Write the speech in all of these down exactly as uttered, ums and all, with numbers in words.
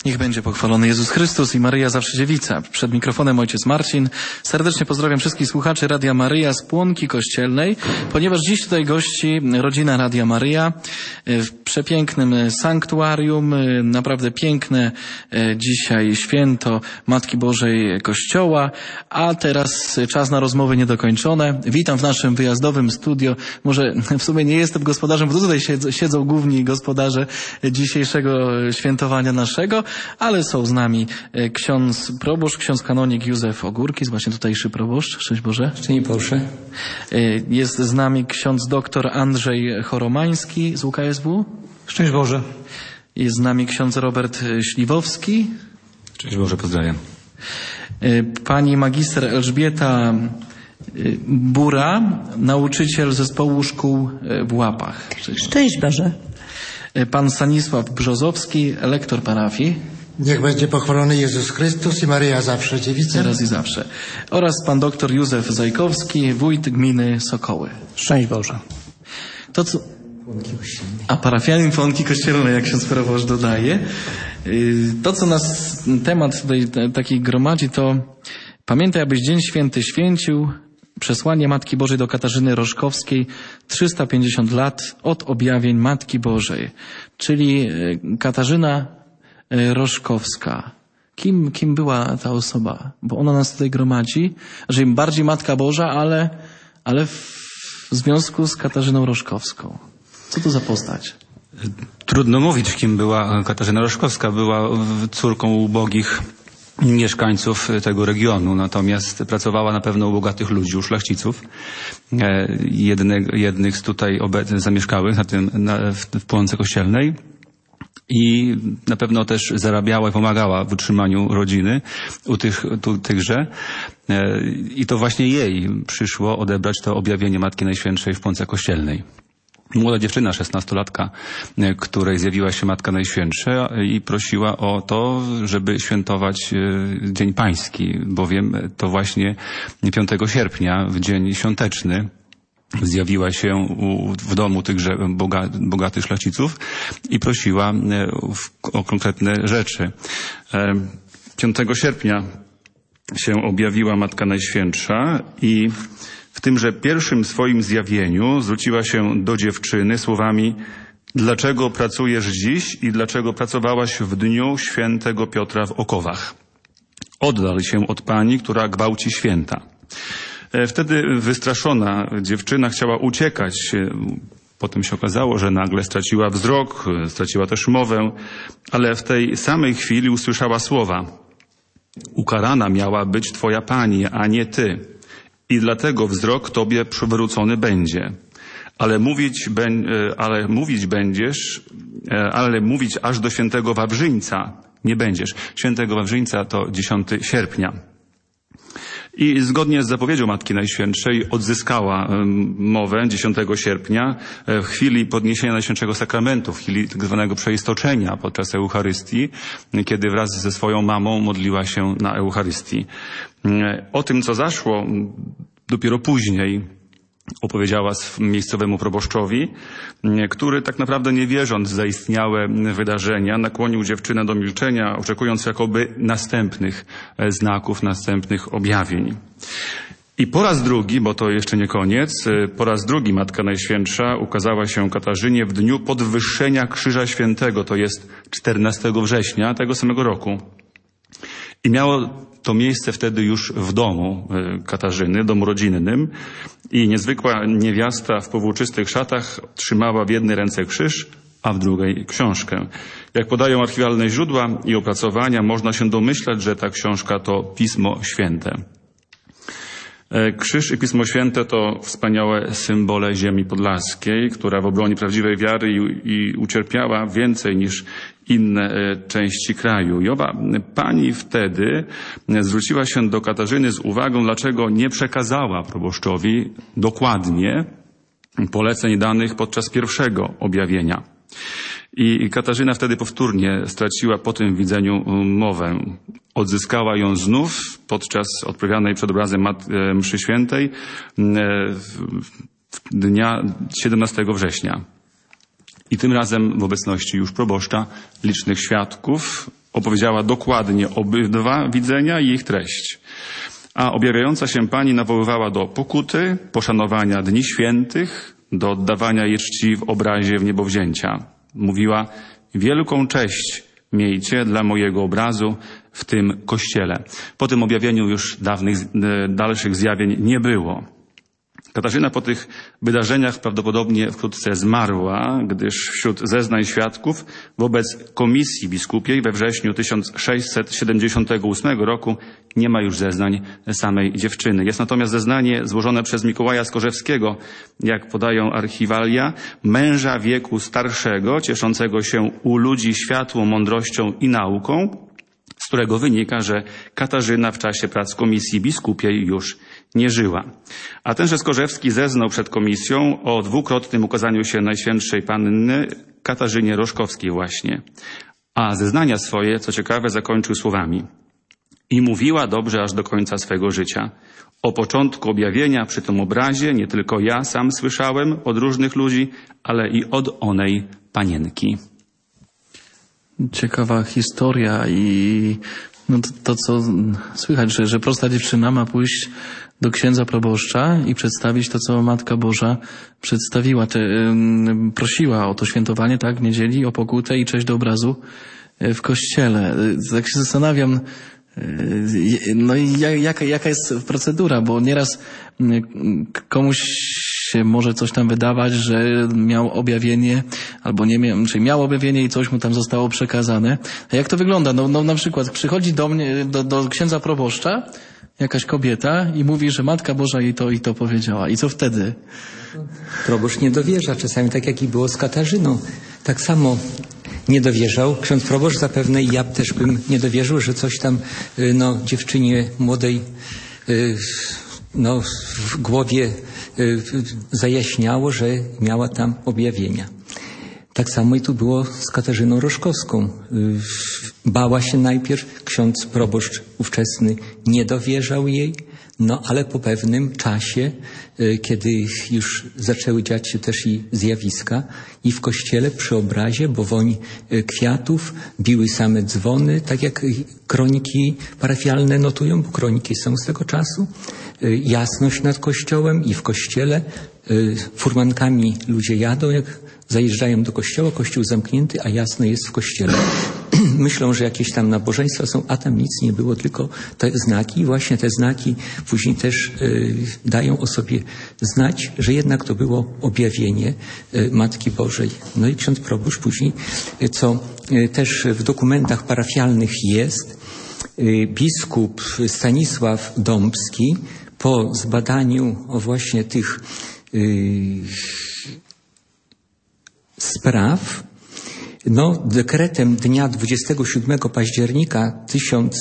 Niech będzie pochwalony Jezus Chrystus i Maryja Zawsze Dziewica. Przed mikrofonem ojciec Marcin. Serdecznie pozdrawiam wszystkich słuchaczy Radia Maryja z Płonki Kościelnej, ponieważ dziś tutaj gości rodzina Radia Maryja w przepięknym sanktuarium. Naprawdę piękne dzisiaj święto Matki Bożej Kościoła, a teraz czas na rozmowy niedokończone. Witam w naszym wyjazdowym studio. Może w sumie nie jestem gospodarzem, bo tutaj siedzą, siedzą główni gospodarze dzisiejszego świętowania naszego, ale są z nami ksiądz proboszcz, ksiądz kanonik Józef Ogórkis, właśnie tutejszy proboszcz. Szczęść Boże. Szczęść Boże. Jest z nami ksiądz doktor Andrzej Choromański z U K S W. Szczęść Boże. Jest z nami ksiądz Robert Śliwowski. Szczęść Boże, pozdrawiam. Pani magister Elżbieta Bura, nauczyciel zespołu szkół w Łapach. Szczęść Boże. Pan Stanisław Brzozowski, lektor parafii. Niech będzie pochwalony Jezus Chrystus i Maryja Zawsze Dziewica. Teraz i zawsze. Oraz pan doktor Józef Zajkowski, wójt gminy Sokoły. Szczęść Boże. To co... A parafianin Płonki Kościelnej, jak się proboszcz dodaje. To, co nas temat tutaj taki gromadzi, to pamiętaj, abyś Dzień Święty święcił. Przesłanie Matki Bożej do Katarzyny Roszkowskiej, trzysta pięćdziesiąt lat od objawień Matki Bożej, czyli Katarzyna Roszkowska. Kim, kim była ta osoba? Bo ona nas tutaj gromadzi, że im bardziej Matka Boża, ale, ale w związku z Katarzyną Roszkowską. Co to za postać? Trudno mówić, kim była Katarzyna Roszkowska. Była córką ubogich mieszkańców tego regionu, natomiast pracowała na pewno u bogatych ludzi, u szlachciców, jednych, jednych z tutaj obecnych zamieszkałych na tym, na, w, w Płonce Kościelnej, i na pewno też zarabiała i pomagała w utrzymaniu rodziny u tych, tu, tychże. I to właśnie jej przyszło odebrać to objawienie Matki Najświętszej w Płonce Kościelnej. Młoda dziewczyna, szesnastolatka, której zjawiła się Matka Najświętsza i prosiła o to, żeby świętować Dzień Pański, bowiem to właśnie piątego sierpnia, w dzień świąteczny, zjawiła się u, w domu tychże boga, bogatych szlachciców i prosiła w, o konkretne rzeczy. piątego sierpnia się objawiła Matka Najświętsza i w tymże pierwszym swoim zjawieniu zwróciła się do dziewczyny słowami: dlaczego pracujesz dziś i dlaczego pracowałaś w dniu świętego Piotra w okowach? Oddal się od pani, która gwałci święta. Wtedy wystraszona dziewczyna chciała uciekać. Potem się okazało, że nagle straciła wzrok, straciła też mowę, ale w tej samej chwili usłyszała słowa: ukarana miała być twoja pani, a nie ty. I dlatego wzrok tobie przywrócony będzie. Ale mówić, ale mówić będziesz, ale mówić aż do świętego Wawrzyńca nie będziesz. Świętego Wawrzyńca to dziesiątego sierpnia. I zgodnie z zapowiedzią Matki Najświętszej odzyskała mowę dziesiątego sierpnia w chwili podniesienia Najświętszego Sakramentu, w chwili tak zwanego przeistoczenia podczas Eucharystii, kiedy wraz ze swoją mamą modliła się na Eucharystii. O tym, co zaszło, dopiero później opowiedziała miejscowemu proboszczowi, który tak naprawdę, nie wierząc w zaistniałe wydarzenia, nakłonił dziewczynę do milczenia, oczekując jakoby następnych znaków, następnych objawień. I po raz drugi, bo to jeszcze nie koniec, po raz drugi Matka Najświętsza ukazała się Katarzynie w dniu podwyższenia Krzyża Świętego, to jest czternastego września tego samego roku. I miało to miejsce wtedy już w domu Katarzyny, domu rodzinnym, i niezwykła niewiasta w powłóczystych szatach trzymała w jednej ręce krzyż, a w drugiej książkę. Jak podają archiwalne źródła i opracowania, można się domyślać, że ta książka to Pismo Święte. Krzyż i Pismo Święte to wspaniałe symbole ziemi podlaskiej, która w obronie prawdziwej wiary i, i ucierpiała więcej niż inne części kraju. I owa pani wtedy zwróciła się do Katarzyny z uwagą, dlaczego nie przekazała proboszczowi dokładnie poleceń danych podczas pierwszego objawienia. I Katarzyna wtedy powtórnie straciła po tym widzeniu mowę. Odzyskała ją znów podczas odprawianej przed obrazem mszy świętej dnia siedemnastego września. I tym razem w obecności już proboszcza, licznych świadków Opowiedziała dokładnie obydwa widzenia i ich treść. A objawiająca się Pani nawoływała do pokuty, poszanowania dni świętych, do oddawania jej czci w obrazie wniebowzięcia. Mówiła: wielką cześć miejcie dla mojego obrazu w tym kościele. Po tym objawieniu już dawnych, dalszych zjawień nie było. Katarzyna po tych wydarzeniach prawdopodobnie wkrótce zmarła, gdyż wśród zeznań świadków wobec komisji biskupiej we wrześniu tysiąc sześćset siedemdziesiątego ósmego roku nie ma już zeznań samej dziewczyny. Jest natomiast zeznanie złożone przez Mikołaja Skorzewskiego, jak podają archiwalia, męża wieku starszego, cieszącego się u ludzi światłą, mądrością i nauką, z którego wynika, że Katarzyna w czasie prac komisji biskupiej już nie żyła. A tenże Skorzewski zeznał przed komisją o dwukrotnym ukazaniu się Najświętszej Panny Katarzynie Roszkowskiej właśnie. A zeznania swoje, co ciekawe, zakończył słowami: i mówiła dobrze aż do końca swego życia. O początku objawienia przy tym obrazie nie tylko ja sam słyszałem od różnych ludzi, ale i od onej panienki. Ciekawa historia i no to, to co słychać, że, że prosta dziewczyna ma pójść do księdza proboszcza i przedstawić to, co Matka Boża przedstawiła. Te, ym, prosiła o to świętowanie, tak, w niedzieli, o pokutę i cześć do obrazu w kościele. Tak się zastanawiam, no i jaka, jaka jest procedura, bo nieraz komuś się może coś tam wydawać, że miał objawienie, albo nie miał, czyli miał objawienie i coś mu tam zostało przekazane. A jak to wygląda? No, no na przykład przychodzi do mnie, do, do księdza proboszcza jakaś kobieta i mówi, że Matka Boża jej to i to powiedziała. I co wtedy? Proboszcz nie dowierza, czasami tak jak i było z Katarzyną. Tak samo nie dowierzał. Ksiądz proboszcz zapewne i ja też bym nie dowierzył, że coś tam no, dziewczynie młodej no, w głowie zajaśniało, że miała tam objawienia. Tak samo i tu było z Katarzyną Roszkowską. Bała się najpierw, ksiądz proboszcz ówczesny nie dowierzał jej, no ale po pewnym czasie, kiedy już zaczęły dziać się też i zjawiska, i w kościele przy obrazie, bo woń kwiatów, biły same dzwony, tak jak kroniki parafialne notują, bo kroniki są z tego czasu, jasność nad kościołem i w kościele, furmankami ludzie jadą, jak zajeżdżają do kościoła, kościół zamknięty, a jasno jest w kościele. Myślą, że jakieś tam nabożeństwa są, a tam nic nie było, tylko te znaki. I właśnie te znaki później też y, dają o sobie znać, że jednak to było objawienie y, Matki Bożej. No i ksiądz proboszcz później, y, co y, też w dokumentach parafialnych jest, y, biskup Stanisław Dąbski po zbadaniu o właśnie tych y, spraw, no, dekretem dnia dwudziestego siódmego października tysiąc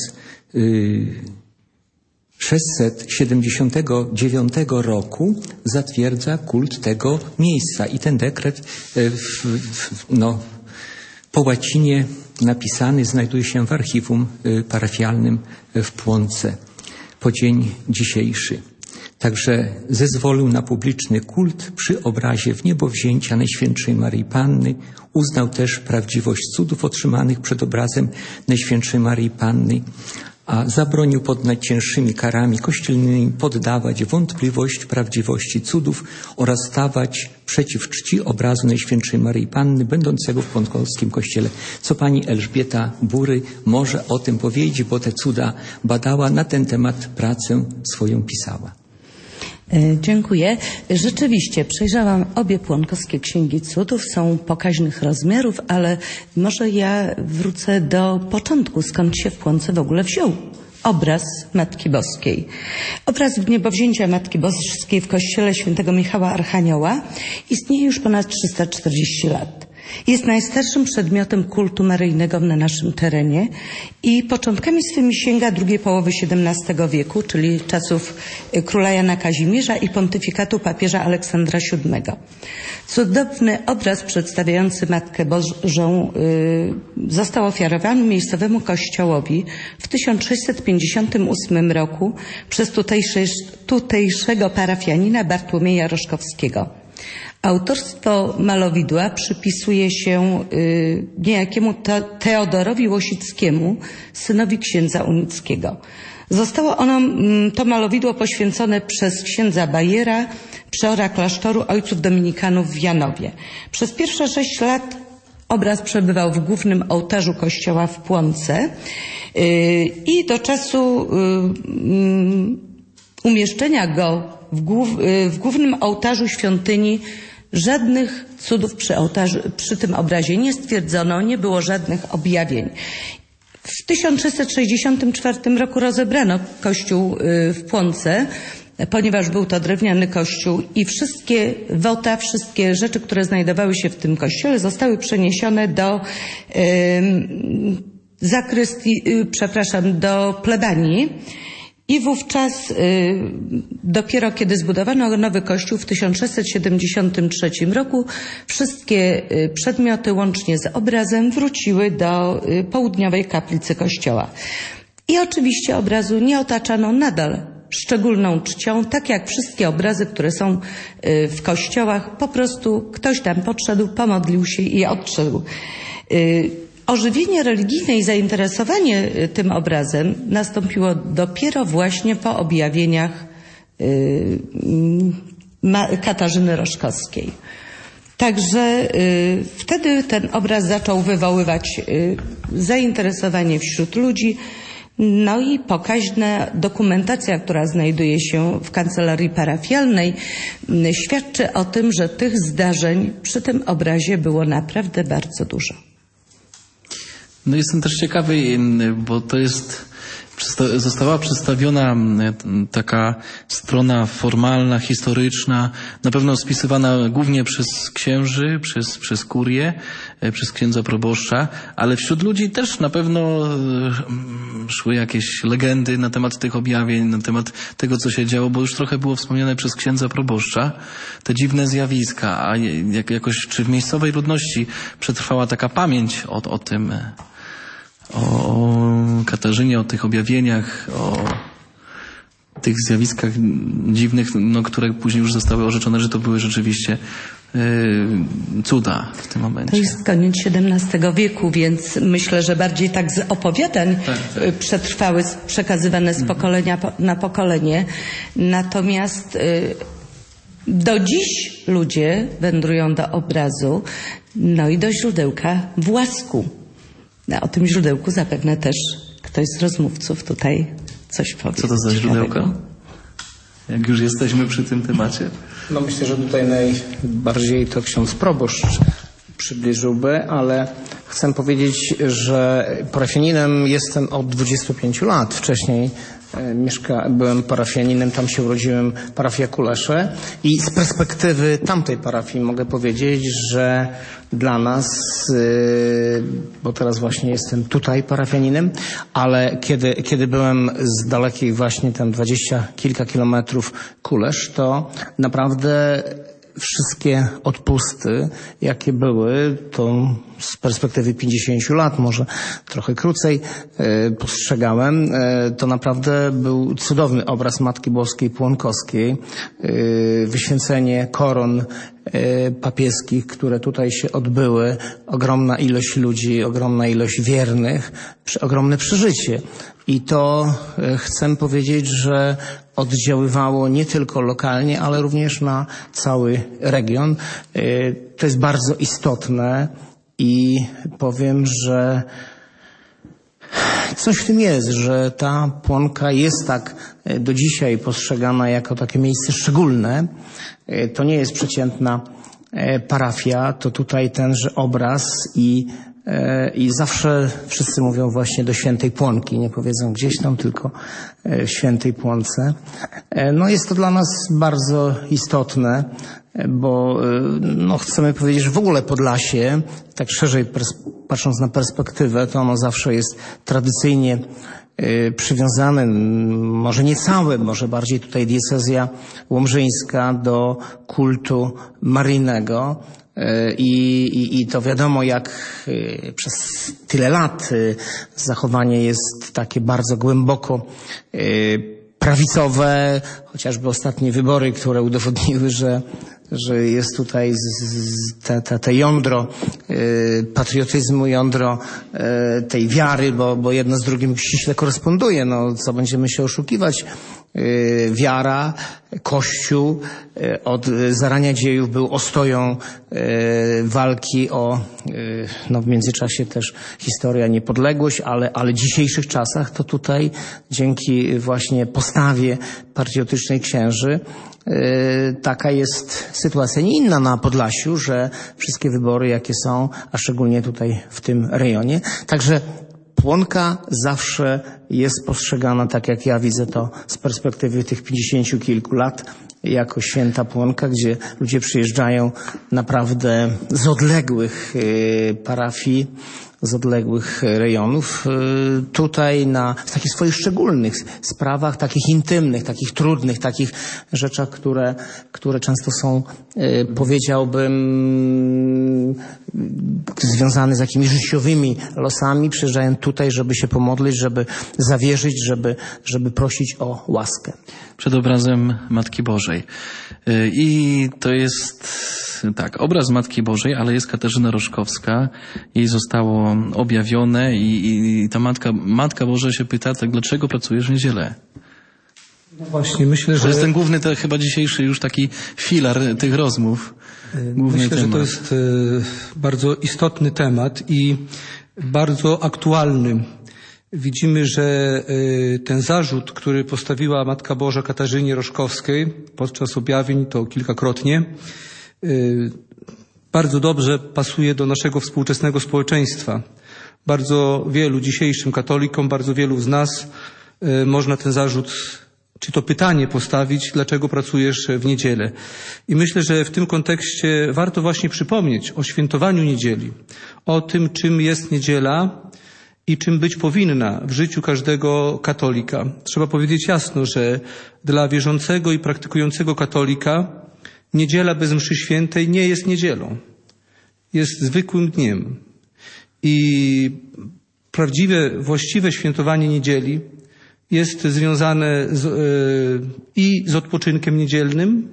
sześćset siedemdziesiątego dziewiątego roku zatwierdza kult tego miejsca. I ten dekret w, w, no, po łacinie napisany znajduje się w archiwum parafialnym w Płonce po dzień dzisiejszy. Także zezwolił na publiczny kult przy obrazie wniebowzięcia Najświętszej Maryi Panny. Uznał też prawdziwość cudów otrzymanych przed obrazem Najświętszej Maryi Panny, a zabronił pod najcięższymi karami kościelnymi poddawać wątpliwość prawdziwości cudów oraz stawać przeciw czci obrazu Najświętszej Maryi Panny będącego w płonkolskim kościele. Co pani Elżbieta Bury może o tym powiedzieć, bo te cuda badała, na ten temat pracę swoją pisała. Dziękuję. Rzeczywiście przejrzałam obie płonkowskie księgi cudów, są pokaźnych rozmiarów, ale może ja wrócę do początku, skąd się w Płonce w ogóle wziął obraz Matki Boskiej. Obraz wniebowzięcia Matki Boskiej w kościele świętego Michała Archanioła istnieje już ponad trzysta czterdzieści lat. Jest najstarszym przedmiotem kultu maryjnego na naszym terenie i początkami swymi sięga drugiej połowy siedemnastego wieku, czyli czasów króla Jana Kazimierza i pontyfikatu papieża Aleksandra siódmego. Cudowny obraz przedstawiający Matkę Bożą y, został ofiarowany miejscowemu kościołowi w tysiąc sześćset pięćdziesiątym ósmym roku przez tutejszy, tutejszego parafianina Bartłomieja Roszkowskiego. Autorstwo malowidła przypisuje się y, niejakiemu te- Teodorowi Łosickiemu, synowi księdza Unickiego. Zostało ono, mm, to malowidło poświęcone przez księdza Bajera, przeora klasztoru ojców dominikanów w Janowie. Przez pierwsze sześć lat obraz przebywał w głównym ołtarzu kościoła w Płonce yy, i do czasu yy, umieszczenia go w, głów, yy, w głównym ołtarzu świątyni żadnych cudów przy, ołtarzu, przy tym obrazie nie stwierdzono, nie było żadnych objawień. W tysiąc sześćset sześćdziesiątym czwartym roku rozebrano kościół w Płonce, ponieważ był to drewniany kościół i wszystkie wota, wszystkie rzeczy, które znajdowały się w tym kościele, zostały przeniesione do yy, zakrystii, yy, przepraszam, do plebanii. I wówczas y, dopiero kiedy zbudowano nowy kościół w tysiąc sześćset siedemdziesiątym trzecim roku, wszystkie y, przedmioty łącznie z obrazem wróciły do y, południowej kaplicy kościoła. I oczywiście obrazu nie otaczano nadal szczególną czcią, tak jak wszystkie obrazy, które są y, w kościołach. Po prostu ktoś tam podszedł, pomodlił się i odszedł. Y, Ożywienie religijne i zainteresowanie tym obrazem nastąpiło dopiero właśnie po objawieniach Katarzyny Roszkowskiej. Także wtedy ten obraz zaczął wywoływać zainteresowanie wśród ludzi. No i pokaźna dokumentacja, która znajduje się w kancelarii parafialnej, świadczy o tym, że tych zdarzeń przy tym obrazie było naprawdę bardzo dużo. No jestem też ciekawy, bo to jest, została przedstawiona taka strona formalna, historyczna, na pewno spisywana głównie przez księży, przez, przez kurię, przez księdza proboszcza, ale wśród ludzi też na pewno szły jakieś legendy na temat tych objawień, na temat tego, co się działo, bo już trochę było wspomniane przez księdza proboszcza, te dziwne zjawiska, a jak, jakoś czy w miejscowej ludności przetrwała taka pamięć o, o tym, o Katarzynie, o tych objawieniach, o tych zjawiskach dziwnych, no, które później już zostały orzeczone, że to były rzeczywiście yy, cuda w tym momencie. To jest koniec siedemnastego wieku, więc myślę, że bardziej tak z opowiadań tak, tak. przetrwały, przekazywane z pokolenia na pokolenie. Natomiast yy, do dziś ludzie wędrują do obrazu, no i do źródełka w Łasku. O tym źródełku zapewne też ktoś z rozmówców tutaj coś powie. Co to za źródełko? Jak już jesteśmy przy tym temacie. No myślę, że tutaj najbardziej to ksiądz proboszcz przybliżyłby, ale chcę powiedzieć, że parafianinem jestem od dwudziestu pięciu lat. Wcześniej mieszka, byłem parafianinem, tam się urodziłem, parafia Kulesze i z perspektywy tamtej parafii mogę powiedzieć, że dla nas, bo teraz właśnie jestem tutaj parafianinem, ale kiedy, kiedy byłem z dalekiej właśnie tam dwadzieścia kilka kilometrów Kulesz, to naprawdę wszystkie odpusty, jakie były, to z perspektywy pięćdziesięciu lat, może trochę krócej, postrzegałem. To naprawdę był cudowny obraz Matki Boskiej Płonkowskiej, wyświęcenie koron papieskich, które tutaj się odbyły, ogromna ilość ludzi, ogromna ilość wiernych, ogromne przeżycie. I to chcę powiedzieć, że oddziaływało nie tylko lokalnie, ale również na cały region. To jest bardzo istotne i powiem, że coś w tym jest, że ta Płonka jest tak do dzisiaj postrzegana jako takie miejsce szczególne. To nie jest przeciętna parafia, to tutaj tenże obraz i I zawsze wszyscy mówią właśnie do Świętej Płonki, nie powiedzą gdzieś tam, tylko w Świętej Płonce. No jest to dla nas bardzo istotne, bo no chcemy powiedzieć, że w ogóle Podlasie, tak szerzej patrząc na perspektywę, to ono zawsze jest tradycyjnie przywiązane, może nie całe, może bardziej tutaj diecezja łomżyńska do kultu maryjnego. I, i, I to wiadomo, jak przez tyle lat zachowanie jest takie bardzo głęboko prawicowe, chociażby ostatnie wybory, które udowodniły, że że jest tutaj z, z, te, te, te jądro y, patriotyzmu, jądro y, tej wiary, bo, bo jedno z drugim ściśle koresponduje. No, co będziemy się oszukiwać? Y, wiara, Kościół y, od zarania dziejów był ostoją y, walki o, y, no w międzyczasie też historia niepodległość, ale, ale w dzisiejszych czasach to tutaj dzięki właśnie postawie patriotycznej księży taka jest sytuacja nie inna na Podlasiu, że wszystkie wybory jakie są, a szczególnie tutaj w tym rejonie. Także Płonka zawsze jest postrzegana, tak jak ja widzę to z perspektywy tych pięćdziesięciu kilku lat, jako święta Płonka, gdzie ludzie przyjeżdżają naprawdę z odległych parafii, z odległych rejonów, tutaj na w takich swoich szczególnych sprawach, takich intymnych, takich trudnych, takich rzeczach, które, które często są, powiedziałbym, związane z jakimiś życiowymi losami, przyjeżdżają tutaj, żeby się pomodlić, żeby zawierzyć, żeby, żeby prosić o łaskę. Przed obrazem Matki Bożej. I to jest tak, obraz Matki Bożej, ale jest Katarzyna Roszkowska. Jej zostało objawione i, i ta Matka, Matka Boża się pyta, tak, dlaczego pracujesz w niedzielę? No właśnie, myślę, że... To jest ten główny, to chyba dzisiejszy już taki filar tych rozmów. Główny myślę, temat. że to jest e, bardzo istotny temat i bardzo aktualny. Widzimy, że e, ten zarzut, który postawiła Matka Boża Katarzynie Roszkowskiej podczas objawień, to kilkakrotnie, e, bardzo dobrze pasuje do naszego współczesnego społeczeństwa. Bardzo wielu dzisiejszym katolikom, bardzo wielu z nas e, można ten zarzut czy to pytanie postawić, dlaczego pracujesz w niedzielę. I myślę, że w tym kontekście warto właśnie przypomnieć o świętowaniu niedzieli, o tym, czym jest niedziela i czym być powinna w życiu każdego katolika. Trzeba powiedzieć jasno, że dla wierzącego i praktykującego katolika niedziela bez mszy świętej nie jest niedzielą. Jest zwykłym dniem. I prawdziwe, właściwe świętowanie niedzieli jest związane z, yy, i z odpoczynkiem niedzielnym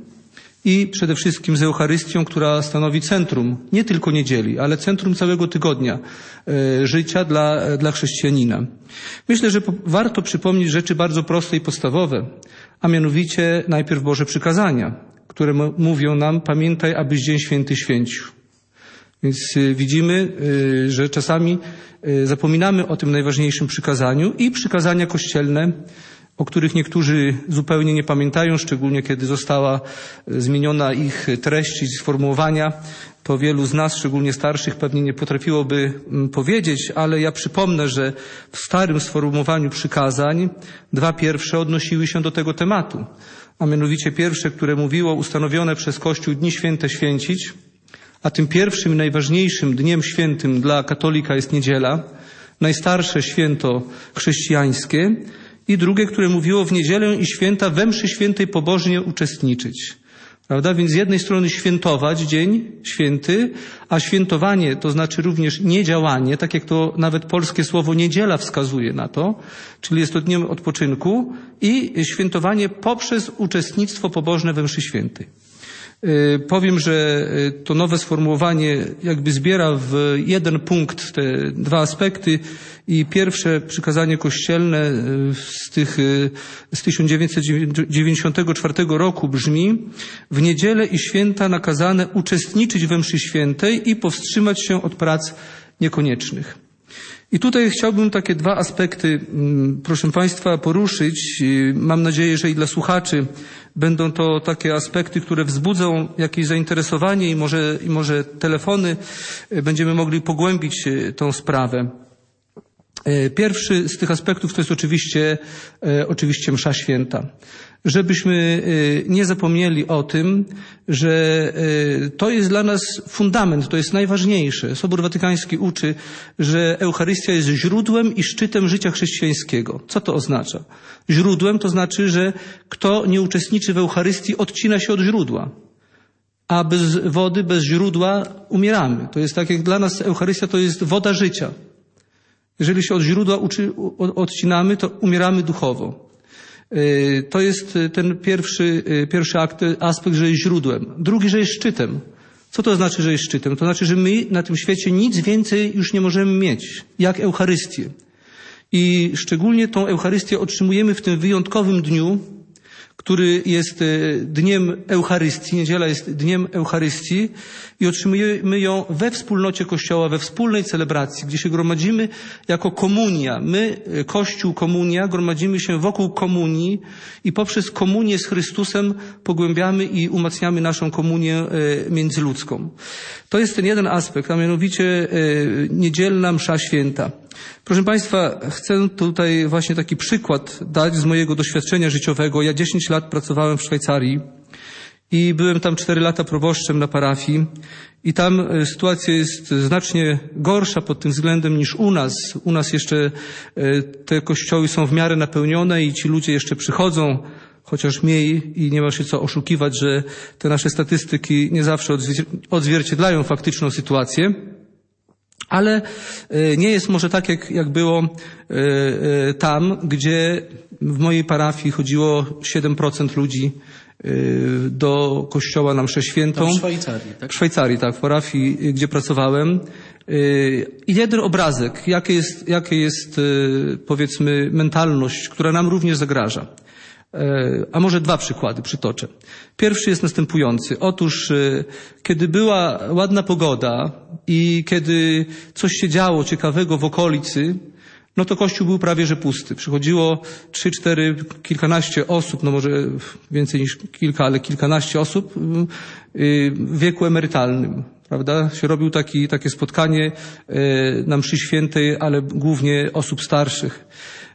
i przede wszystkim z Eucharystią, która stanowi centrum nie tylko niedzieli, ale centrum całego tygodnia yy, życia dla, dla chrześcijanina. Myślę, że po, warto przypomnieć rzeczy bardzo proste i podstawowe, a mianowicie najpierw Boże przykazania, które m- mówią nam: pamiętaj, abyś Dzień Święty święcił. Więc y, widzimy, y, że czasami y, zapominamy o tym najważniejszym przykazaniu i przykazania kościelne, o których niektórzy zupełnie nie pamiętają, szczególnie kiedy została y, zmieniona ich treść i sformułowania, to wielu z nas, szczególnie starszych, pewnie nie potrafiłoby y, powiedzieć, ale ja przypomnę, że w starym sformułowaniu przykazań dwa pierwsze odnosiły się do tego tematu, a mianowicie pierwsze, które mówiło: ustanowione przez Kościół dni święte święcić, a tym pierwszym i najważniejszym dniem świętym dla katolika jest niedziela, najstarsze święto chrześcijańskie, i drugie, które mówiło: w niedzielę i święta we mszy świętej pobożnie uczestniczyć. Prawda? Więc z jednej strony świętować dzień święty, a świętowanie to znaczy również niedziałanie, tak jak to nawet polskie słowo niedziela wskazuje na to, czyli jest to dniem odpoczynku, i świętowanie poprzez uczestnictwo pobożne we mszy świętej. Powiem, że to nowe sformułowanie jakby zbiera w jeden punkt te dwa aspekty i pierwsze przykazanie kościelne z tych, z tysiąc dziewięćset dziewięćdziesiątego czwartego roku brzmi: w niedzielę i święta nakazane uczestniczyć we mszy świętej i powstrzymać się od prac niekoniecznych. I tutaj chciałbym takie dwa aspekty, proszę Państwa, poruszyć. Mam nadzieję, że i dla słuchaczy będą to takie aspekty, które wzbudzą jakieś zainteresowanie i może, i może telefony będziemy mogli pogłębić tą sprawę. Pierwszy z tych aspektów to jest oczywiście, oczywiście msza święta. Żebyśmy nie zapomnieli o tym, że to jest dla nas fundament, to jest najważniejsze. Sobór Watykański uczy, że Eucharystia jest źródłem i szczytem życia chrześcijańskiego. Co to oznacza? Źródłem to znaczy, że kto nie uczestniczy w Eucharystii, odcina się od źródła. A bez wody, bez źródła umieramy. To jest tak, jak dla nas Eucharystia to jest woda życia. Jeżeli się od źródła uczy, odcinamy, to umieramy duchowo. To jest ten pierwszy, pierwszy aspekt, że jest źródłem. Drugi, że jest szczytem. Co to znaczy, że jest szczytem? To znaczy, że my na tym świecie nic więcej już nie możemy mieć, jak Eucharystię. I szczególnie tą Eucharystię otrzymujemy w tym wyjątkowym dniu, który jest dniem Eucharystii, niedziela jest dniem Eucharystii i otrzymujemy ją we wspólnocie Kościoła, we wspólnej celebracji, gdzie się gromadzimy jako komunia. My, Kościół, komunia, gromadzimy się wokół komunii i poprzez komunię z Chrystusem pogłębiamy i umacniamy naszą komunię międzyludzką. To jest ten jeden aspekt, a mianowicie niedzielna msza święta. Proszę Państwa, chcę tutaj właśnie taki przykład dać z mojego doświadczenia życiowego. Ja dziesięć lat pracowałem w Szwajcarii i byłem tam cztery lata proboszczem na parafii i tam sytuacja jest znacznie gorsza pod tym względem niż u nas. U nas jeszcze te kościoły są w miarę napełnione i ci ludzie jeszcze przychodzą, chociaż mniej i nie ma się co oszukiwać, że te nasze statystyki nie zawsze odzwierciedlają faktyczną sytuację. Ale nie jest może tak, jak, jak było tam, gdzie w mojej parafii chodziło siedem procent ludzi do kościoła na mszę świętą. W Szwajcarii, tak? W Szwajcarii, tak, w parafii, gdzie pracowałem. I jeden obrazek, jakie jest, jakie jest, powiedzmy, mentalność, która nam również zagraża. A może dwa przykłady przytoczę. Pierwszy jest następujący. Otóż, kiedy była ładna pogoda i kiedy coś się działo ciekawego w okolicy, no to kościół był prawie że pusty. Przychodziło trzy, cztery, kilkanaście osób, no może więcej niż kilka, ale kilkanaście osób w wieku emerytalnym. Prawda? Się robił taki, takie spotkanie na mszy świętej, ale głównie osób starszych.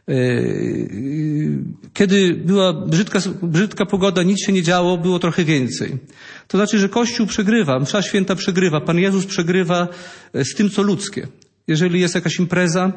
Kiedy była brzydka, brzydka pogoda, nic się nie działo, było trochę więcej. To znaczy, że Kościół przegrywa, msza święta przegrywa, Pan Jezus przegrywa z tym, co ludzkie. Jeżeli jest jakaś impreza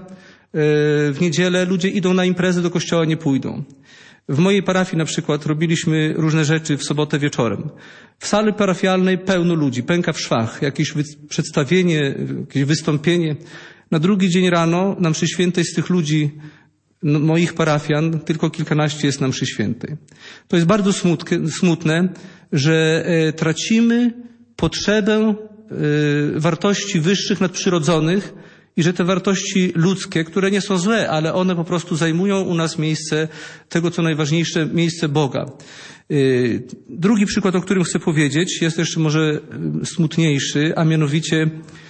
w niedzielę, ludzie idą na imprezę, do kościoła nie pójdą. W mojej parafii na przykład robiliśmy różne rzeczy w sobotę wieczorem. W sali parafialnej pełno ludzi, pęka w szwach, jakieś przedstawienie, jakieś wystąpienie. Na drugi dzień rano na mszy świętej z tych ludzi, no, moich parafian, tylko kilkanaście jest na mszy świętej. To jest bardzo smutne, smutne że e, tracimy potrzebę e, wartości wyższych, nadprzyrodzonych i że te wartości ludzkie, które nie są złe, ale one po prostu zajmują u nas miejsce tego, co najważniejsze, miejsce Boga. E, drugi przykład, o którym chcę powiedzieć, jest jeszcze może smutniejszy, a mianowicie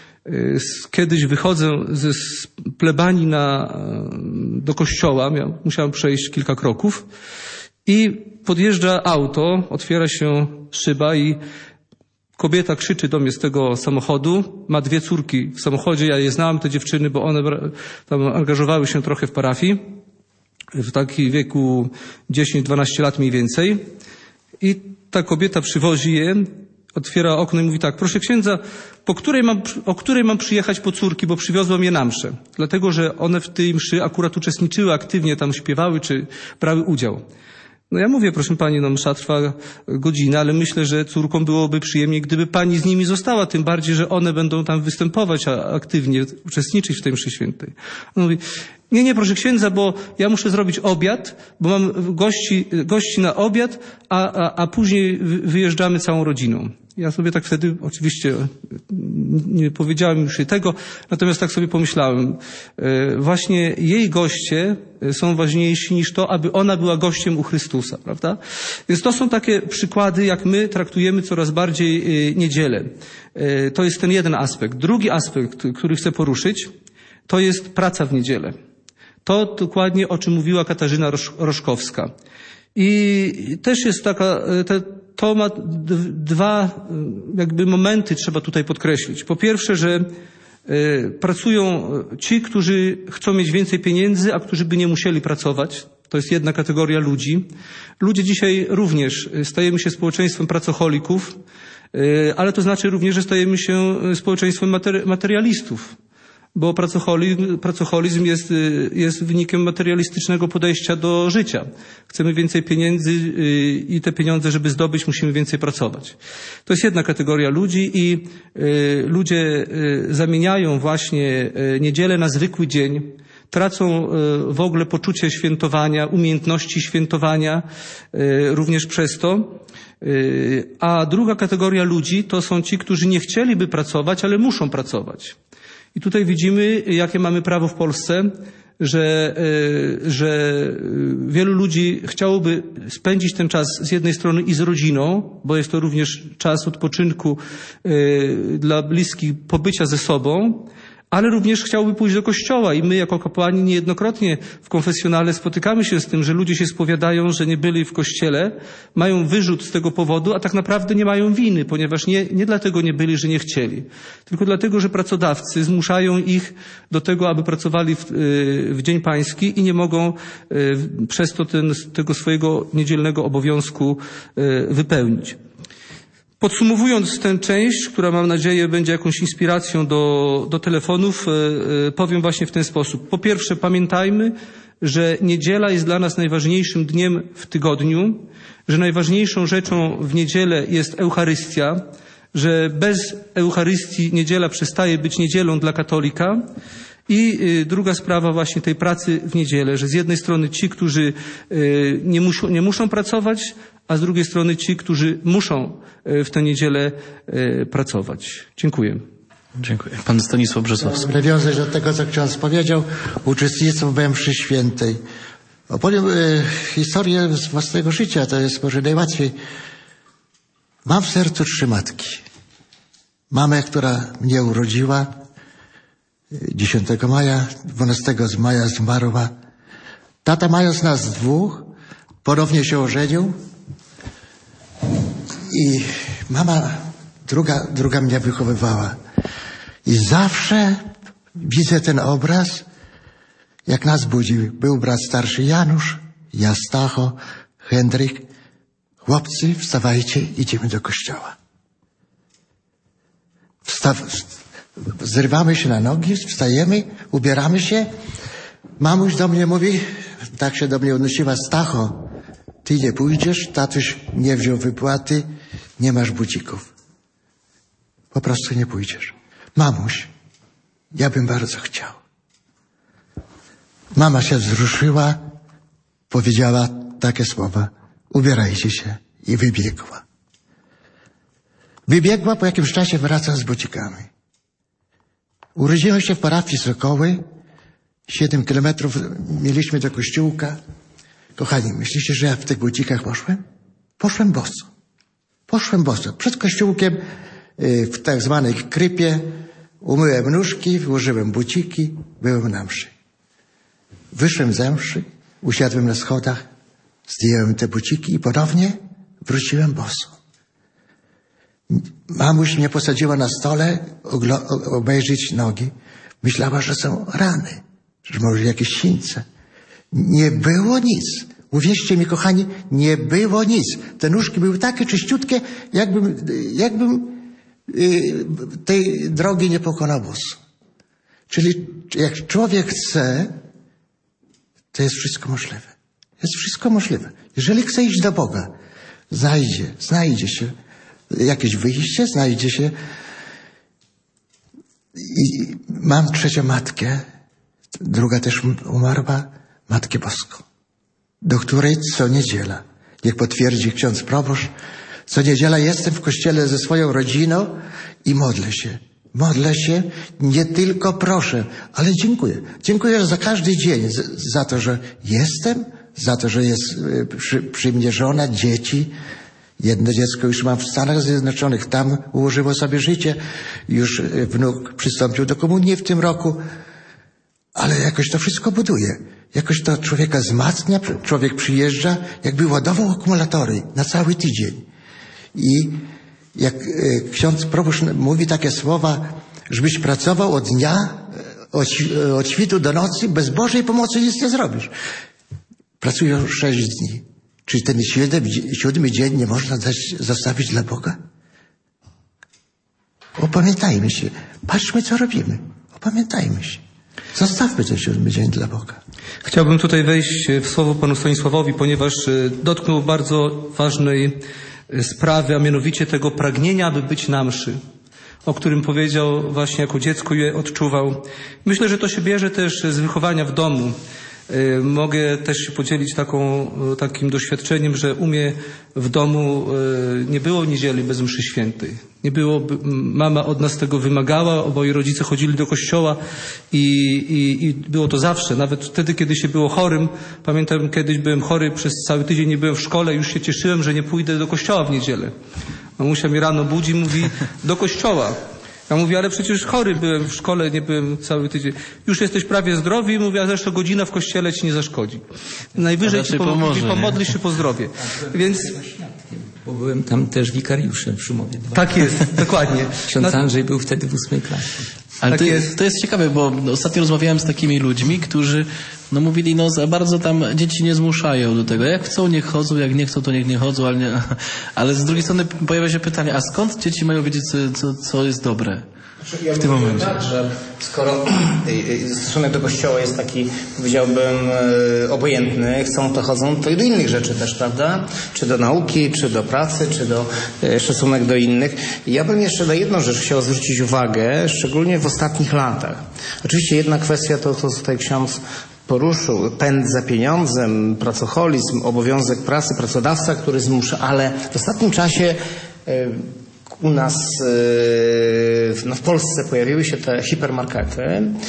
kiedyś wychodzę z plebanii na, do kościoła, musiałem przejść kilka kroków i podjeżdża auto, otwiera się szyba i kobieta krzyczy do mnie z tego samochodu, ma dwie córki w samochodzie, ja je znałem, te dziewczyny, bo one tam angażowały się trochę w parafii, w takim wieku dziesięć dwanaście lat mniej więcej i ta kobieta przywozi je, otwiera okno i mówi tak: proszę księdza, po której mam, o której mam przyjechać po córki, bo przywiozłam je na mszę. Dlatego, że one w tej mszy akurat uczestniczyły aktywnie, tam śpiewały czy brały udział. No ja mówię, proszę pani, no msza trwa godzinę, ale myślę, że córkom byłoby przyjemniej, gdyby pani z nimi została, tym bardziej, że one będą tam występować, a aktywnie uczestniczyć w tej mszy świętej. On mówi: nie, nie, proszę księdza, bo ja muszę zrobić obiad, bo mam gości, gości na obiad, a, a, a później wyjeżdżamy całą rodziną. Ja sobie tak wtedy, oczywiście nie powiedziałem już jej tego, natomiast tak sobie pomyślałem, właśnie jej goście są ważniejsi niż to, aby ona była gościem u Chrystusa, prawda? Więc to są takie przykłady, jak my traktujemy coraz bardziej niedzielę. To jest ten jeden aspekt. Drugi aspekt, który chcę poruszyć, to jest praca w niedzielę. To dokładnie, o czym mówiła Katarzyna Roszkowska. I też jest taka, te, to ma dwa jakby momenty trzeba tutaj podkreślić. Po pierwsze, że y, pracują ci, którzy chcą mieć więcej pieniędzy, a którzy by nie musieli pracować. To jest jedna kategoria ludzi. Ludzie dzisiaj również stajemy się społeczeństwem pracocholików, y, ale to znaczy również, że stajemy się społeczeństwem materi- materialistów. Bo pracoholizm, pracoholizm jest, jest wynikiem materialistycznego podejścia do życia. Chcemy więcej pieniędzy i te pieniądze, żeby zdobyć, musimy więcej pracować. To jest jedna kategoria ludzi i ludzie zamieniają właśnie niedzielę na zwykły dzień. tracą w ogóle poczucie świętowania, umiejętności świętowania również przez to. A druga kategoria ludzi to są ci, którzy nie chcieliby pracować, ale muszą pracować. I tutaj widzimy, jakie mamy prawo w Polsce, że, że wielu ludzi chciałoby spędzić ten czas z jednej strony i z rodziną, bo jest to również czas odpoczynku dla bliskich, pobycia ze sobą, ale również chciałby pójść do kościoła i my jako kapłani niejednokrotnie w konfesjonale spotykamy się z tym, że ludzie się spowiadają, że nie byli w kościele, mają wyrzut z tego powodu, a tak naprawdę nie mają winy, ponieważ nie, nie dlatego nie byli, że nie chcieli, tylko dlatego, że pracodawcy zmuszają ich do tego, aby pracowali w, w Dzień Pański i nie mogą przez to ten, tego swojego niedzielnego obowiązku wypełnić. Podsumowując tę część, która mam nadzieję będzie jakąś inspiracją do, do telefonów, powiem właśnie w ten sposób. Po pierwsze, pamiętajmy, że niedziela jest dla nas najważniejszym dniem w tygodniu, że najważniejszą rzeczą w niedzielę jest Eucharystia, że bez Eucharystii niedziela przestaje być niedzielą dla katolika. I druga sprawa właśnie tej pracy w niedzielę, że z jednej strony ci, którzy nie muszą, nie muszą pracować, a z drugiej strony ci, którzy muszą w tę niedzielę pracować. Dziękuję. Dziękuję. Pan Stanisław Brzezowski. Chcę nawiązać do tego, co ksiądz powiedział, uczestnictwo we mszy świętej. Opowiem y, historię z własnego życia, to jest może najłatwiej. Mam w sercu trzy matki. Mamę, która mnie urodziła dziesiątego maja, dwunastego maja zmarła. Tata, mając nas dwóch, ponownie się ożenił i mama druga, druga mnie wychowywała. I zawsze widzę ten obraz, jak nas budzi. Był brat starszy Janusz, ja Stacho, Henryk. Chłopcy, wstawajcie, idziemy do kościoła. Wstaw, zrywamy się na nogi, wstajemy, ubieramy się. Mamuś do mnie mówi, tak się do mnie odnosiła, Stacho, ty nie pójdziesz, tatuś nie wziął wypłaty, nie masz bucików. Po prostu nie pójdziesz. Mamuś, ja bym bardzo chciał. Mama się wzruszyła, powiedziała takie słowa, ubierajcie się i wybiegła. Wybiegła, po jakimś czasie wraca z bucikami. Urodziłem się w parafii Sokoły, siedem kilometrów mieliśmy do kościółka. Kochani, myślicie, że ja w tych bucikach poszłem? Poszłem boso. Poszłem boso. Przed kościółkiem w tak zwanej krypie umyłem nóżki, włożyłem buciki, byłem na mszy. Wyszłem ze mszy, usiadłem na schodach, zdjąłem te buciki i ponownie wróciłem boso. Mamuś mnie posadziła na stole obejrzeć nogi. Myślała, że są rany, że może jakieś sińce. Nie było nic. Uwierzcie mi, kochani, nie było nic. Te nóżki były takie czyściutkie, jakbym, jakbym yy, tej drogi nie pokonał boso. Czyli jak człowiek chce, to jest wszystko możliwe. Jest wszystko możliwe. Jeżeli chce iść do Boga, znajdzie, znajdzie się jakieś wyjście, znajdzie się. I mam trzecią matkę, druga też umarła, Matkę Boską, do której co niedziela, niech potwierdzi ksiądz proboszcz, co niedziela jestem w kościele ze swoją rodziną i modlę się. Modlę się, nie tylko proszę, ale dziękuję. Dziękuję za każdy dzień, za to, że jestem, za to, że jest przy, przy mnie żona, dzieci. Jedno dziecko już mam w Stanach Zjednoczonych, tam ułożyło sobie życie. Już wnuk przystąpił do komunii w tym roku. Ale jakoś to wszystko buduje. Jakoś to człowieka wzmacnia, człowiek przyjeżdża, jakby ładował akumulatory na cały tydzień. I jak ksiądz proboszcz mówi takie słowa, żebyś pracował od dnia, od świtu do nocy, bez Bożej pomocy nic nie zrobisz. Pracują sześć dni. Czy ten siódmy, siódmy dzień nie można dać, zostawić dla Boga? Opamiętajmy się. Patrzmy, co robimy. Opamiętajmy się. Zostawmy ten siódmy dzień dla Boga. Chciałbym tutaj wejść w słowo panu Stanisławowi, ponieważ dotknął bardzo ważnej sprawy, a mianowicie tego pragnienia, aby być na mszy. o którym powiedział właśnie jako dziecko je odczuwał. Myślę, że to się bierze też z wychowania w domu. Mogę też się podzielić taką, takim doświadczeniem, że u mnie w domu nie było niedzieli bez mszy świętej. Nie było, mama od nas tego wymagała, oboje rodzice chodzili do kościoła i, i, i było to zawsze. Nawet wtedy, kiedy się było chorym. Pamiętam, kiedyś byłem chory, przez cały tydzień nie byłem w szkole, już się cieszyłem, że nie pójdę do kościoła w niedzielę. Mamusia mnie rano budzi, mówi, do kościoła. Ja mówię, ale przecież chory byłem w szkole, nie byłem cały tydzień. Już jesteś prawie zdrowy i mówię, a zresztą godzina w kościele ci nie zaszkodzi. Najwyżej ci pomoże, pomodlisz się po zdrowie. Więc... Bo byłem tam też wikariuszem w Szumowie. Tak jest, dokładnie. Ksiądz Andrzej był wtedy w ósmej klasie. Ale Tak to, jest. to jest ciekawe, bo ostatnio rozmawiałem z takimi ludźmi, którzy no mówili, no za bardzo tam dzieci nie zmuszają do tego. Jak chcą, niech chodzą, jak nie chcą, to niech nie chodzą, ale, nie, ale z drugiej strony pojawia się pytanie, a skąd dzieci mają wiedzieć, co, co, co jest dobre w tym momencie? Tak, że skoro stosunek do kościoła jest taki, powiedziałbym, obojętny, chcą to chodzą, to i do innych rzeczy też, prawda? Czy do nauki, czy do pracy, czy do szacunek do innych. Ja bym jeszcze na jedną rzecz chciał zwrócić uwagę, szczególnie w ostatnich latach. Oczywiście jedna kwestia to, to tutaj ksiądz poruszył, pęd za pieniądzem, pracoholizm, obowiązek pracy, pracodawca, który zmusza, ale w ostatnim czasie u nas no w Polsce pojawiły się te hipermarkety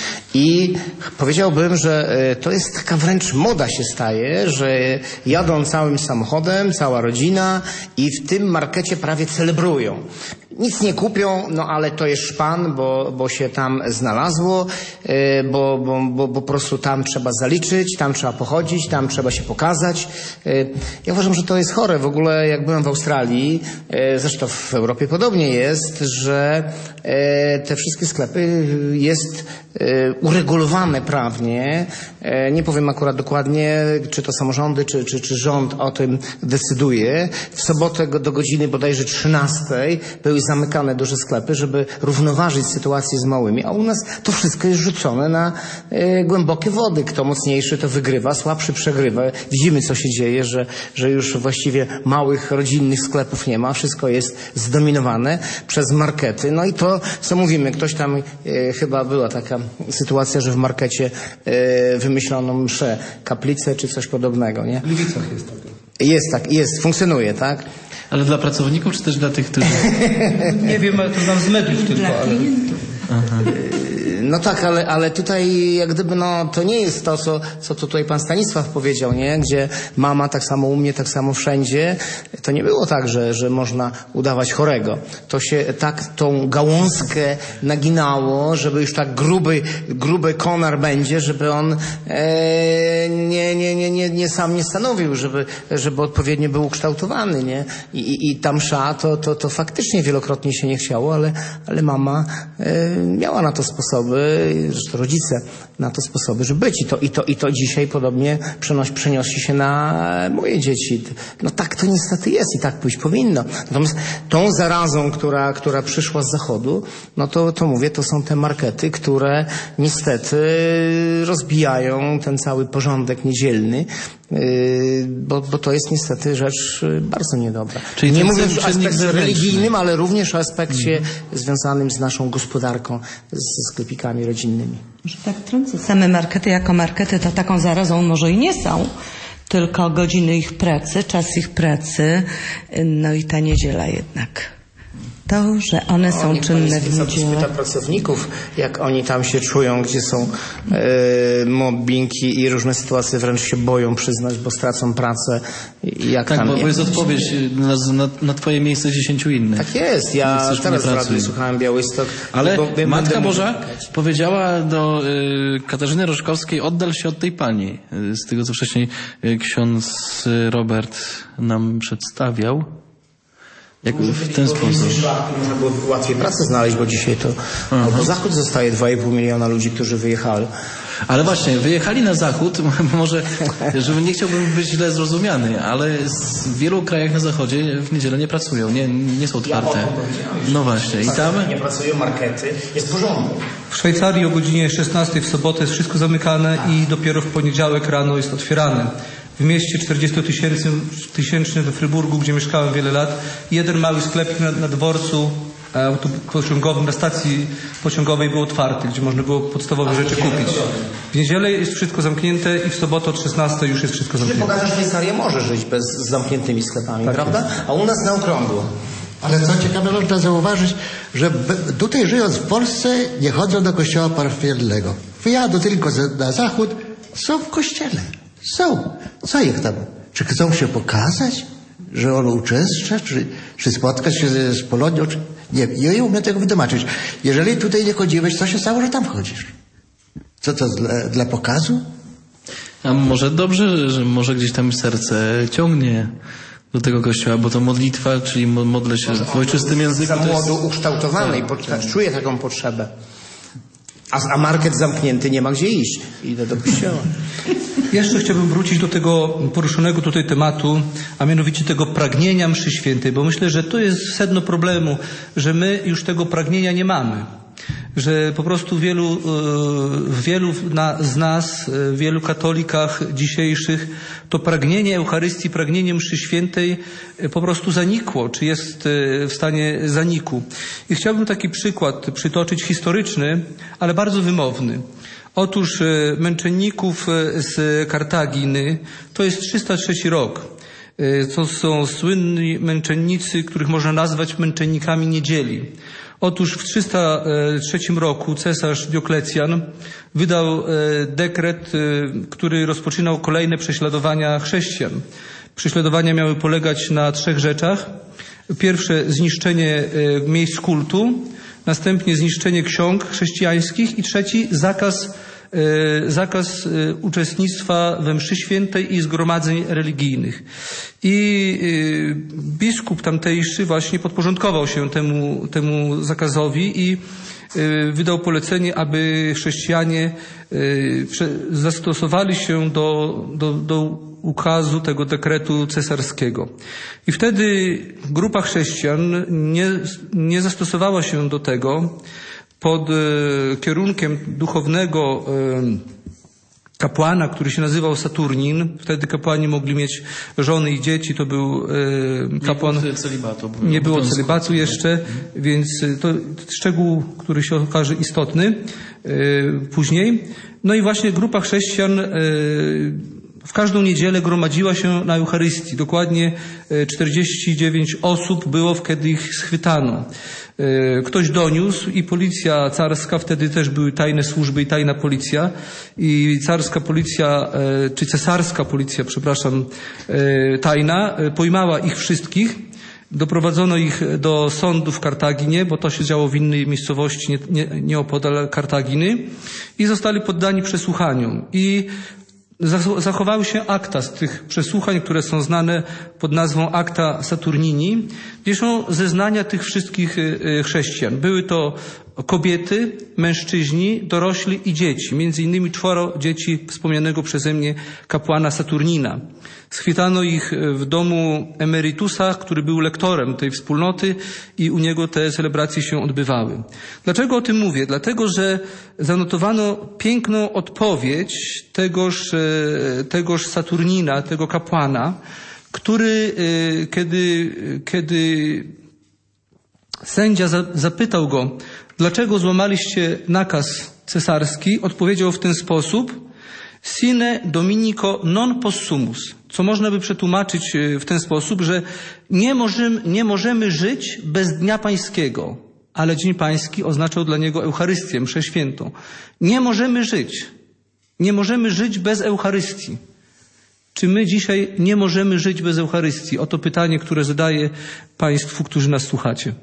i powiedziałbym, że to jest taka wręcz moda się staje, że jadą całym samochodem, cała rodzina i w tym markecie prawie celebrują. Nic nie kupią, no ale to jest szpan, bo, bo się tam znalazło, bo, bo, bo, bo po prostu tam trzeba zaliczyć, tam trzeba pochodzić, tam trzeba się pokazać. Ja uważam, że to jest chore. W ogóle jak byłem w Australii, zresztą w Europie podobnie jest, że te wszystkie sklepy jest uregulowane prawnie. Nie powiem akurat dokładnie, czy to samorządy, czy, czy, czy rząd o tym decyduje. W sobotę do godziny bodajże trzynastej były zamykane duże sklepy, żeby równoważyć sytuację z małymi, a u nas to wszystko jest rzucone na e, głębokie wody. Kto mocniejszy, to wygrywa, słabszy przegrywa. Widzimy, co się dzieje, że, że już właściwie małych, rodzinnych sklepów nie ma. Wszystko jest zdominowane przez markety. No i to, co mówimy, ktoś tam, e, chyba była taka sytuacja, że w markecie e, wymyślono mszę, kaplicę czy coś podobnego, nie? W Gliwicach jest tak. Jest tak, jest, funkcjonuje, tak? Ale dla pracowników, czy też dla tych, którzy... Nie wiem, ale to znam z mediów tylko, ale... Aha. No tak, ale, ale tutaj jak gdyby no to nie jest to, co, co tutaj pan Stanisław powiedział, nie? Gdzie mama tak samo u mnie, tak samo wszędzie. To nie było tak, że, że można udawać chorego. To się tak tą gałązkę naginało, żeby już tak gruby, gruby konar będzie, żeby on e, nie, nie, nie, nie, nie sam nie stanowił, żeby, żeby odpowiednio był ukształtowany, nie? I, i, i ta msza to, to, to faktycznie wielokrotnie się nie chciało, ale, ale mama e, miała na to sposoby, zresztą rodzice na to sposoby, żeby być. I to, i to, i to dzisiaj podobnie przenosi, przenosi się na moje dzieci. No tak to niestety jest i tak być powinno. Natomiast tą zarazą, która, która przyszła z zachodu, no to, to mówię, to są te markety, które niestety rozbijają ten cały porządek niedzielny, bo, bo to jest niestety rzecz bardzo niedobra. Czyli nie mówiąc o czynnik aspekcie zewnętrzny. religijnym, ale również o aspekcie mm. związanym z naszą gospodarką, ze sklepikami rodzinnymi. Że tak trącę. Same markety jako markety to taką zarazą może i nie są, tylko godziny ich pracy, czas ich pracy, no i ta niedziela jednak. To, że one no, są czynne w niedzielę. Spyta pracowników, jak oni tam się czują, gdzie są e, mobbingi i różne sytuacje, wręcz się boją przyznać, bo stracą pracę. Jak tak, tam bo, bo jest odpowiedź na, na, na twoje miejsce z dziesięciu innych. Tak jest. Ja teraz w radiu słuchałem Białystok. Ale bo, bo, Matka będę Boża powiedziała do y, Katarzyny Roszkowskiej, oddal się od tej pani. Y, z tego, co wcześniej y, ksiądz Robert nam przedstawiał. Jak w ten sposób. Można było łatwiej pracę znaleźć, bo dzisiaj to albo Zachód zostaje dwa i pół miliona ludzi, którzy wyjechali. Ale właśnie, wyjechali na Zachód, może, żeby nie chciałbym być źle zrozumiany, ale w wielu krajach na Zachodzie w niedzielę nie pracują, nie, nie są otwarte. No właśnie, i tam... Nie pracują markety, jest porządek. W Szwajcarii o godzinie szesnastej w sobotę jest wszystko zamykane i dopiero w poniedziałek rano jest otwierane. W mieście czterdziestotysięcznym we Fryburgu, gdzie mieszkałem wiele lat, jeden mały sklepik na, na dworcu pociągowym, na stacji pociągowej był otwarty, gdzie można było podstawowe rzeczy kupić. W niedzielę jest wszystko zamknięte i w sobotę od szesnastej już jest wszystko zamknięte. Czyli pokażę, że Szwajcaria może żyć bez z zamkniętymi sklepami, tak prawda? Jest. A u nas na okrągło. Ale co ciekawe, można zauważyć, że tutaj żyjąc w Polsce nie chodzą do kościoła parafialnego. Wyjadą tylko na zachód, są w kościele. Są. Co ich tam? Czy chcą się pokazać, że on uczestnicza, czy, czy spotkać się z, z Polonią? Czy... Nie, ja nie umiem tego wytłumaczyć. Jeżeli tutaj nie chodziłeś, co się stało, że tam chodzisz? Co to, dla, dla pokazu? A może dobrze, że może gdzieś tam serce ciągnie do tego kościoła, bo to modlitwa, czyli modlę się w ojczystym języku. Za młodu jest... ukształtowany i tak, czuje taką potrzebę. A, a market zamknięty, nie ma gdzie iść. Idę do kościoła. Jeszcze chciałbym wrócić do tego poruszonego tutaj tematu, a mianowicie tego pragnienia mszy świętej, bo myślę, że to jest sedno problemu, że my już tego pragnienia nie mamy. Że po prostu wielu, wielu z nas, wielu katolikach dzisiejszych to pragnienie Eucharystii, pragnienie mszy świętej po prostu zanikło, czy jest w stanie zaniku. I chciałbym taki przykład przytoczyć historyczny, ale bardzo wymowny. Otóż męczenników z Kartaginy to jest trzysta trzeci rok. To są słynni męczennicy, których można nazwać męczennikami niedzieli. Otóż w trzysta trzecim roku cesarz Dioklecjan wydał dekret, który rozpoczynał kolejne prześladowania chrześcijan. Prześladowania miały polegać na trzech rzeczach. Pierwsze zniszczenie miejsc kultu, następnie zniszczenie ksiąg chrześcijańskich i trzeci zakaz, zakaz uczestnictwa we mszy świętej i zgromadzeń religijnych. I biskup tamtejszy właśnie podporządkował się temu, temu zakazowi i wydał polecenie, aby chrześcijanie zastosowali się do, do, do ukazu tego dekretu cesarskiego. I wtedy grupa chrześcijan nie, nie zastosowała się do tego pod kierunkiem duchownego kapłana, który się nazywał Saturnin. Wtedy kapłani mogli mieć żony i dzieci. To był kapłan... Nie było celibatu. Nie było celibatu jeszcze, więc to szczegół, który się okaże istotny później. No i właśnie grupa chrześcijan w każdą niedzielę gromadziła się na Eucharystii. Dokładnie czterdzieści dziewięć osób było, kiedy ich schwytano. Ktoś doniósł i policja carska, wtedy też były tajne służby i tajna policja, i carska policja, czy cesarska policja, przepraszam, tajna, pojmała ich wszystkich. Doprowadzono ich do sądu w Kartaginie, bo to się działo w innej miejscowości, nie, nie, nieopodal Kartaginy, i zostali poddani przesłuchaniom. I zachowały się akta z tych przesłuchań, które są znane pod nazwą Acta Saturnini, gdzie są zeznania tych wszystkich chrześcijan. Były to kobiety, mężczyźni, dorośli i dzieci. Między innymi czworo dzieci wspomnianego przeze mnie kapłana Saturnina. Schwytano ich w domu emerytusa, który był lektorem tej wspólnoty, i u niego te celebracje się odbywały. Dlaczego o tym mówię? Dlatego, że zanotowano piękną odpowiedź tegoż, tegoż Saturnina, tego kapłana, który, kiedy, kiedy sędzia zapytał go, dlaczego złamaliście nakaz cesarski, odpowiedział w ten sposób: sine dominico non possumus, co można by przetłumaczyć w ten sposób, że nie możemy, nie możemy żyć bez Dnia Pańskiego, ale Dzień Pański oznaczał dla niego Eucharystię, mszę świętą. Nie możemy żyć. Nie możemy żyć bez Eucharystii. Czy my dzisiaj nie możemy żyć bez Eucharystii? Oto pytanie, które zadaję Państwu, którzy nas słuchacie.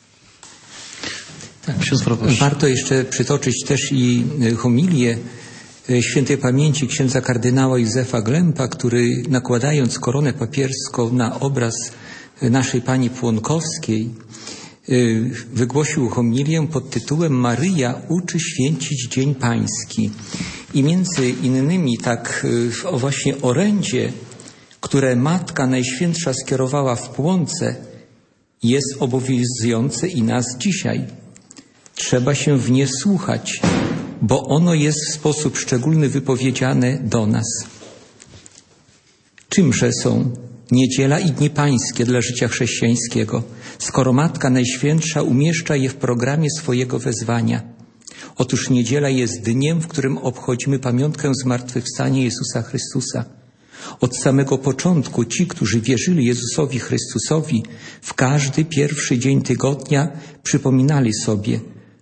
Tak, warto jeszcze przytoczyć też i homilię świętej pamięci księdza kardynała Józefa Glempa, który, nakładając koronę papierską na obraz naszej Pani Płonkowskiej, wygłosił homilię pod tytułem Maryja uczy święcić Dzień Pański. I między innymi tak o właśnie orędzie, które Matka Najświętsza skierowała w Płonce, jest obowiązujące i nas dzisiaj. Trzeba się w nie słuchać, bo ono jest w sposób szczególny wypowiedziane do nas. Czymże są Niedziela i dni pańskie dla życia chrześcijańskiego, skoro Matka Najświętsza umieszcza je w programie swojego wezwania. Otóż niedziela jest dniem, w którym obchodzimy pamiątkę zmartwychwstania Jezusa Chrystusa. Od samego początku ci, którzy wierzyli Jezusowi Chrystusowi, w każdy pierwszy dzień tygodnia przypominali sobie,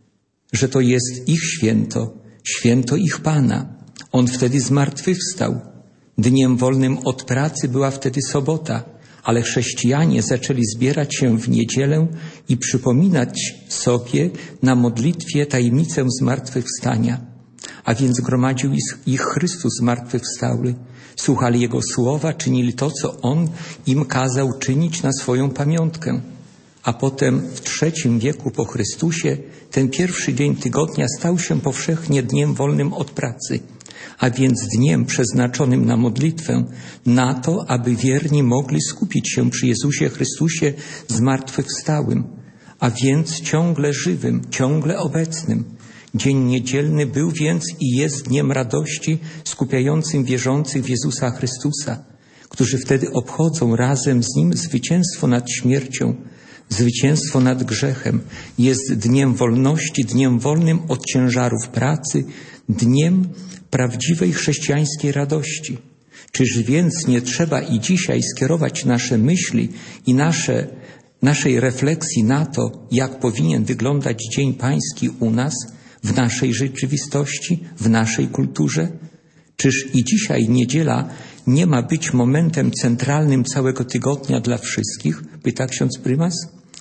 że to jest ich święto, święto ich Pana. On wtedy zmartwychwstał. Dniem wolnym od pracy była wtedy sobota, ale chrześcijanie zaczęli zbierać się w niedzielę i przypominać sobie na modlitwie tajemnicę zmartwychwstania. A więc gromadził ich Chrystus zmartwychwstały. Słuchali Jego słowa, czynili to, co On im kazał czynić na swoją pamiątkę. A potem w trzecim wieku po Chrystusie ten pierwszy dzień tygodnia stał się powszechnie dniem wolnym od pracy, a więc dniem przeznaczonym na modlitwę, na to, aby wierni mogli skupić się przy Jezusie Chrystusie zmartwychwstałym, a więc ciągle żywym, ciągle obecnym. Dzień niedzielny był więc i jest dniem radości skupiającym wierzących w Jezusa Chrystusa, którzy wtedy obchodzą razem z Nim zwycięstwo nad śmiercią, zwycięstwo nad grzechem. Jest dniem wolności, dniem wolnym od ciężarów pracy, dniem prawdziwej chrześcijańskiej radości. Czyż więc nie trzeba i dzisiaj skierować nasze myśli i nasze, naszej refleksji na to, jak powinien wyglądać Dzień Pański u nas, w naszej rzeczywistości, w naszej kulturze? Czyż i dzisiaj niedziela nie ma być momentem centralnym całego tygodnia dla wszystkich? Pyta ksiądz prymas.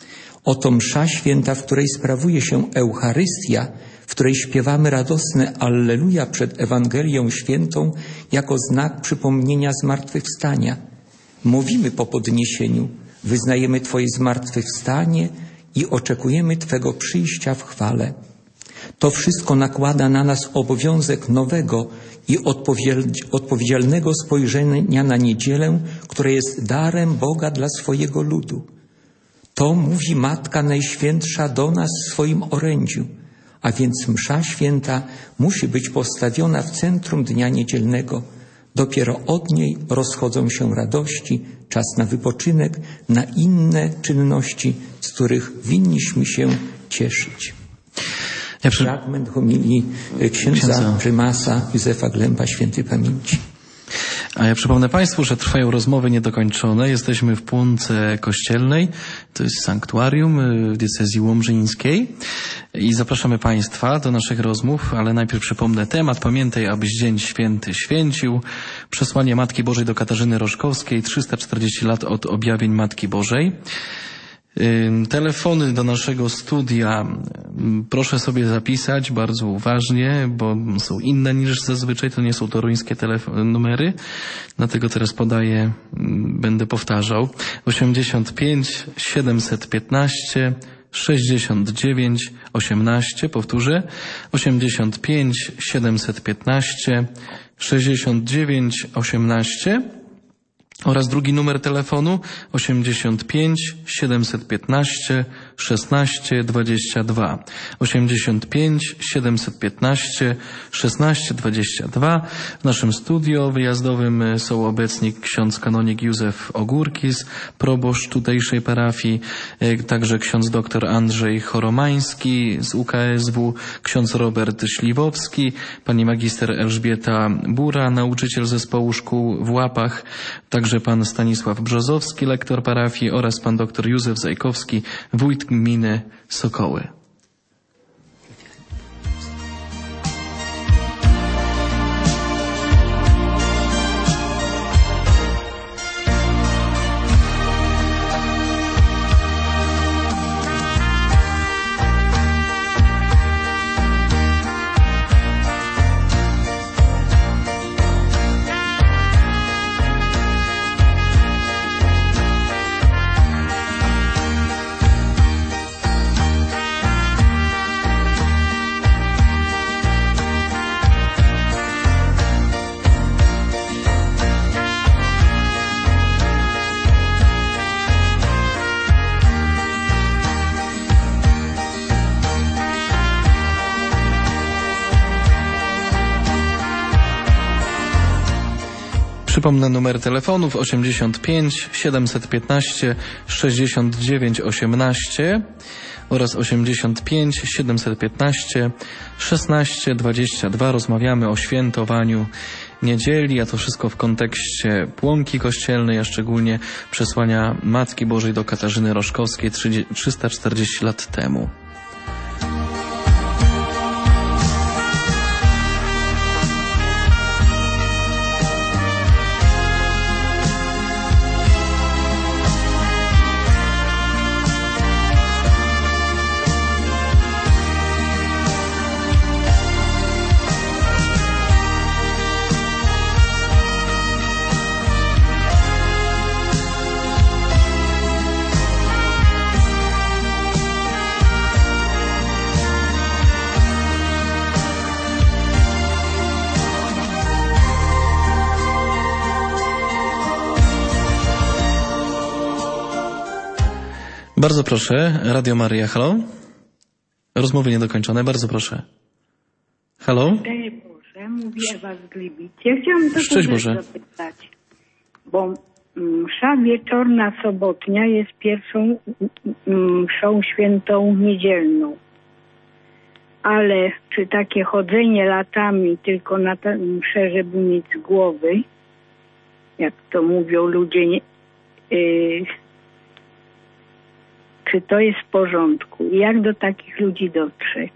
Oto msza święta, w której sprawuje się Eucharystia, w której śpiewamy radosne Alleluja przed Ewangelią Świętą jako znak przypomnienia zmartwychwstania. Mówimy po podniesieniu, wyznajemy Twoje zmartwychwstanie i oczekujemy Twego przyjścia w chwale. To wszystko nakłada na nas obowiązek nowego i odpowiedzialnego spojrzenia na niedzielę, które jest darem Boga dla swojego ludu. To mówi Matka Najświętsza do nas w swoim orędziu, a więc msza święta musi być postawiona w centrum dnia niedzielnego. Dopiero od niej rozchodzą się radości, czas na wypoczynek, na inne czynności, z których winniśmy się cieszyć. Ja przy... Fragment homilii księdza, księdza prymasa Józefa Glempa, świętej pamięci. A ja przypomnę Państwu, że trwają rozmowy niedokończone. Jesteśmy w Płonce Kościelnej, to jest sanktuarium w diecezji łomżyńskiej i zapraszamy Państwa do naszych rozmów, ale najpierw przypomnę temat. Pamiętaj, abyś dzień święty święcił. Przesłanie Matki Bożej do Katarzyny Roszkowskiej, trzysta czterdzieści lat od objawień Matki Bożej. Telefony do naszego studia proszę sobie zapisać bardzo uważnie, bo są inne niż zazwyczaj, to nie są toruńskie telefon- numery, dlatego teraz podaję, będę powtarzał. osiemdziesiąt pięć siedemset piętnaście sześćdziesiąt dziewięć osiemnaście, powtórzę, osiemdziesiąt pięć siedemset piętnaście sześćdziesiąt dziewięć osiemnaście. Oraz drugi numer telefonu osiemdziesiąt pięć siedemset piętnaście szesnaście dwadzieścia dwa. osiemdziesiąt pięć siedemset piętnaście szesnaście dwadzieścia dwa. W naszym studio wyjazdowym są obecni ksiądz kanonik Józef Ogórkis, proboszcz tutejszej parafii, także ksiądz doktor Andrzej Choromański z U K S W, ksiądz Robert Śliwowski, pani magister Elżbieta Bura, nauczyciel zespołu szkół w Łapach, także pan Stanisław Brzozowski, lektor parafii oraz pan dr Józef Zajkowski, wójt gminy Sokoły. Przypomnę numer telefonów osiemdziesiąt pięć siedemset piętnaście sześćdziesiąt dziewięć osiemnaście oraz osiemdziesiąt pięć siedemset piętnaście szesnaście dwadzieścia dwa. Rozmawiamy o świętowaniu niedzieli, a to wszystko w kontekście płonki kościelnej, a szczególnie przesłania Matki Bożej do Katarzyny Roszkowskiej trzysta czterdzieści lat temu. Bardzo proszę, Radio Maryja, halo? Rozmowy niedokończone, bardzo proszę. Halo? Szczęść Boże, mówi Ewa z Gliwic. Ja chciałam tylko Szczęść Boże. zapytać, bo msza wieczorna sobotnia jest pierwszą mszą świętą niedzielną. Ale czy takie chodzenie latami tylko na tę mszę, żeby mieć z głowy, jak to mówią ludzie, nie, yy, czy to jest w porządku? Jak do takich ludzi dotrzeć?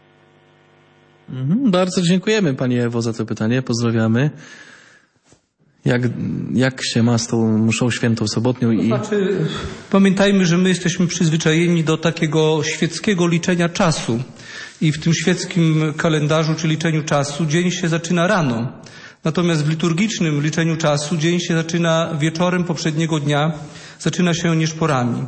Mhm, bardzo dziękujemy Pani Ewo za to pytanie. Pozdrawiamy. Jak, jak się ma z tą mszą świętą sobotnią? I... Znaczy, pamiętajmy, że my jesteśmy przyzwyczajeni do takiego świeckiego liczenia czasu. I w tym świeckim kalendarzu czy liczeniu czasu dzień się zaczyna rano. Natomiast w liturgicznym liczeniu czasu dzień się zaczyna wieczorem poprzedniego dnia, zaczyna się nieszporami.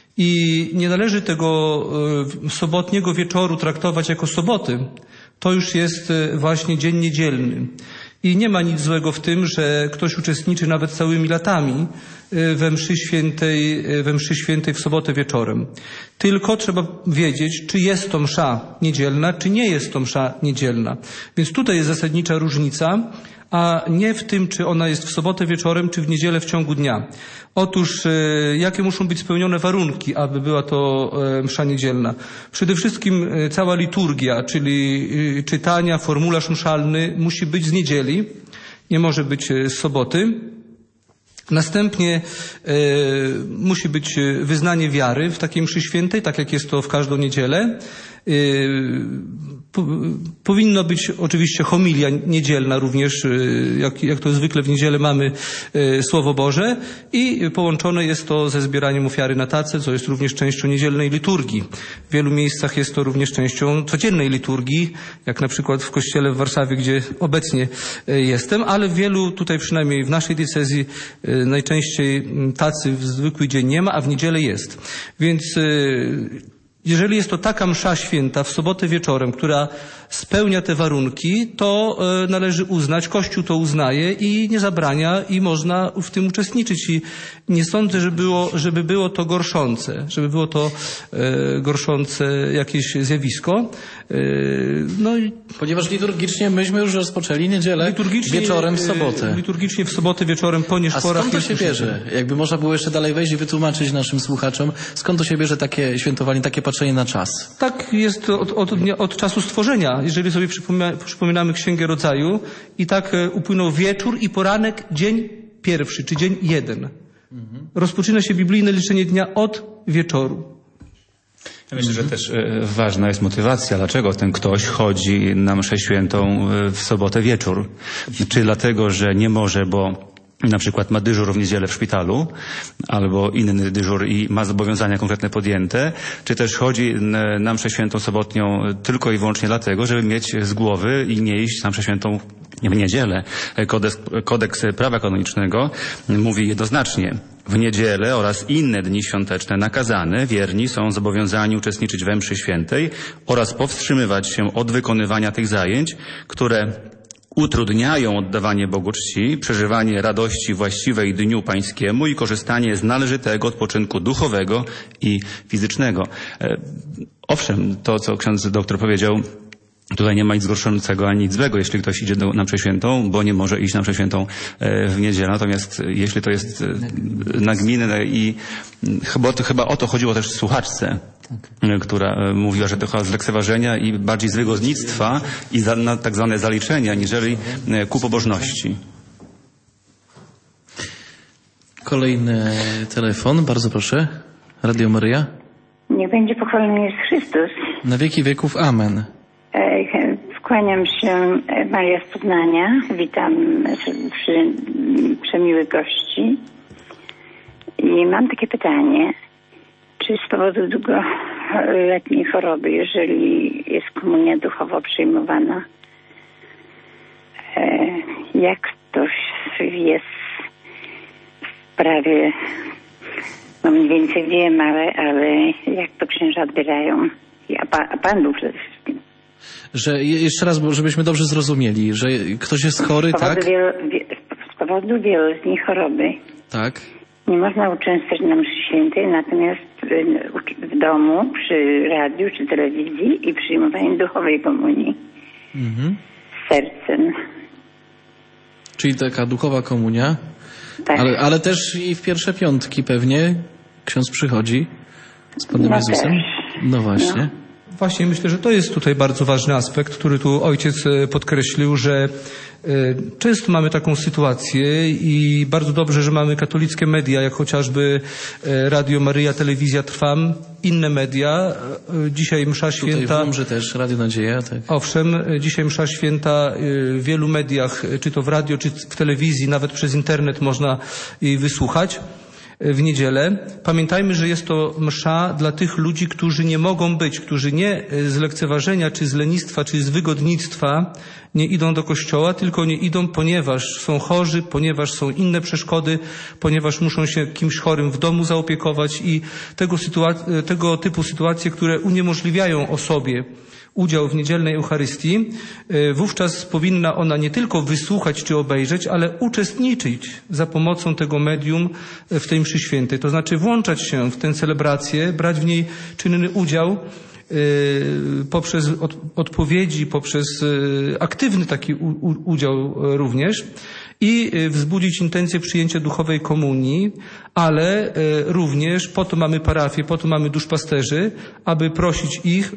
I nie należy tego sobotniego wieczoru traktować jako soboty. To już jest właśnie dzień niedzielny. I nie ma nic złego w tym, że ktoś uczestniczy nawet całymi latami we mszy świętej, we mszy świętej w sobotę wieczorem. Tylko trzeba wiedzieć, czy jest to msza niedzielna, czy nie jest to msza niedzielna. Więc tutaj jest zasadnicza różnica, a nie w tym, czy ona jest w sobotę wieczorem, czy w niedzielę w ciągu dnia. Otóż, jakie muszą być spełnione warunki, aby była to msza niedzielna? Przede wszystkim cała liturgia, czyli czytania, formularz mszalny musi być z niedzieli, nie może być z soboty. Następnie e, musi być wyznanie wiary w takiej mszy świętej, tak jak jest to w każdą niedzielę. E, po, powinno być oczywiście homilia niedzielna również, e, jak, jak to zwykle w niedzielę mamy e, Słowo Boże i połączone jest to ze zbieraniem ofiary na tacę, co jest również częścią niedzielnej liturgii. W wielu miejscach jest to również częścią codziennej liturgii, jak na przykład w kościele w Warszawie, gdzie obecnie e, jestem, ale w wielu, tutaj przynajmniej w naszej diecezji, e, najczęściej tacy w zwykły dzień nie ma, a w niedzielę jest. Więc jeżeli jest to taka msza święta w sobotę wieczorem, która spełnia te warunki, to należy uznać, Kościół to uznaje i nie zabrania i można w tym uczestniczyć. I nie sądzę, żeby było, żeby było to gorszące, żeby było to e, gorszące jakieś zjawisko. E, no i Ponieważ liturgicznie myśmy już rozpoczęli niedzielę wieczorem w sobotę. Liturgicznie w sobotę wieczorem po nieszporach. A skąd to się bierze? Jakby można było jeszcze dalej wejść i wytłumaczyć naszym słuchaczom, skąd to się bierze takie świętowanie, takie patrzenie na czas? Tak jest od, od, od czasu stworzenia. Jeżeli sobie przypomina, przypominamy Księgę Rodzaju i tak upłynął wieczór i poranek, dzień pierwszy, czy dzień jeden. Mhm. Rozpoczyna się biblijne liczenie dnia od wieczoru. Ja myślę, że też ważna jest motywacja, dlaczego ten ktoś chodzi na mszę świętą w sobotę wieczór. Czy dlatego, że nie może, bo na przykład ma dyżur w niedzielę w szpitalu, albo inny dyżur i ma zobowiązania konkretne podjęte, czy też chodzi na mszę świętą sobotnią tylko i wyłącznie dlatego, żeby mieć z głowy i nie iść na mszę świętą w niedzielę. Kodeks, kodeks prawa kanonicznego mówi jednoznacznie: w niedzielę oraz inne dni świąteczne nakazane wierni są zobowiązani uczestniczyć we mszy świętej oraz powstrzymywać się od wykonywania tych zajęć, które utrudniają oddawanie Bogu czci, przeżywanie radości właściwej Dniu Pańskiemu i korzystanie z należytego odpoczynku duchowego i fizycznego. Owszem, to co ksiądz doktor powiedział, Tutaj nie ma nic gorszącego ani nic złego, jeśli ktoś idzie do, na mszę świętą, bo nie może iść na mszę świętą w niedzielę. Natomiast jeśli to jest nagminne i chyba, to, chyba o to chodziło też słuchaczce, tak, która mówiła, że to chyba z lekceważenia i bardziej z wygodnictwa i za, na tak zwane zaliczenia, aniżeli ku pobożności. Kolejny telefon, bardzo proszę. Radio Maryja. Nie będzie pochwalony jest Chrystus. Na wieki wieków, amen. Skłaniam się, Maria z Poznania. Witam przy przemiłych gości. I mam takie pytanie. Czy z powodu długoletniej choroby, jeżeli jest komunia duchowo przyjmowana, jak ktoś jest w prawie, no mniej więcej wiem, ale, ale jak to księża odbierają? A, pa, a Pan był przede wszystkim. Że jeszcze raz, żebyśmy dobrze zrozumieli, że ktoś jest chory, z powodu tak? Wielu, z powodu wieloletniej choroby. Tak. Nie można uczęszczać na mszy świętej, natomiast w domu, przy radiu czy telewizji i przyjmowaniu duchowej komunii Mhm. z sercem. Czyli taka duchowa komunia. Tak. Ale, ale też i w pierwsze piątki pewnie ksiądz przychodzi z Panem No Jezusem. też. No właśnie. No. Właśnie myślę, że to jest tutaj bardzo ważny aspekt, który tu ojciec podkreślił, że często mamy taką sytuację i bardzo dobrze, że mamy katolickie media, jak chociażby Radio Maryja, Telewizja Trwam, inne media. Dzisiaj msza święta... Tutaj w Łomży też Radio Nadzieja. Tak. Owszem, dzisiaj msza święta w wielu mediach, czy to w radio, czy w telewizji, nawet przez internet można jej wysłuchać w niedzielę. Pamiętajmy, że jest to msza dla tych ludzi, którzy nie mogą być, którzy nie z lekceważenia, czy z lenistwa, czy z wygodnictwa nie idą do kościoła, tylko nie idą, ponieważ są chorzy, ponieważ są inne przeszkody, ponieważ muszą się kimś chorym w domu zaopiekować i tego, sytuac- tego typu sytuacje, które uniemożliwiają osobie udział w niedzielnej Eucharystii, wówczas powinna ona nie tylko wysłuchać czy obejrzeć, ale uczestniczyć za pomocą tego medium w tej mszy świętej. To znaczy włączać się w tę celebrację, brać w niej czynny udział poprzez od, odpowiedzi, poprzez aktywny taki u, u, udział również i wzbudzić intencję przyjęcia duchowej komunii, ale również po to mamy parafię, po to mamy duszpasterzy, aby prosić ich,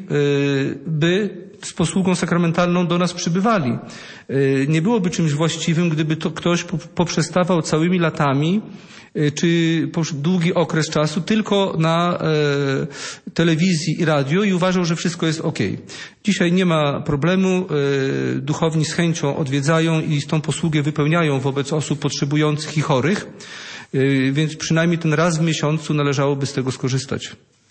by z posługą sakramentalną do nas przybywali. Nie byłoby czymś właściwym, gdyby to ktoś poprzestawał całymi latami czy długi okres czasu tylko na e, telewizji i radio i uważał, że wszystko jest okej. Dzisiaj nie ma problemu, e, duchowni z chęcią odwiedzają i tą posługę wypełniają wobec osób potrzebujących i chorych, e, więc przynajmniej ten raz w miesiącu należałoby z tego skorzystać.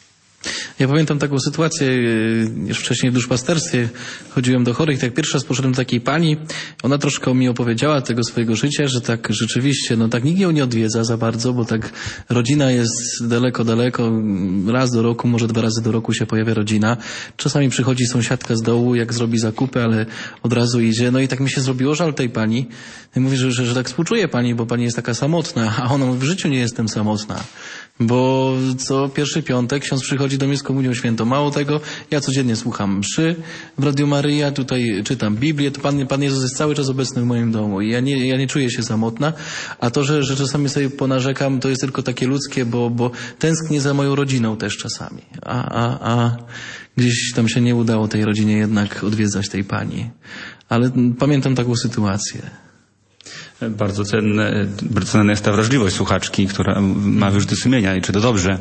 Ja pamiętam taką sytuację, już wcześniej w duszpasterstwie chodziłem do chorych, tak pierwszy raz poszedłem do takiej pani, ona troszkę mi opowiedziała tego swojego życia, że tak rzeczywiście, no tak nikt ją nie odwiedza za bardzo, bo tak rodzina jest daleko, daleko, raz do roku, może dwa razy do roku się pojawia rodzina. Czasami przychodzi sąsiadka z dołu, jak zrobi zakupy, ale od razu idzie. No i tak mi się zrobiło żal tej pani. I mówi, że, że, że tak współczuję pani, bo pani jest taka samotna, a ona mówi, w życiu nie jestem samotna. Bo co pierwszy piątek ksiądz przychodzi do mnie z komunią świętą. Mało tego, ja codziennie słucham mszy w Radiu Maryja, tutaj czytam Biblię, to Pan, Pan Jezus jest cały czas obecny w moim domu i ja nie, ja nie czuję się samotna, a to, że, że czasami sobie ponarzekam, to jest tylko takie ludzkie, bo, bo tęsknię za moją rodziną też czasami, a, a, a gdzieś tam się nie udało tej rodzinie jednak odwiedzać tej pani. Ale pamiętam taką sytuację. Bardzo cenne, bardzo cenna jest ta wrażliwość słuchaczki, która ma wyrzuty sumienia i czy to dobrze,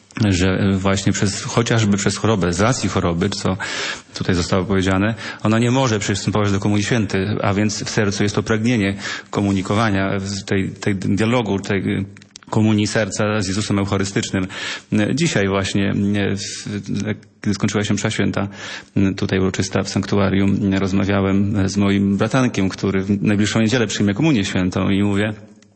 że właśnie przez, chociażby przez chorobę, z racji choroby, co tutaj zostało powiedziane, ona nie może przystępować do Komunii Świętej, a więc w sercu jest to pragnienie komunikowania, tej, tej dialogu, tej komunii serca z Jezusem Eucharystycznym. Dzisiaj właśnie, kiedy skończyła się msza święta, tutaj uroczysta w sanktuarium, rozmawiałem z moim bratankiem, który w najbliższą niedzielę przyjmie komunię świętą i mówię: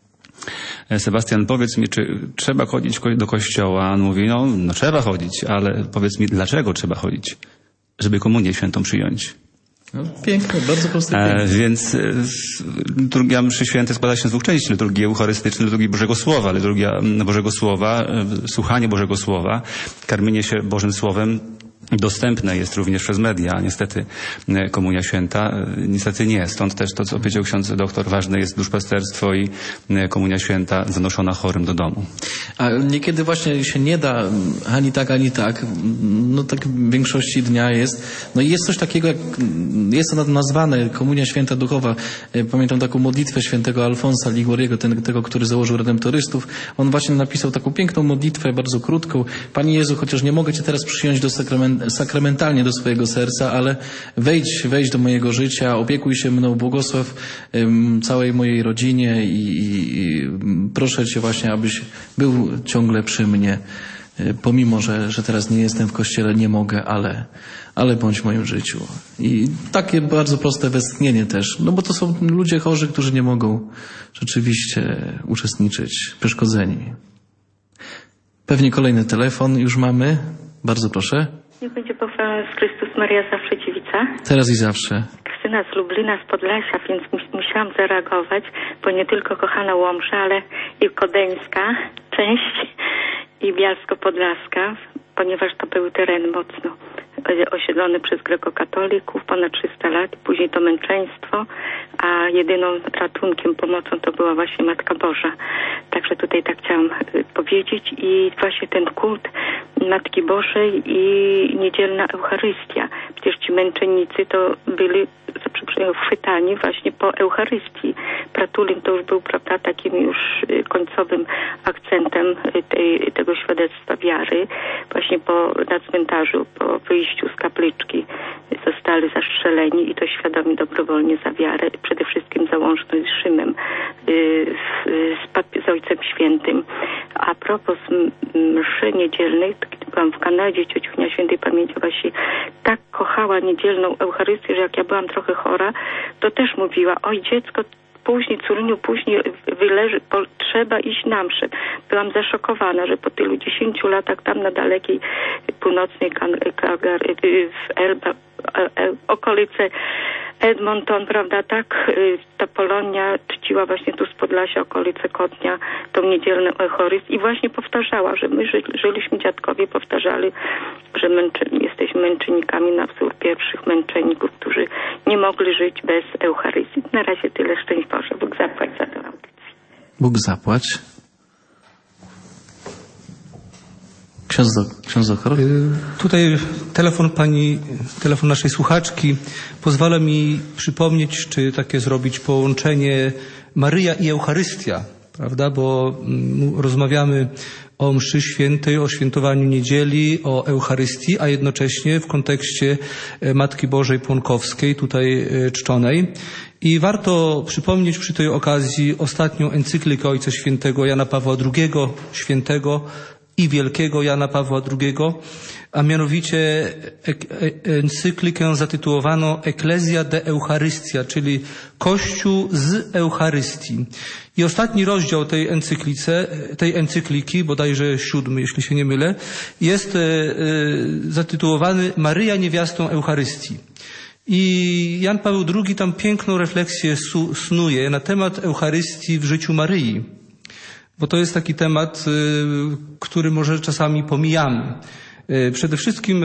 Sebastian, powiedz mi, czy trzeba chodzić do kościoła? On mówi, no, no trzeba chodzić, ale powiedz mi, dlaczego trzeba chodzić? Żeby komunię świętą przyjąć. No, piękne, bardzo proste. E, więc e, liturgia mszy świętej składa się z dwóch części. Liturgii eucharystycznej, liturgii Bożego Słowa. Liturgia Bożego Słowa, e, słuchanie Bożego Słowa, karmienie się Bożym Słowem dostępne jest również przez media, a niestety Komunia Święta niestety nie. Stąd też to, co powiedział ksiądz doktor, ważne jest duszpasterstwo i Komunia Święta zanoszona chorym do domu. A niekiedy właśnie się nie da ani tak, ani tak. No tak w większości dnia jest. No i jest coś takiego, jak jest to nazwane Komunia Święta Duchowa. Pamiętam taką modlitwę świętego Alfonsa Liguoriego, ten, tego, który założył Redemptorystów. On właśnie napisał taką piękną modlitwę, bardzo krótką. Panie Jezu, chociaż nie mogę Cię teraz przyjąć do sakramentu, sakramentalnie do swojego serca, ale wejdź, wejdź do mojego życia, opiekuj się mną, błogosław um, całej mojej rodzinie i, i, i proszę Cię właśnie, abyś był ciągle przy mnie, pomimo, że, że teraz nie jestem w kościele, nie mogę, ale, ale bądź w moim życiu. I takie bardzo proste westchnienie też, no bo to są ludzie chorzy, którzy nie mogą rzeczywiście uczestniczyć, przeszkodzeni. Pewnie kolejny telefon już mamy. Bardzo proszę. Niech będzie pochwalony Chrystus, Maria zawsze dziewica. Teraz i zawsze. Krystyna z Lublina, z Podlasia, więc musiałam zareagować, bo nie tylko kochana Łomża, ale i Kodeńska część i Bialsko-Podlaska, ponieważ to były tereny mocno osiedlone przez grekokatolików ponad trzysta lat, później to męczeństwo, a jedyną ratunkiem, pomocą to była właśnie Matka Boża. Także tutaj tak chciałam powiedzieć i właśnie ten kult Matki Bożej i niedzielna Eucharystia. Przecież ci męczennicy to byli chwytani właśnie po Eucharystii. Pratulin to już był, prawda, takim już końcowym akcentem tej, tego świadectwa wiary. Właśnie po, na cmentarzu, po wyjściu z kapliczki zostali zastrzeleni i to świadomie, dobrowolnie za wiarę. Przede wszystkim za łączność z Rzymem, z, z Ojcem Świętym. A propos mszy niedzielnej, kiedy byłam w Kanadzie, ciociunia świętej pamięci właśnie tak kochała niedzielną Eucharystię, że jak ja byłam trochę chora, to też mówiła: oj dziecko, później, córuniu, później wyleży, po, trzeba iść na mszę. Byłam zaszokowana, że po tylu dziesięciu latach tam na dalekiej północnej w Elba, okolice Edmonton, prawda, tak, ta Polonia czciła właśnie tu z Podlasia, okolice Kotnia, tą niedzielną Eucharystię i właśnie powtarzała, że my ży, żyliśmy, dziadkowie powtarzali, że męczy, jesteśmy męczennikami na wzór pierwszych męczenników, którzy nie mogli żyć bez Eucharystii. Na razie tyle, szczęść Boże. Bóg zapłać za tę audycję. Bóg zapłać. Ksiądz, ksiądz doktor? Tutaj telefon pani, telefon naszej słuchaczki pozwala mi przypomnieć, czy takie zrobić połączenie Maryja i Eucharystia, prawda? Bo rozmawiamy o mszy świętej, o świętowaniu niedzieli, o Eucharystii, a jednocześnie w kontekście Matki Bożej Płonkowskiej, tutaj czczonej. I warto przypomnieć przy tej okazji ostatnią encyklikę Ojca Świętego Jana Pawła drugiego, świętego i wielkiego Jana Pawła drugiego, a mianowicie encyklikę zatytułowaną Ecclesia de Eucharystia, czyli Kościół z Eucharystii. I ostatni rozdział tej encyklice, tej encykliki, bodajże siódmy, jeśli się nie mylę, jest zatytułowany Maryja niewiastą Eucharystii. I Jan Paweł drugi tam piękną refleksję snuje na temat Eucharystii w życiu Maryi. Bo to jest taki temat, który może czasami pomijamy. Przede wszystkim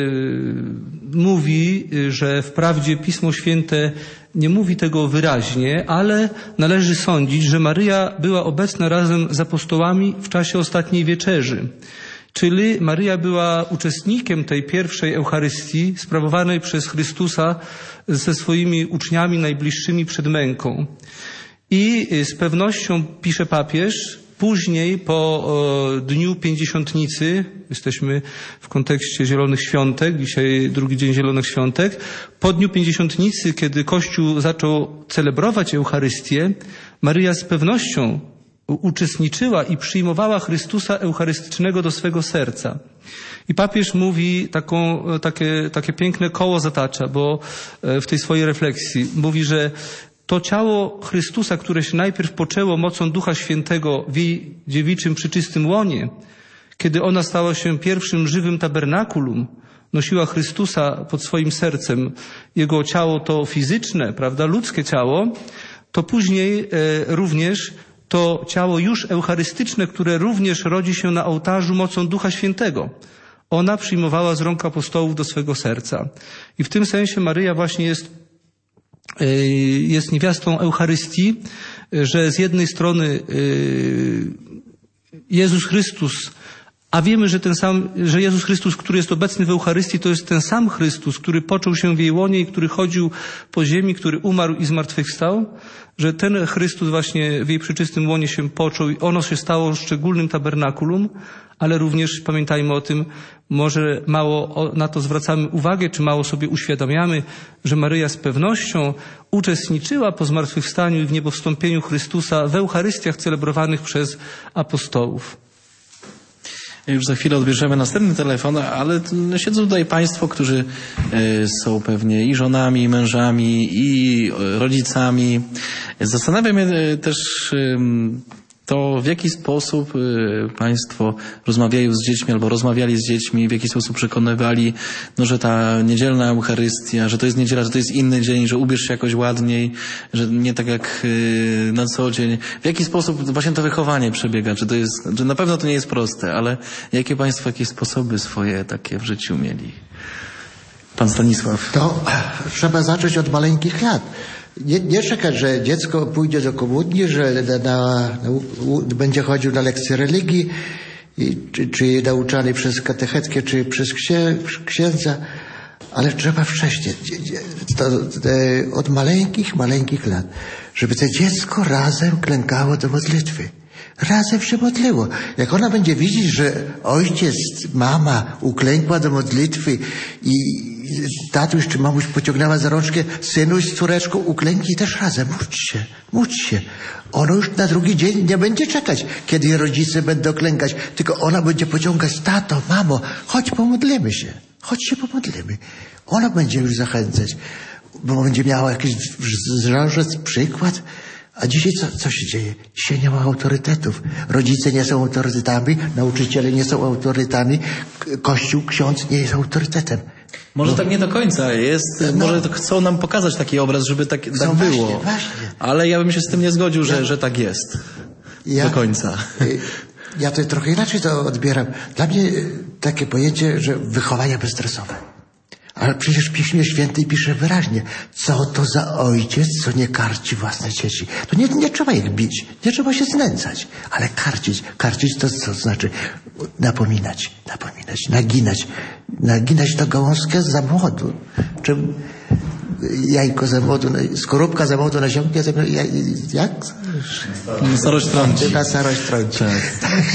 mówi, że wprawdzie Pismo Święte nie mówi tego wyraźnie, ale należy sądzić, że Maryja była obecna razem z apostołami w czasie ostatniej wieczerzy. Czyli Maryja była uczestnikiem tej pierwszej Eucharystii sprawowanej przez Chrystusa ze swoimi uczniami najbliższymi przed męką. I z pewnością, pisze papież, później po o, Dniu Pięćdziesiątnicy, jesteśmy w kontekście Zielonych Świątek, dzisiaj drugi dzień Zielonych Świątek, po Dniu Pięćdziesiątnicy, kiedy Kościół zaczął celebrować Eucharystię, Maryja z pewnością uczestniczyła i przyjmowała Chrystusa Eucharystycznego do swego serca. I papież mówi taką, takie, takie piękne koło zatacza, bo w tej swojej refleksji mówi, że to ciało Chrystusa, które się najpierw poczęło mocą Ducha Świętego w jej dziewiczym przyczystym łonie, kiedy ona stała się pierwszym żywym tabernakulum, nosiła Chrystusa pod swoim sercem, jego ciało to fizyczne, prawda, ludzkie ciało, to później e, również to ciało już eucharystyczne, które również rodzi się na ołtarzu mocą Ducha Świętego. Ona przyjmowała z rąk apostołów do swego serca. I w tym sensie Maryja właśnie jest, jest niewiastą Eucharystii, że z jednej strony Jezus Chrystus, a wiemy, że ten sam, że Jezus Chrystus, który jest obecny w Eucharystii, to jest ten sam Chrystus, który począł się w jej łonie i który chodził po ziemi, który umarł i zmartwychwstał, że ten Chrystus właśnie w jej przyczystym łonie się począł i ono się stało szczególnym tabernakulum, ale również pamiętajmy o tym, może mało na to zwracamy uwagę, czy mało sobie uświadamiamy, że Maryja z pewnością uczestniczyła po zmartwychwstaniu i w niebowstąpieniu Chrystusa w Eucharystiach celebrowanych przez apostołów. Już za chwilę odbierzemy następny telefon, ale siedzą tutaj państwo, którzy są pewnie i żonami, i mężami, i rodzicami. Zastanawia mnie też to, w jaki sposób państwo rozmawiają z dziećmi albo rozmawiali z dziećmi, w jaki sposób przekonywali, no, że ta niedzielna Eucharystia, że to jest niedziela, że to jest inny dzień, że ubierz się jakoś ładniej, że nie tak jak na co dzień. W jaki sposób właśnie to wychowanie przebiega? Czy to jest, że na pewno to nie jest proste, ale jakie państwo, jakie sposoby swoje takie w życiu mieli? Pan Stanisław. To trzeba zacząć od maleńkich lat. Nie, nie czekać, że dziecko pójdzie do komunii, że na, na, na, u, będzie chodził na lekcje religii, i, czy, czy nauczany przez katechetkę, czy przez księ, księdza, ale trzeba wcześniej, to, to, od maleńkich, maleńkich lat, żeby to dziecko razem klękało do modlitwy. Razem się modliło. Jak ona będzie widzieć, że ojciec, mama uklękła do modlitwy i tatuś czy mamuś pociągnęła za rączkę, synuś z córeczką uklęknij też razem. Módl się, módl się. Ono już na drugi dzień nie będzie czekać, kiedy rodzice będą klękać, tylko ona będzie pociągać, tato, mamo, chodź pomodlimy się. Chodź się pomodlimy. Ona będzie już zachęcać, bo będzie miała jakiś wzórzec, przykład. A dzisiaj co, co się dzieje? Dzisiaj nie ma autorytetów. Rodzice nie są autorytetami, nauczyciele nie są autorytetami, Kościół, ksiądz nie jest autorytetem. Może no. tak nie do końca jest, no. Może to chcą nam pokazać taki obraz, żeby tak, tak no było. Właśnie, właśnie. Ale ja bym się z tym nie zgodził, że, ja, że tak jest. Ja, do końca. Ja to trochę inaczej to odbieram. Dla mnie takie pojęcie, że wychowanie bezstresowe. Ale przecież w Piśmie Świętym pisze wyraźnie, co to za ojciec, co nie karci własne dzieci. To nie, nie trzeba ich bić, nie trzeba się znęcać, ale karcić. Karcić to co znaczy napominać, napominać, naginać. Naginać to gałązkę za młodu. Czym jajko za młodu, skorupka za młodu nasiąknie, jak? Na starość trąci. Na starość trąci. Tak.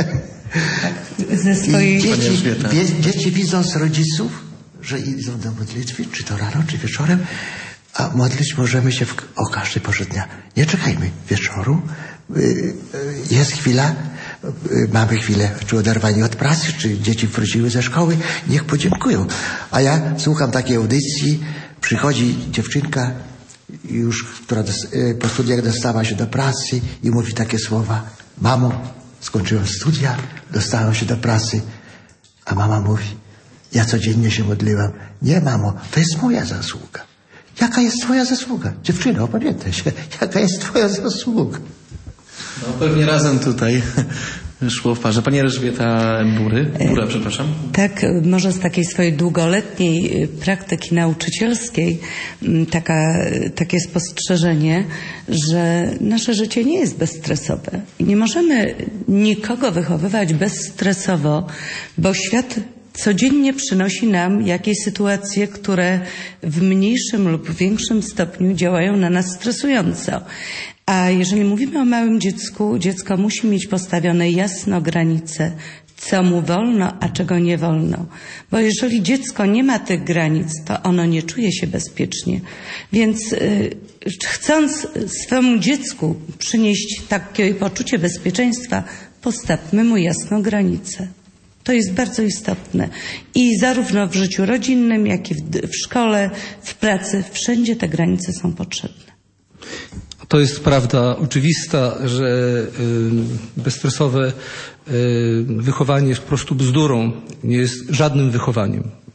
Ze swojej... Dzieci, wie, dzieci widzą z rodziców, że idą do modlitwy, czy to rano, czy wieczorem, a modlić możemy się w, o każdej porze dnia. Nie czekajmy wieczoru. Jest chwila, mamy chwilę, czy oderwani od pracy, czy dzieci wróciły ze szkoły, niech podziękują. A ja słucham takiej audycji, przychodzi dziewczynka, już, która dos, po studiach dostała się do pracy i mówi takie słowa: mamo, skończyłem studia, dostałem się do pracy, a mama mówi: ja codziennie się modliłam. Nie, mamo, to jest moja zasługa. Jaka jest twoja zasługa? Dziewczyno, pamiętaj się, jaka jest twoja zasługa? No pewnie razem tutaj szło w parze. Pani Elżbieta Bury, Bura, przepraszam. Tak, może z takiej swojej długoletniej praktyki nauczycielskiej taka, takie spostrzeżenie, że nasze życie nie jest bezstresowe. Nie możemy nikogo wychowywać bezstresowo, bo świat codziennie przynosi nam jakieś sytuacje, które w mniejszym lub większym stopniu działają na nas stresująco. A jeżeli mówimy o małym dziecku, dziecko musi mieć postawione jasno granice, co mu wolno, a czego nie wolno. Bo jeżeli dziecko nie ma tych granic, to ono nie czuje się bezpiecznie. Więc yy, chcąc swemu dziecku przynieść takie poczucie bezpieczeństwa, postawmy mu jasno granice. To jest bardzo istotne. I zarówno w życiu rodzinnym, jak i w, w szkole, w pracy, wszędzie te granice są potrzebne. To jest prawda oczywista, że y, bezstresowe y, wychowanie jest po prostu bzdurą, nie jest żadnym wychowaniem.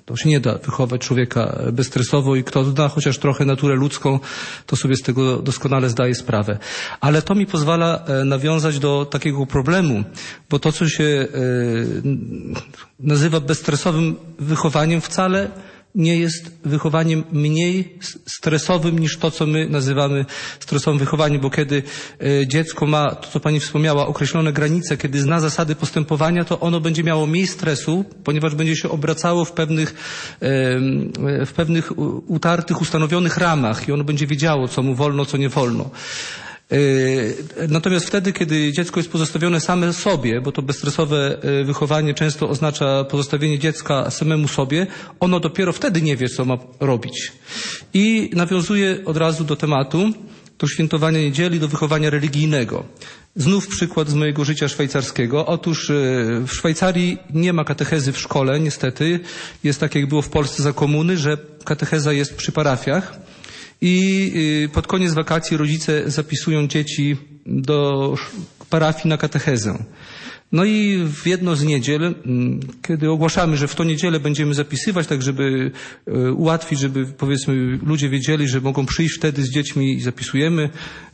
To się nie da wychować człowieka bezstresowo i kto zna chociaż trochę naturę ludzką, to sobie z tego doskonale zdaje sprawę. Ale to mi pozwala nawiązać do takiego problemu, bo to, co się nazywa bezstresowym wychowaniem, wcale nie jest wychowaniem mniej stresowym niż to, co my nazywamy stresowym wychowaniem, bo kiedy dziecko ma, to co Pani wspomniała, określone granice, kiedy zna zasady postępowania, to ono będzie miało mniej stresu, ponieważ będzie się obracało w pewnych, w pewnych utartych, ustanowionych ramach i ono będzie wiedziało, co mu wolno, co nie wolno. Natomiast wtedy, kiedy dziecko jest pozostawione same sobie, bo to bezstresowe wychowanie często oznacza pozostawienie dziecka samemu sobie, ono dopiero wtedy nie wie, co ma robić. I nawiązuje od razu do tematu, do świętowania niedzieli, do wychowania religijnego. Znów przykład z mojego życia szwajcarskiego. Otóż w Szwajcarii nie ma katechezy w szkole, niestety. Jest tak, jak było w Polsce za komuny, że katecheza jest przy parafiach. I pod koniec wakacji rodzice zapisują dzieci do parafii na katechezę. No i w jedno z niedziel, kiedy ogłaszamy, że w tą niedzielę będziemy zapisywać, tak żeby ułatwić, żeby powiedzmy ludzie wiedzieli, że mogą przyjść wtedy z dziećmi i zapisujemy.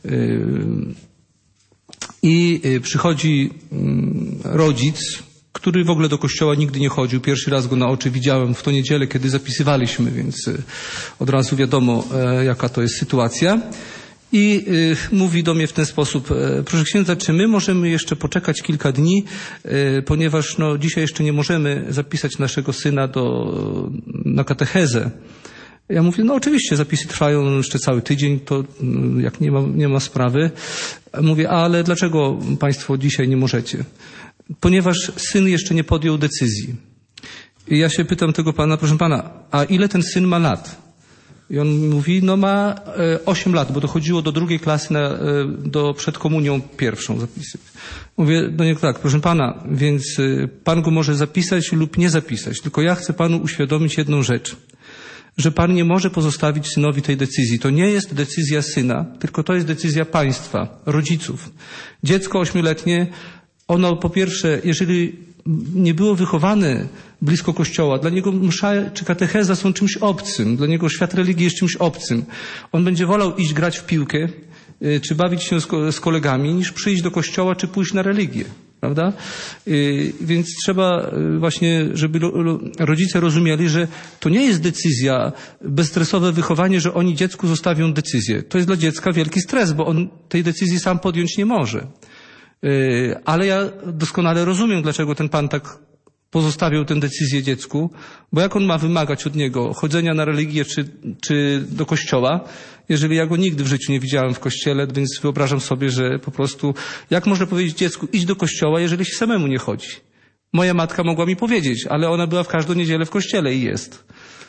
I przychodzi rodzic, który w ogóle do kościoła nigdy nie chodził. Pierwszy raz go na oczy widziałem w tą niedzielę, kiedy zapisywaliśmy, więc od razu wiadomo, jaka to jest sytuacja. I mówi do mnie w ten sposób: proszę księdza, czy my możemy jeszcze poczekać kilka dni, ponieważ no, dzisiaj jeszcze nie możemy zapisać naszego syna do, na katechezę. Ja mówię, no oczywiście, zapisy trwają jeszcze cały tydzień, to jak nie ma, nie ma sprawy. Mówię, ale dlaczego państwo dzisiaj nie możecie? Ponieważ syn jeszcze nie podjął decyzji. I ja się pytam tego pana, proszę pana, a ile ten syn ma lat? I on mówi, no ma osiem lat, bo dochodziło do drugiej klasy, na, do przed komunią pierwszą zapisy. Mówię do niego tak, proszę pana, więc pan go może zapisać lub nie zapisać, tylko ja chcę panu uświadomić jedną rzecz, że pan nie może pozostawić synowi tej decyzji. To nie jest decyzja syna, tylko to jest decyzja państwa, rodziców. Dziecko ośmioletnie, ono po pierwsze, jeżeli nie było wychowane blisko kościoła, dla niego msza czy katecheza są czymś obcym, dla niego świat religii jest czymś obcym. On będzie wolał iść grać w piłkę, czy bawić się z kolegami, niż przyjść do kościoła, czy pójść na religię. Prawda? Więc trzeba właśnie, żeby rodzice rozumieli, że to nie jest decyzja, bezstresowe wychowanie, że oni dziecku zostawią decyzję. To jest dla dziecka wielki stres, bo on tej decyzji sam podjąć nie może. Ale ja doskonale rozumiem, dlaczego ten pan tak pozostawił tę decyzję dziecku, bo jak on ma wymagać od niego chodzenia na religię czy, czy do kościoła, jeżeli ja go nigdy w życiu nie widziałem w kościele, więc wyobrażam sobie, że po prostu jak można powiedzieć dziecku idź do kościoła, jeżeli się samemu nie chodzi. Moja matka mogła mi powiedzieć, ale ona była w każdą niedzielę w kościele i jest.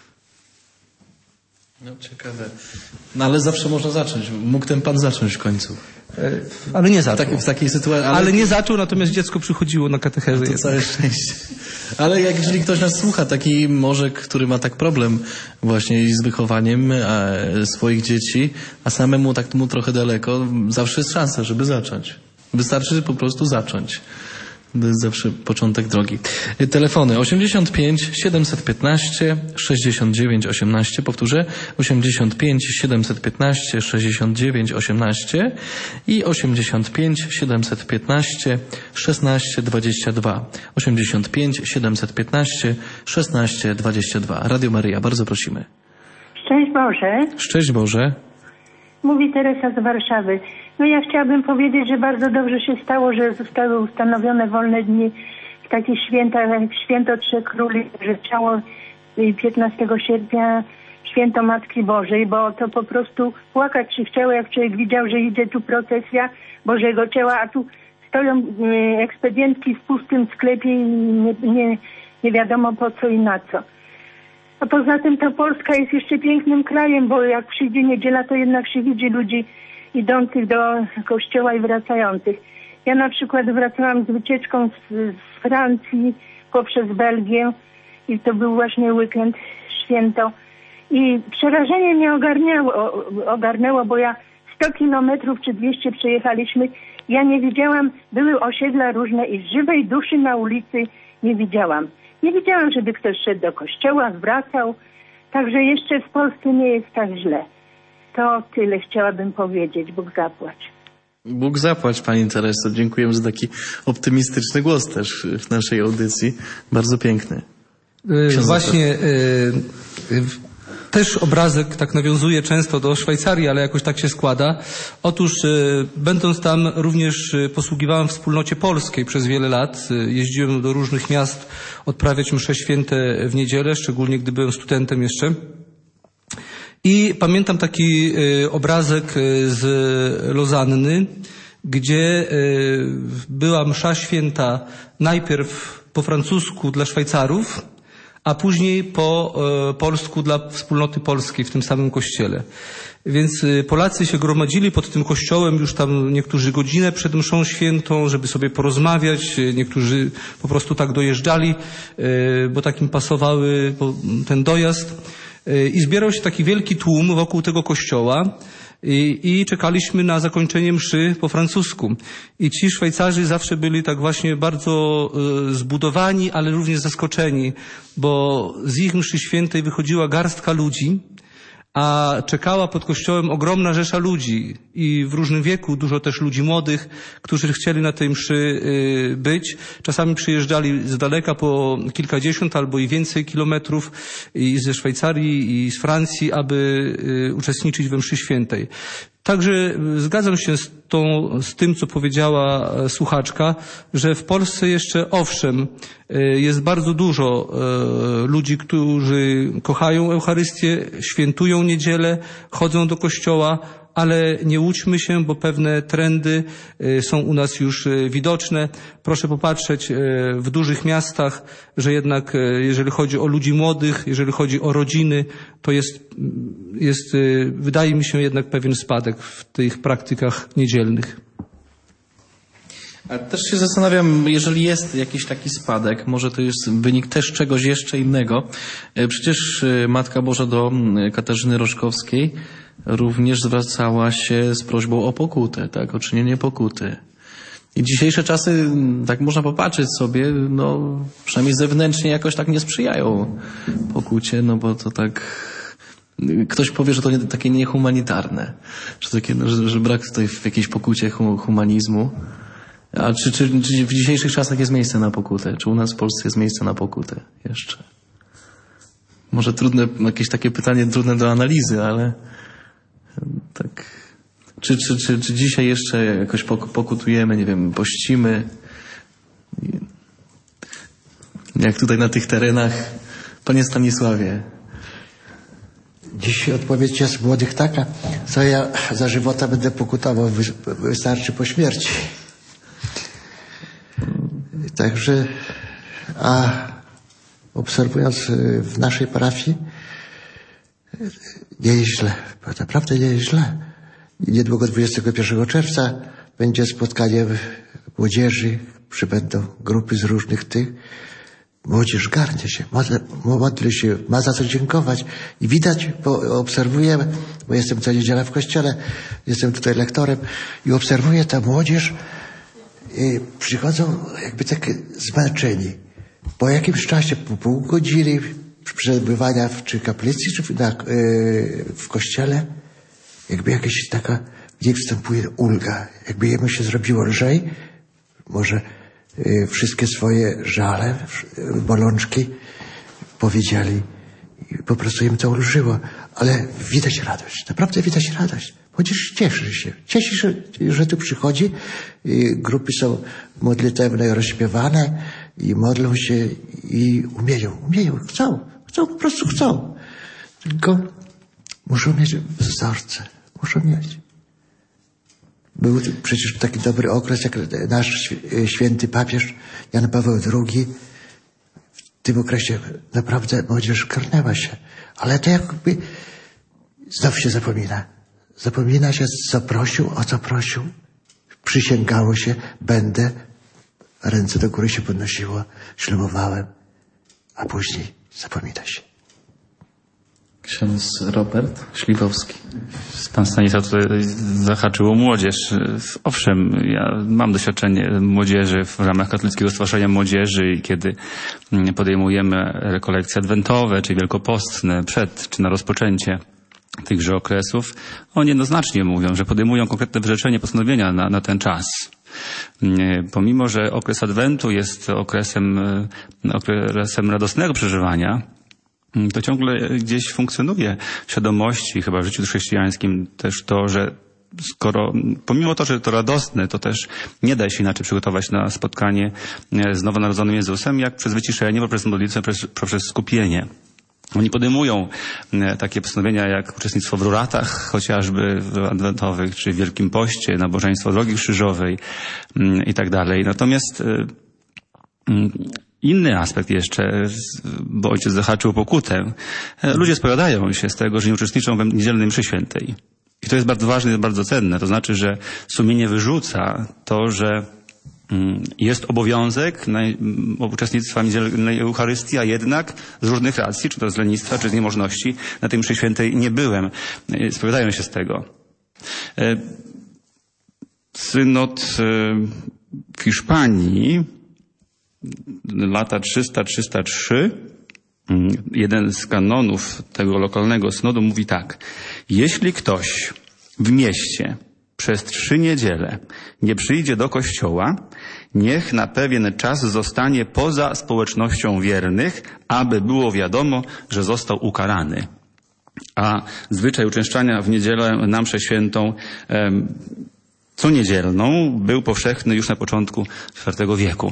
No ciekawe. No ale zawsze można zacząć. Mógł ten pan zacząć w końcu. Ale nie zaczął. Tak, w takiej sytuacji. Ale... ale nie zaczął, natomiast dziecko przychodziło na katechezę. To całe szczęście. Ale jak jeżeli ktoś nas słucha, taki może, który ma tak problem właśnie z wychowaniem e, swoich dzieci, a samemu tak mu trochę daleko, zawsze jest szansa, żeby zacząć. Wystarczy po prostu zacząć. To jest zawsze początek drogi. Telefony osiemdziesiąt pięć siedemset piętnaście sześćdziesiąt dziewięć osiemnaście. Powtórzę. osiemdziesiąt pięć siedemset piętnaście sześćdziesiąt dziewięć osiemnaście i osiemdziesiąt pięć siedemset piętnaście szesnaście dwadzieścia dwa. osiemdziesiąt pięć siedemset piętnaście szesnaście dwadzieścia dwa. Radio Maryja, bardzo prosimy. Szczęść Boże. Szczęść Boże. Mówi Teresa z Warszawy. No ja chciałabym powiedzieć, że bardzo dobrze się stało, że zostały ustanowione wolne dni w takich świętach jak Święto Trzech Króli, że chciało piętnastego sierpnia Święto Matki Bożej, bo to po prostu płakać się chciało, jak człowiek widział, że idzie tu procesja Bożego Ciała, a tu stoją ekspedientki w pustym sklepie i nie, nie, nie wiadomo po co i na co. A poza tym to Polska jest jeszcze pięknym krajem, bo jak przyjdzie niedziela, to jednak się widzi ludzi idących do kościoła i wracających. Ja na przykład wracałam z wycieczką z, z Francji poprzez Belgię i to był właśnie weekend, święto. I przerażenie mnie ogarniało, ogarnęło, bo ja sto kilometrów czy dwieście przejechaliśmy. Ja nie widziałam, były osiedla różne i żywej duszy na ulicy nie widziałam. Nie widziałam, żeby ktoś szedł do kościoła, zwracał. Także jeszcze w Polsce nie jest tak źle. To tyle chciałabym powiedzieć. Bóg zapłać. Bóg zapłać, Pani Tereso. Dziękujemy za taki optymistyczny głos też w naszej audycji. Bardzo piękny. Yy, właśnie yy, yy, też obrazek tak nawiązuje często do Szwajcarii, ale jakoś tak się składa. Otóż yy, będąc tam również yy, posługiwałem wspólnocie polskiej przez wiele lat. Yy, jeździłem do różnych miast odprawiać msze święte w niedzielę, szczególnie gdy byłem studentem jeszcze. I pamiętam taki y, obrazek y, z Lozanny, gdzie y, była msza święta najpierw po francusku dla Szwajcarów, a później po y, polsku dla wspólnoty polskiej w tym samym kościele. Więc y, Polacy się gromadzili pod tym kościołem już tam niektórzy godzinę przed mszą świętą, żeby sobie porozmawiać. Y, niektórzy po prostu tak dojeżdżali, y, bo tak im pasowały ten dojazd. I zbierał się taki wielki tłum wokół tego kościoła i, i czekaliśmy na zakończenie mszy po francusku. I ci Szwajcarzy zawsze byli tak właśnie bardzo y, zbudowani, ale również zaskoczeni, bo z ich mszy świętej wychodziła garstka ludzi, a czekała pod kościołem ogromna rzesza ludzi i w różnym wieku, dużo też ludzi młodych, którzy chcieli na tej mszy być. Czasami przyjeżdżali z daleka po kilkadziesiąt albo i więcej kilometrów i ze Szwajcarii i z Francji, aby uczestniczyć we mszy świętej. Także zgadzam się z, tą, z tym, co powiedziała słuchaczka, że w Polsce jeszcze owszem jest bardzo dużo ludzi, którzy kochają Eucharystię, świętują niedzielę, chodzą do kościoła, ale nie łudźmy się, bo pewne trendy są u nas już widoczne. Proszę popatrzeć w dużych miastach, że jednak jeżeli chodzi o ludzi młodych, jeżeli chodzi o rodziny, to jest, jest wydaje mi się jednak pewien spadek w tych praktykach niedzielnych. A też się zastanawiam, jeżeli jest jakiś taki spadek, może to jest wynik też czegoś jeszcze innego. Przecież Matka Boża do Katarzyny Roszkowskiej również zwracała się z prośbą o pokutę, tak, o czynienie pokuty. I dzisiejsze czasy, tak można popatrzeć sobie, no przynajmniej zewnętrznie jakoś tak nie sprzyjają pokucie, no bo to tak... Ktoś powie, że to nie, takie niehumanitarne, że, takie, no, że, że brak tutaj w jakiejś pokucie humanizmu. A czy, czy, czy w dzisiejszych czasach jest miejsce na pokutę? Czy u nas w Polsce jest miejsce na pokutę jeszcze? Może trudne, jakieś takie pytanie trudne do analizy, ale tak. Czy, czy, czy, czy dzisiaj jeszcze jakoś pokutujemy, nie wiem, pościmy? Jak tutaj na tych terenach? Panie Stanisławie. Dziś odpowiedź jest młodych taka, co ja za żywota będę pokutował, wystarczy po śmierci. Także, a obserwując w naszej parafii, nie jest źle, naprawdę nie jest źle. I niedługo dwudziestego pierwszego czerwca będzie spotkanie młodzieży, przybędą grupy z różnych tych. Młodzież garnie się, modli się, ma za co dziękować. I widać, bo obserwujemy, bo jestem co niedzielę w kościele, jestem tutaj lektorem i obserwuję ta młodzież, i przychodzą jakby tak zmęczeni. Po jakimś czasie, po pół godziny przebywania w czy kaplicy, czy w, na, yy, w kościele, jakby jakaś taka w nich wstępuje ulga. Jakby jemu się zrobiło lżej, może yy, wszystkie swoje żale, yy, bolączki powiedzieli i po prostu im to ulżyło. Ale widać radość, naprawdę widać radość. Chociaż cieszy się. Cieszy się, że tu przychodzi. I grupy są modlitewne, rozśpiewane i modlą się i umieją. Umieją, chcą. Chcą, po prostu chcą. Tylko muszą mieć wzorce. Muszą mieć. Był przecież taki dobry okres, jak nasz święty papież Jan Paweł drugi. W tym okresie naprawdę młodzież karnęła się. Ale to jakby znów się zapomina. Zapomina się, co prosił, o co prosił. Przysięgało się, będę. Ręce do góry się podnosiło, ślubowałem, a później zapomina się. Ksiądz Robert Śliwowski. Pan Stanisław tutaj zahaczył o młodzież. Owszem, ja mam doświadczenie młodzieży w ramach Katolickiego Stowarzyszenia Młodzieży i kiedy podejmujemy rekolekcje adwentowe czy wielkopostne przed czy na rozpoczęcie tychże okresów, oni jednoznacznie mówią, że podejmują konkretne wyrzeczenie, postanowienia na, na ten czas. Pomimo, że okres Adwentu jest okresem, okresem radosnego przeżywania, to ciągle gdzieś funkcjonuje w świadomości, chyba w życiu chrześcijańskim też to, że skoro, pomimo to, że to radosne, to też nie da się inaczej przygotować na spotkanie z nowonarodzonym Jezusem, jak przez wyciszenie, poprzez modlitwę, przez, poprzez skupienie. Oni podejmują takie postanowienia jak uczestnictwo w ruratach, chociażby adwentowych, czy w Wielkim Poście, nabożeństwo Drogi Krzyżowej i tak dalej. Natomiast inny aspekt jeszcze, bo ojciec zahaczył pokutę. Ludzie spowiadają się z tego, że nie uczestniczą w niedzielnej mszy świętej. I to jest bardzo ważne i bardzo cenne. To znaczy, że sumienie wyrzuca to, że jest obowiązek uczestnictwa w niedzielnej Eucharystii, a jednak z różnych racji, czy to z lenistwa, czy z niemożności, na tej mszy świętej nie byłem. Spowiadają się z tego. Synod w Hiszpanii, lata trzysta trzysta trzy, jeden z kanonów tego lokalnego synodu mówi tak. Jeśli ktoś w mieście przez trzy niedziele nie przyjdzie do kościoła, niech na pewien czas zostanie poza społecznością wiernych, aby było wiadomo, że został ukarany. A zwyczaj uczęszczania w niedzielę na mszę świętą em, co niedzielną był powszechny już na początku czwartego wieku.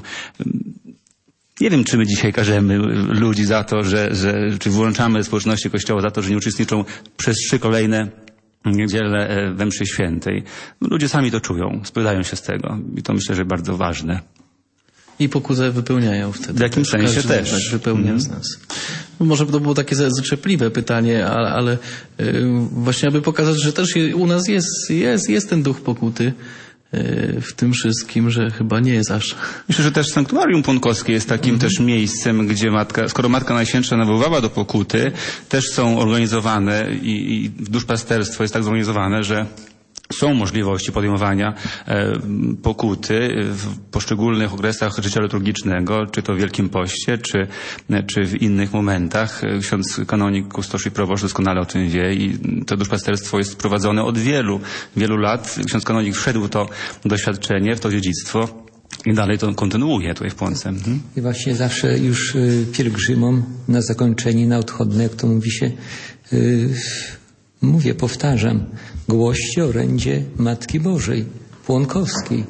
Nie wiem, czy my dzisiaj karzemy ludzi za to, że, że czy włączamy społeczności Kościoła za to, że nie uczestniczą przez trzy kolejne niedzielę we mszy świętej. Ludzie sami to czują, spowiadają się z tego i to myślę, że bardzo ważne. I pokutę wypełniają wtedy. W jakimś sensie Każdy też. Tak wypełnia mm. z nas. No może to było takie zaczepliwe pytanie, ale, ale yy, właśnie aby pokazać, że też u nas jest, jest, jest ten duch pokuty yy, w tym wszystkim, że chyba nie jest aż. Myślę, że też sanktuarium płonkowskie jest takim mm. też miejscem, gdzie matka, skoro Matka Najświętsza nawoływała do pokuty, też są organizowane i, i duszpasterstwo jest tak zorganizowane, że są możliwości podejmowania e, pokuty w poszczególnych okresach życia liturgicznego, czy to w Wielkim Poście, czy, czy w innych momentach. Ksiądz kanonik Kustosz i proboszcz doskonale o tym wie i to duszpasterstwo jest prowadzone od wielu, wielu lat. Ksiądz kanonik wszedł w to doświadczenie, w to dziedzictwo i dalej to kontynuuje tutaj w Płonce. Mhm. I właśnie zawsze już y, pielgrzymom na zakończenie, na odchodne, jak to mówi się, y, mówię, powtarzam, głoście orędzie Matki Bożej, Płonkowskiej.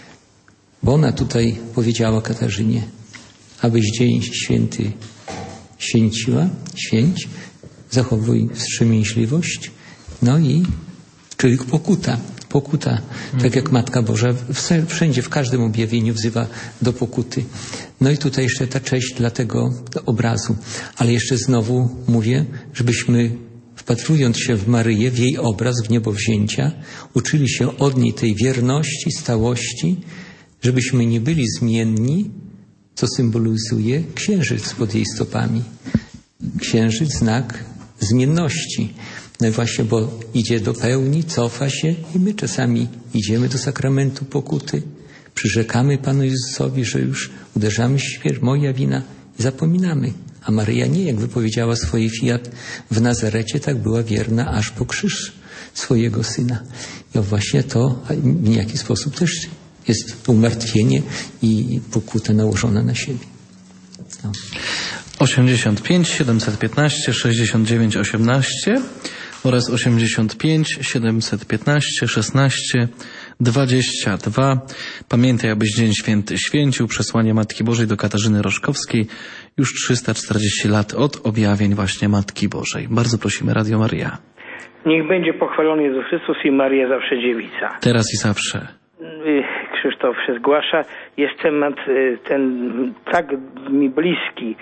Bo ona tutaj powiedziała Katarzynie, abyś dzień święty święciła, święć, zachowuj wstrzemięźliwość, no i czyli pokuta, pokuta, mhm. tak jak Matka Boża wszędzie, w każdym objawieniu wzywa do pokuty. No i tutaj jeszcze ta cześć dla tego obrazu. Ale jeszcze znowu mówię, żebyśmy wpatrując się w Maryję, w jej obraz, w niebowzięcia, uczyli się od niej tej wierności, stałości, żebyśmy nie byli zmienni, co symbolizuje księżyc pod jej stopami. Księżyc, znak zmienności. No i właśnie, bo idzie do pełni, cofa się i my czasami idziemy do sakramentu pokuty, przyrzekamy Panu Jezusowi, że już uderzamy w śmierć, moja wina i zapominamy. A Maryja nie, jak wypowiedziała swoje fiat w Nazarecie, tak była wierna aż po krzyż swojego Syna. I właśnie to w niejaki sposób też jest umartwienie i pokuta nałożona na siebie. No. osiemdziesiąt pięć siedemset piętnaście sześćdziesiąt dziewięć osiemnaście oraz osiemdziesiąt pięć siedemset piętnaście szesnaście dwadzieścia dwa. Pamiętaj, abyś Dzień Święty święcił. Przesłanie Matki Bożej do Katarzyny Roszkowskiej. Już trzysta czterdzieści lat od objawień właśnie Matki Bożej. Bardzo prosimy, Radio Maryja. Niech będzie pochwalony Jezus Chrystus i Maryja zawsze dziewica. Teraz i zawsze. Krzysztof się zgłasza. Jest temat ten tak mi bliski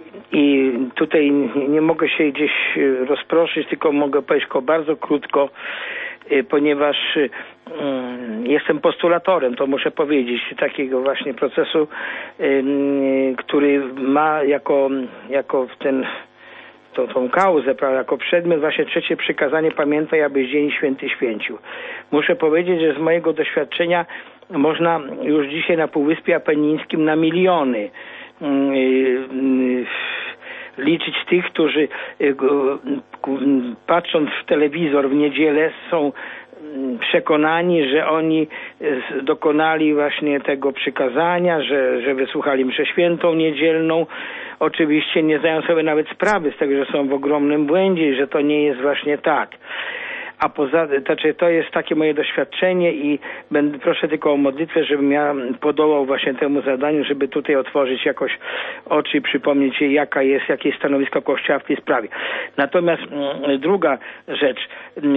i tutaj nie mogę się gdzieś rozproszyć, tylko mogę powiedzieć go bardzo krótko, ponieważ jestem postulatorem, to muszę powiedzieć, takiego właśnie procesu, który ma jako, jako ten tą, tą kauzę, prawda, jako przedmiot właśnie trzecie przykazanie pamiętaj, abyś dzień święty święcił. Muszę powiedzieć, że z mojego doświadczenia można już dzisiaj na Półwyspie Apenińskim na miliony yy, yy, liczyć tych, którzy yy, patrząc w telewizor w niedzielę są przekonani, że oni dokonali właśnie tego przykazania, że, że wysłuchali mszę świętą niedzielną. Oczywiście nie zdają sobie nawet sprawy z tego, że są w ogromnym błędzie i że to nie jest właśnie tak. A poza tym, znaczy to jest takie moje doświadczenie i będę, proszę tylko o modlitwę, żebym ja podołał właśnie temu zadaniu, żeby tutaj otworzyć jakoś oczy i przypomnieć jej, jaka jest, jakie jest stanowisko Kościoła w tej sprawie. Natomiast m, druga rzecz, m,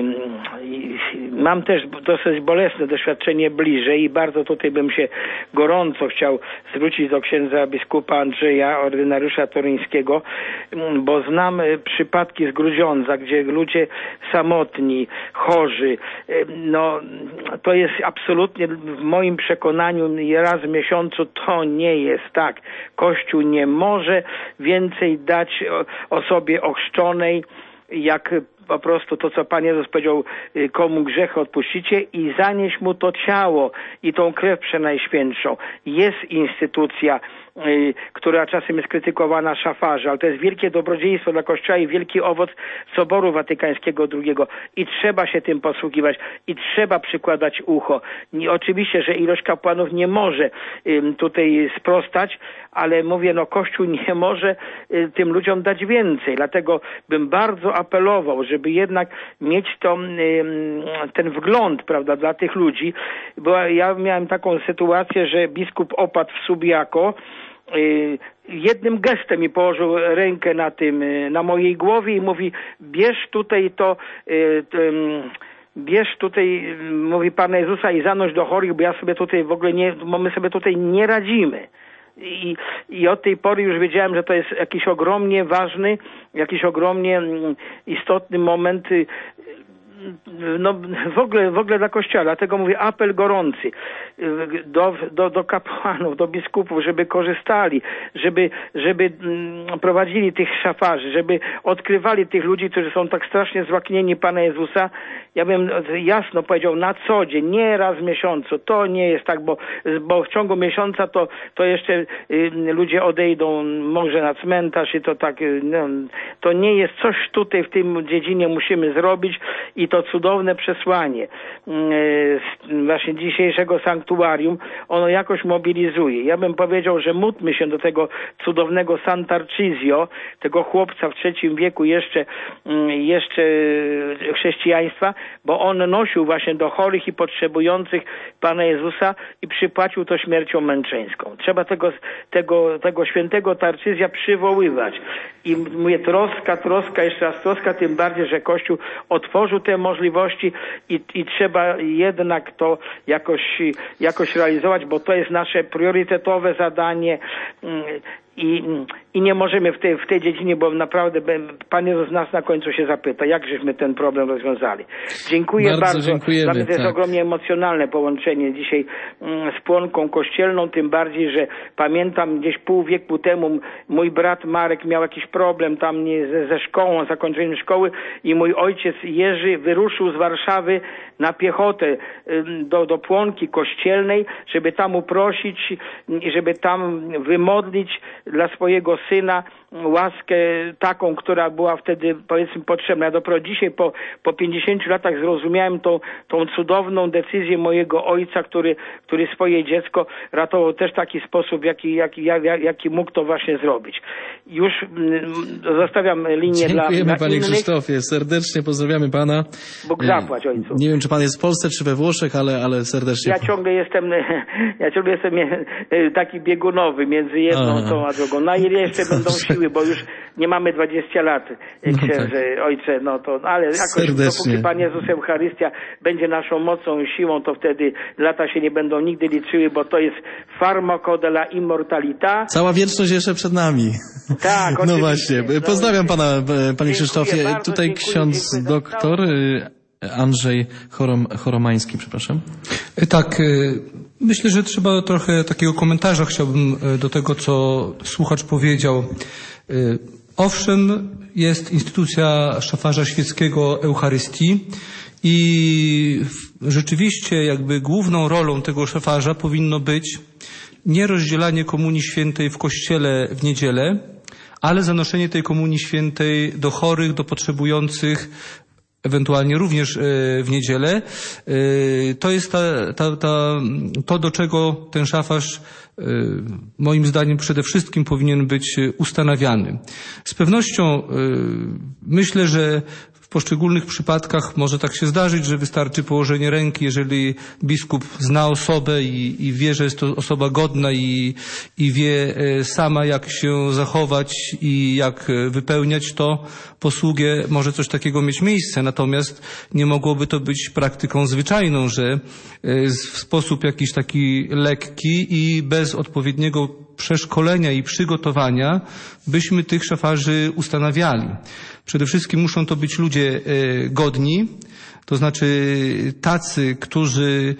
mam też dosyć bolesne doświadczenie bliżej i bardzo tutaj bym się gorąco chciał zwrócić do księdza biskupa Andrzeja, ordynariusza toruńskiego, m, bo znam przypadki z Grudziądza, gdzie ludzie samotni, chorzy, no to jest absolutnie w moim przekonaniu raz w miesiącu to nie jest tak. Kościół nie może więcej dać osobie ochrzczonej, jak po prostu to, co Pan Jezus powiedział, komu grzechy odpuścicie i zanieść mu to ciało i tą krew przenajświętszą. Jest instytucja, y, która czasem jest krytykowana, szafarze, ale to jest wielkie dobrodziejstwo dla Kościoła i wielki owoc Soboru Watykańskiego drugiego i trzeba się tym posługiwać i trzeba przykładać ucho. I oczywiście, że ilość kapłanów nie może y, tutaj sprostać, ale mówię, no Kościół nie może y, tym ludziom dać więcej, dlatego bym bardzo apelował, żeby jednak mieć to, y, ten wgląd, prawda, dla tych ludzi, bo ja miałem taką sytuację, że biskup opadł w Subiaco, y, jednym gestem mi położył rękę na tym, y, na mojej głowie i mówi, bierz tutaj to, y, to y, bierz tutaj, mówi Pana Jezusa i zanoś do chorych, bo ja sobie tutaj w ogóle nie, bo my sobie tutaj nie radzimy. I, I od tej pory już wiedziałem, że to jest jakiś ogromnie ważny, jakiś ogromnie istotny moment, no w ogóle, w ogóle dla Kościoła. Dlatego mówię apel gorący do, do, do kapłanów, do biskupów, żeby korzystali, żeby, żeby prowadzili tych szafarzy, żeby odkrywali tych ludzi, którzy są tak strasznie złaknieni Pana Jezusa. Ja bym jasno powiedział, na co dzień, nie raz w miesiącu. To nie jest tak, bo, bo w ciągu miesiąca to, to jeszcze y, ludzie odejdą może na cmentarz i to tak, y, no, to nie jest coś tutaj w tym dziedzinie musimy zrobić i to cudowne przesłanie y, właśnie dzisiejszego sanktuarium, ono jakoś mobilizuje. Ja bym powiedział, że módlmy się do tego cudownego Sant'Arcisio, tego chłopca w trzecim wieku jeszcze, y, jeszcze chrześcijaństwa, bo on nosił właśnie do chorych i potrzebujących Pana Jezusa i przypłacił to śmiercią męczeńską. Trzeba tego, tego, tego świętego Tarcyzja przywoływać. I mówię, troska, troska, jeszcze raz troska, tym bardziej, że Kościół otworzył te możliwości i, i trzeba jednak to jakoś, jakoś realizować, bo to jest nasze priorytetowe zadanie. I, I nie możemy w tej, w tej dziedzinie, bo naprawdę Pan Jezus nas na końcu się zapyta, jak żeśmy ten problem rozwiązali. Dziękuję bardzo. bardzo. Dziękujemy, Dla mnie to jest tak. ogromnie emocjonalne połączenie dzisiaj mm, z płonką kościelną, tym bardziej, że pamiętam gdzieś pół wieku temu mój brat Marek miał jakiś problem tam nie, ze, ze szkołą, zakończeniem szkoły i mój ojciec Jerzy wyruszył z Warszawy na piechotę y, do, do płonki kościelnej, żeby tam uprosić i żeby tam wymodlić dla swojego syna łaskę taką, która była wtedy powiedzmy potrzebna. Ja dopiero dzisiaj po, po pięćdziesięciu latach zrozumiałem tą, tą cudowną decyzję mojego ojca, który, który swoje dziecko ratował też w taki sposób, jaki, jaki, jaki mógł to właśnie zrobić. Już mm, zostawiam linię Dziękujemy, dla, dla Panie innych. Krzysztofie, serdecznie pozdrawiamy Pana. Bóg zapłać, ojcu. Nie wiem, czy Pan jest w Polsce, czy we Włoszech, ale, ale serdecznie... Ja ciągle jestem, ja ciągle jestem taki biegunowy między jedną Aha. tą a drugą. Na ile jeszcze będą siły, bo już nie mamy dwadzieścia lat, księże, No tak. ojcze, no to, ale jakoś Serdecznie. dopóki Pan Jezus Eucharystia będzie naszą mocą i siłą, to wtedy lata się nie będą nigdy liczyły, bo to jest farmaco della immortalità. Cała wieczność jeszcze przed nami. Tak, No oczywiście. właśnie. No, Pozdrawiam Pana, e, Panie Krzysztofie. bardzo, Tutaj dziękuję, ksiądz dziękuję za doktor y, Andrzej Chorom, Choromański, przepraszam. Tak, myślę, że trzeba trochę takiego komentarza chciałbym do tego, co słuchacz powiedział. Owszem, jest instytucja szafarza świeckiego Eucharystii i rzeczywiście jakby główną rolą tego szafarza powinno być nie rozdzielanie Komunii Świętej w kościele w niedzielę, ale zanoszenie tej Komunii Świętej do chorych, do potrzebujących, ewentualnie również w niedzielę. To jest ta, ta, ta, to, do czego ten szafarz moim zdaniem przede wszystkim powinien być ustanawiany. Z pewnością myślę, że w poszczególnych przypadkach może tak się zdarzyć, że wystarczy położenie ręki, jeżeli biskup zna osobę i, i wie, że jest to osoba godna i, i wie sama, jak się zachować i jak wypełniać to posługę, może coś takiego mieć miejsce. Natomiast nie mogłoby to być praktyką zwyczajną, że w sposób jakiś taki lekki i bez odpowiedniego przeszkolenia i przygotowania byśmy tych szafarzy ustanawiali. Przede wszystkim muszą to być ludzie godni, to znaczy tacy, którzy,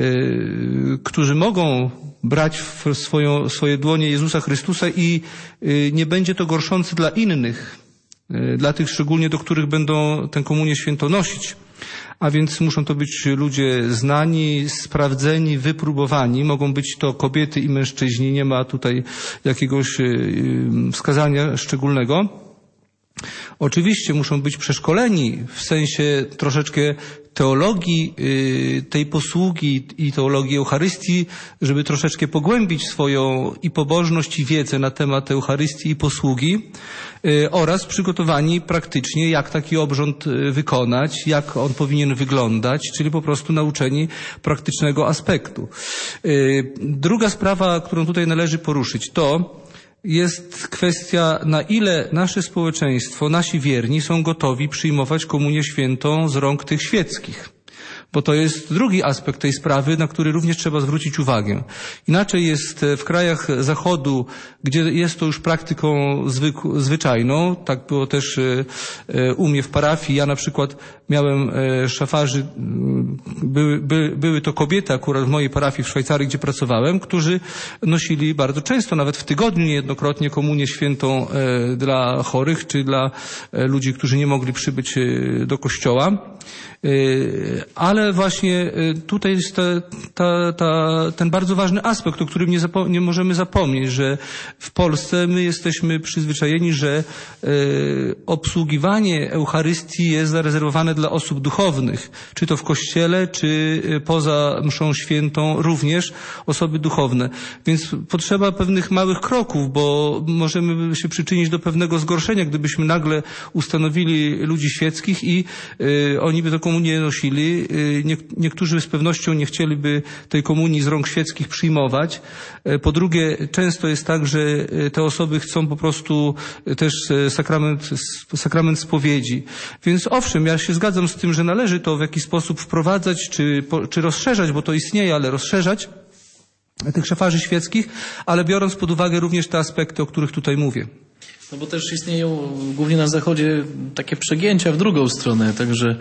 którzy mogą brać w swoją, swoje dłonie Jezusa Chrystusa i nie będzie to gorszące dla innych, dla tych szczególnie, do których będą tę komunię świętą nosić. A więc muszą to być ludzie znani, sprawdzeni, wypróbowani. Mogą być to kobiety i mężczyźni. Nie ma tutaj jakiegoś wskazania szczególnego. Oczywiście muszą być przeszkoleni w sensie troszeczkę teologii tej posługi i teologii Eucharystii, żeby troszeczkę pogłębić swoją i pobożność, i wiedzę na temat Eucharystii i posługi oraz przygotowani praktycznie, jak taki obrząd wykonać, jak on powinien wyglądać, czyli po prostu nauczeni praktycznego aspektu. Druga sprawa, którą tutaj należy poruszyć, to jest kwestia, na ile nasze społeczeństwo, nasi wierni są gotowi przyjmować komunię świętą z rąk tych świeckich. Bo to jest drugi aspekt tej sprawy, na który również trzeba zwrócić uwagę. Inaczej jest w krajach Zachodu, gdzie jest to już praktyką zwyk- zwyczajną. Tak było też u mnie w parafii. Ja na przykład miałem szafarzy, były, by, były to kobiety akurat w mojej parafii w Szwajcarii, gdzie pracowałem, którzy nosili bardzo często, nawet w tygodniu niejednokrotnie komunię świętą dla chorych, czy dla ludzi, którzy nie mogli przybyć do kościoła. Ale właśnie tutaj jest ta, ta, ta, ten bardzo ważny aspekt, o którym nie, zapo- nie możemy zapomnieć, że w Polsce my jesteśmy przyzwyczajeni, że y, obsługiwanie Eucharystii jest zarezerwowane dla osób duchownych, czy to w kościele, czy poza mszą świętą również osoby duchowne. Więc potrzeba pewnych małych kroków, bo możemy się przyczynić do pewnego zgorszenia, gdybyśmy nagle ustanowili ludzi świeckich i y, oni by to komunię nosili. Nie, niektórzy z pewnością nie chcieliby tej komunii z rąk świeckich przyjmować. Po drugie, często jest tak, że te osoby chcą po prostu też sakrament, sakrament spowiedzi. Więc owszem, ja się zgadzam z tym, że należy to w jakiś sposób wprowadzać, czy, czy rozszerzać, bo to istnieje, ale rozszerzać tych szafarzy świeckich, ale biorąc pod uwagę również te aspekty, o których tutaj mówię. No bo też istnieją głównie na Zachodzie takie przegięcia w drugą stronę, także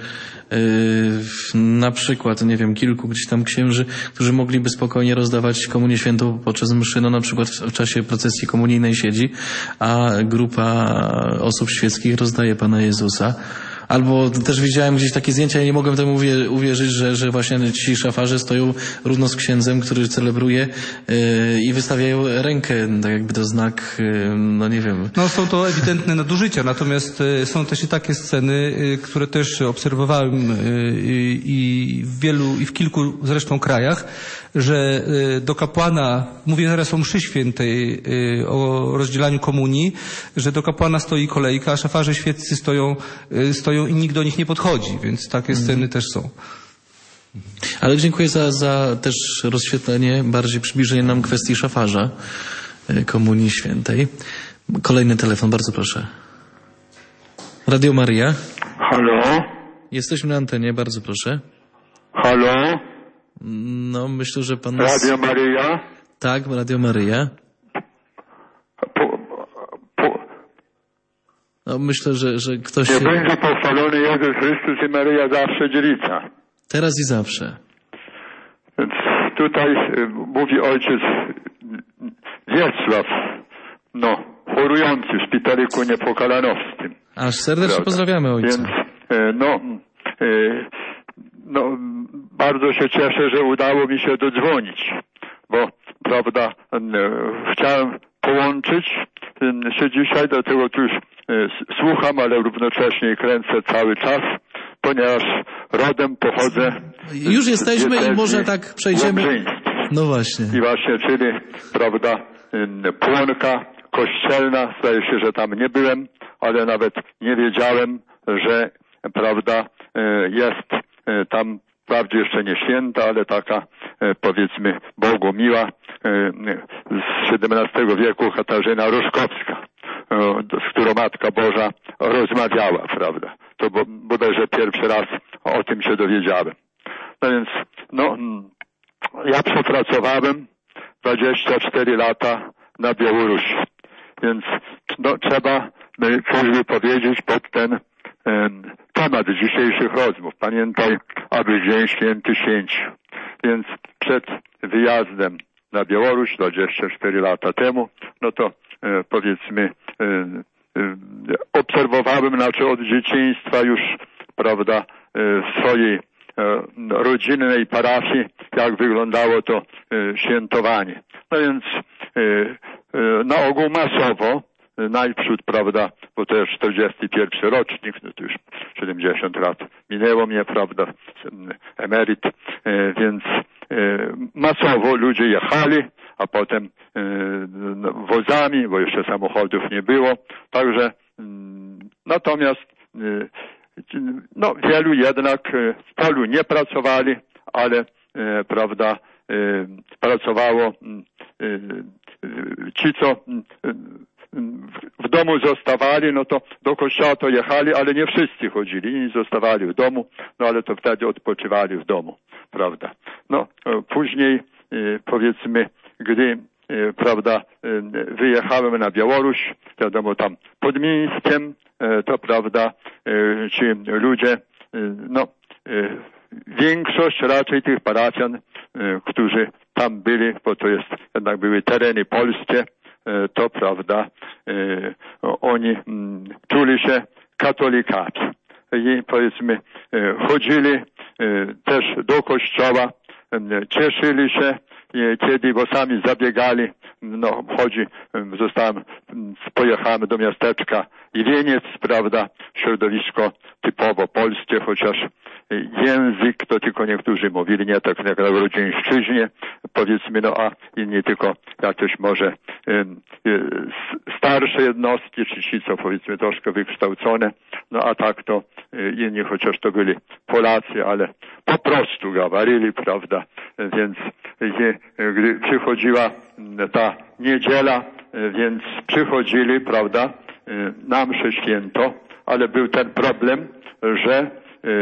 yy, na przykład, nie wiem, kilku gdzieś tam księży, którzy mogliby spokojnie rozdawać komunię świętą podczas mszy, no na przykład w, w czasie procesji komunijnej siedzi, a grupa osób świeckich rozdaje Pana Jezusa. Albo też widziałem gdzieś takie zdjęcia, ja nie mogłem temu uwie- uwierzyć, że, że właśnie ci szafarze stoją równo z księdzem, który celebruje yy, i wystawiają rękę, tak jakby to znak, yy, no nie wiem. No są to ewidentne nadużycia, natomiast y, są też i takie sceny, y, które też obserwowałem y, i w wielu, i w kilku zresztą krajach, że y, do kapłana, mówię teraz o mszy świętej, y, o rozdzielaniu komunii, że do kapłana stoi kolejka, a szafarze świeccy stoją, y, stoją i nikt do nich nie podchodzi, więc takie sceny mm. też są. Ale dziękuję za, za też rozświetlenie, bardziej przybliżenie nam kwestii szafarza y, komunii świętej. Kolejny telefon, bardzo proszę. Radio Maria. Halo? Jesteśmy na antenie, bardzo proszę. Halo? No, myślę, że pan... Nas... Radio Maria? Tak, Radio Maria. Po, po... No, myślę, że, że ktoś... Nie będzie pochwalony Jezus Chrystus i Maryja zawsze dziewica. Teraz i zawsze. Więc tutaj mówi ojciec Wiesław, no, chorujący w szpitaliku niepokalanowskim. Aż serdecznie Prawda? pozdrawiamy ojca. Więc e, no, e, no, bardzo się cieszę, że udało mi się dodzwonić, bo prawda, e, chciałem połączyć e, się dzisiaj, dlatego tu już e, słucham, ale równocześnie kręcę cały czas, ponieważ rodem pochodzę. Już jesteśmy i może tak przejdziemy. No właśnie. I właśnie, czyli prawda, e, płonka kościelna, zdaje się, że tam nie byłem, ale nawet nie wiedziałem, że prawda, jest tam wprawdzie jeszcze nie święta, ale taka powiedzmy Bogu miła z siedemnastego wieku Katarzyna Roszkowska, z którą Matka Boża rozmawiała, prawda. To bodajże pierwszy raz o tym się dowiedziałem. No więc, no, ja przepracowałem dwadzieścia cztery lata na Białorusi, więc no, trzeba choćby powiedzieć pod ten um, temat dzisiejszych rozmów. Pamiętaj, aby Dzień Święty Święcił. Więc przed wyjazdem na Białoruś dwadzieścia cztery lata temu, no to e, powiedzmy e, e, obserwowałem, znaczy od dzieciństwa już, prawda, e, w swojej e, rodzinnej parafii, jak wyglądało to e, świętowanie. No więc e, e, na ogół masowo, najprzód, prawda, bo to jest czterdziesty pierwszy rocznik, no to już siedemdziesiąt lat minęło mnie, prawda, emeryt, e, więc e, masowo ludzie jechali, a potem e, wozami, bo jeszcze samochodów nie było, także m, natomiast e, no, wielu jednak w polu nie pracowali, ale e, prawda, e, pracowało e, ci, co e, w domu zostawali, no to do kościoła to jechali, ale nie wszyscy chodzili, inni zostawali w domu, no ale to wtedy odpoczywali w domu, prawda. No, później powiedzmy, gdy, prawda, wyjechałem na Białoruś, wiadomo tam pod Mińskiem, to prawda, ci ludzie, no, większość raczej tych parafian, którzy tam byli, bo to jest, jednak były tereny polskie, to prawda, oni czuli się katolikami i powiedzmy chodzili też do kościoła, cieszyli się, kiedy, bo sami zabiegali, no chodzi, zostałem, pojechałem do miasteczka Ilieniec, prawda, środowisko typowo polskie, chociaż język to tylko niektórzy mówili, nie tak jak na rodzieńszczyźnie, powiedzmy, no a inni tylko jakoś może starsze jednostki, czy ci, co powiedzmy troszkę wykształcone, no a tak to inni, chociaż to byli Polacy, ale po prostu gawaryli, prawda, więc gdy przychodziła ta niedziela, więc przychodzili, prawda, na mszę święto, ale był ten problem, że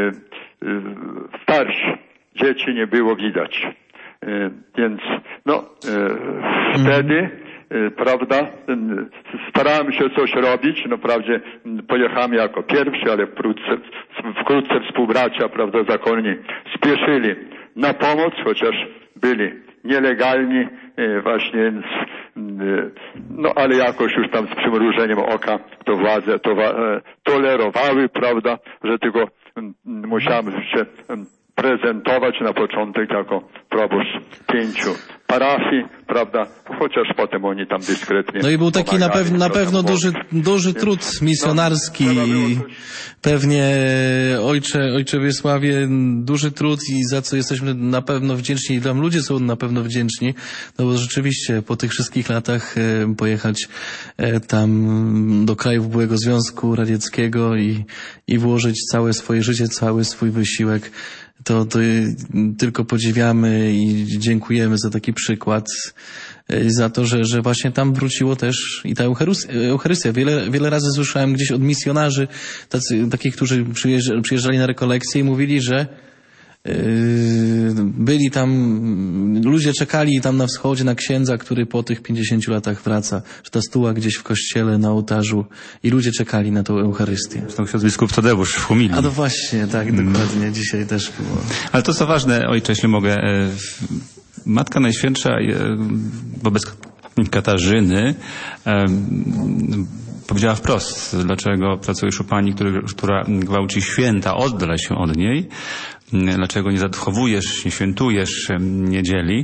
starsi dzieci nie było widać. Więc no wtedy, prawda, starałem się coś robić, no wprawdzie pojechałem jako pierwszy, ale wkrótce, wkrótce współbracia, prawda, zakonni spieszyli na pomoc, chociaż byli nielegalni właśnie, no ale jakoś już tam z przymrużeniem oka to władze to tolerowały, prawda, że tylko musiałem się prezentować na początek jako proboszcz pięciu parafii, prawda, chociaż potem oni tam dyskretnie. No i był taki na, pew na pewno duży, duży trud misjonarski i pewnie ojcze, ojcze Wiesławie, duży trud i za co jesteśmy na pewno wdzięczni i tam ludzie są na pewno wdzięczni, no bo rzeczywiście po tych wszystkich latach pojechać tam do krajów byłego Związku Radzieckiego i, i włożyć całe swoje życie, cały swój wysiłek, to, to tylko podziwiamy i dziękujemy za taki przykład, za to, że, że właśnie tam wróciło też i ta Eucharystia. Wiele, wiele razy słyszałem gdzieś od misjonarzy, tacy, takich, którzy przyjeżdżali na rekolekcje i mówili, że yy, byli tam, ludzie czekali tam na wschodzie na księdza, który po tych pięćdziesięciu latach wraca, że ta stuła gdzieś w kościele na ołtarzu i ludzie czekali na tą Eucharystię. Zresztą ksiądz biskup Tadeusz w homilii. A to właśnie, tak, dokładnie, mm. dzisiaj też było. Ale to co ważne, ojcze, jeśli mogę, Matka Najświętsza wobec Katarzyny powiedziała wprost, dlaczego pracujesz u pani, który, która gwałci święta, oddala się od niej, dlaczego nie zadchowujesz, nie świętujesz niedzieli.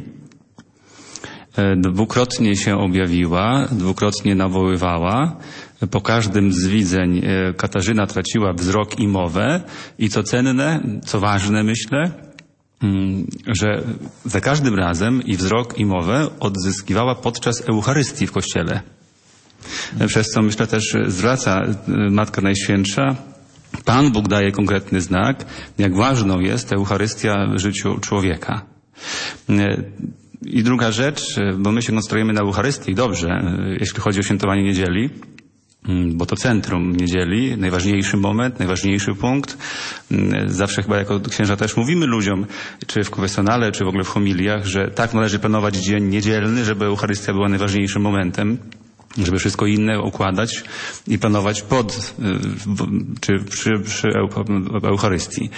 Dwukrotnie się objawiła, dwukrotnie nawoływała. Po każdym z widzeń Katarzyna traciła wzrok i mowę i co cenne, co ważne myślę, że za każdym razem i wzrok i mowę odzyskiwała podczas Eucharystii w kościele. Przez co myślę też zwraca Matka Najświętsza, Pan Bóg daje konkretny znak, jak ważną jest Eucharystia w życiu człowieka. I druga rzecz, bo my się koncentrujemy na Eucharystii, dobrze, jeśli chodzi o świętowanie niedzieli, bo to centrum niedzieli, najważniejszy moment, najważniejszy punkt. Zawsze chyba jako księża też mówimy ludziom, czy w konfesjonale, czy w ogóle w homiliach, że tak należy planować dzień niedzielny, żeby Eucharystia była najważniejszym momentem, żeby wszystko inne układać i planować pod, czy przy, przy Eucharystii.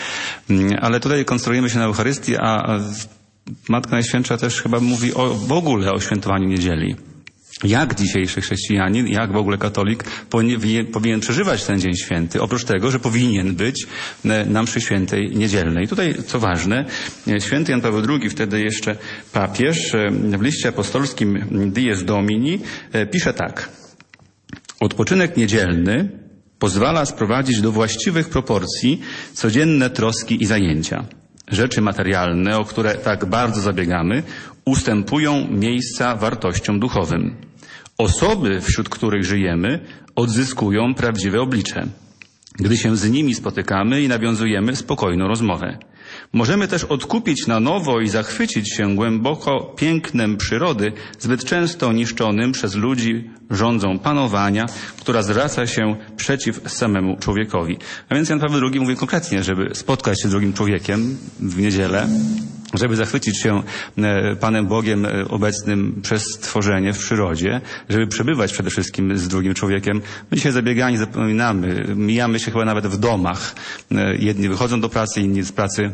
Ale tutaj koncentrujemy się na Eucharystii, a Matka Najświętsza też chyba mówi o, w ogóle o świętowaniu niedzieli. Jak dzisiejszy chrześcijanin, jak w ogóle katolik powinien, powinien przeżywać ten Dzień Święty, oprócz tego, że powinien być na mszy świętej niedzielnej. Tutaj, co ważne, święty Jan Paweł drugi, wtedy jeszcze papież, w liście apostolskim Dies Domini pisze tak. Odpoczynek niedzielny pozwala sprowadzić do właściwych proporcji codzienne troski i zajęcia. Rzeczy materialne, o które tak bardzo zabiegamy, ustępują miejsca wartościom duchowym. Osoby, wśród których żyjemy, odzyskują prawdziwe oblicze, gdy się z nimi spotykamy i nawiązujemy spokojną rozmowę. Możemy też odkupić na nowo i zachwycić się głęboko pięknem przyrody, zbyt często niszczonym przez ludzi rządzą panowania, która zwraca się przeciw samemu człowiekowi. A więc Jan Paweł drugi mówi konkretnie, żeby spotkać się z drugim człowiekiem w niedzielę, żeby zachwycić się Panem Bogiem obecnym przez stworzenie w przyrodzie, żeby przebywać przede wszystkim z drugim człowiekiem. My dzisiaj zabiegani zapominamy, mijamy się chyba nawet w domach. Jedni wychodzą do pracy, inni z pracy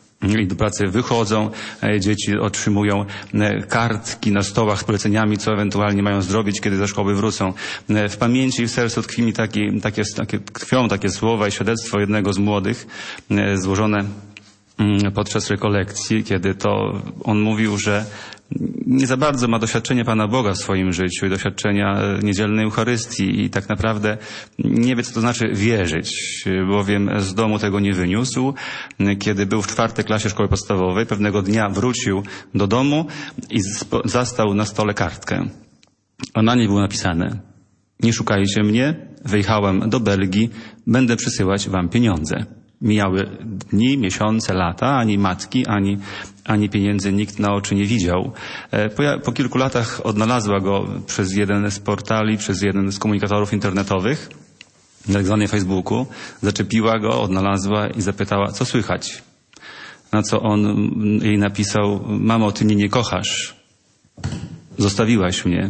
i do pracy wychodzą, dzieci otrzymują kartki na stołach z poleceniami, co ewentualnie mają zrobić, kiedy ze szkoły wrócą. W pamięci i w sercu tkwi mi taki, takie, takie, tkwią takie słowa i świadectwo jednego z młodych, złożone podczas rekolekcji, kiedy to on mówił, że nie za bardzo ma doświadczenie Pana Boga w swoim życiu i doświadczenia niedzielnej Eucharystii i tak naprawdę nie wie, co to znaczy wierzyć, bowiem z domu tego nie wyniósł. Kiedy był w czwartej klasie szkoły podstawowej, pewnego dnia wrócił do domu i zastał na stole kartkę. A na niej było napisane: nie szukajcie mnie, wyjechałem do Belgii, będę przysyłać wam pieniądze. Mijały dni, miesiące, lata, ani matki, ani, ani pieniędzy nikt na oczy nie widział. Po, po kilku latach odnalazła go przez jeden z portali, przez jeden z komunikatorów internetowych, tak zwanym Facebooku, zaczepiła go, odnalazła i zapytała, co słychać. Na co on jej napisał: mamo, ty mnie nie kochasz. Zostawiłaś mnie.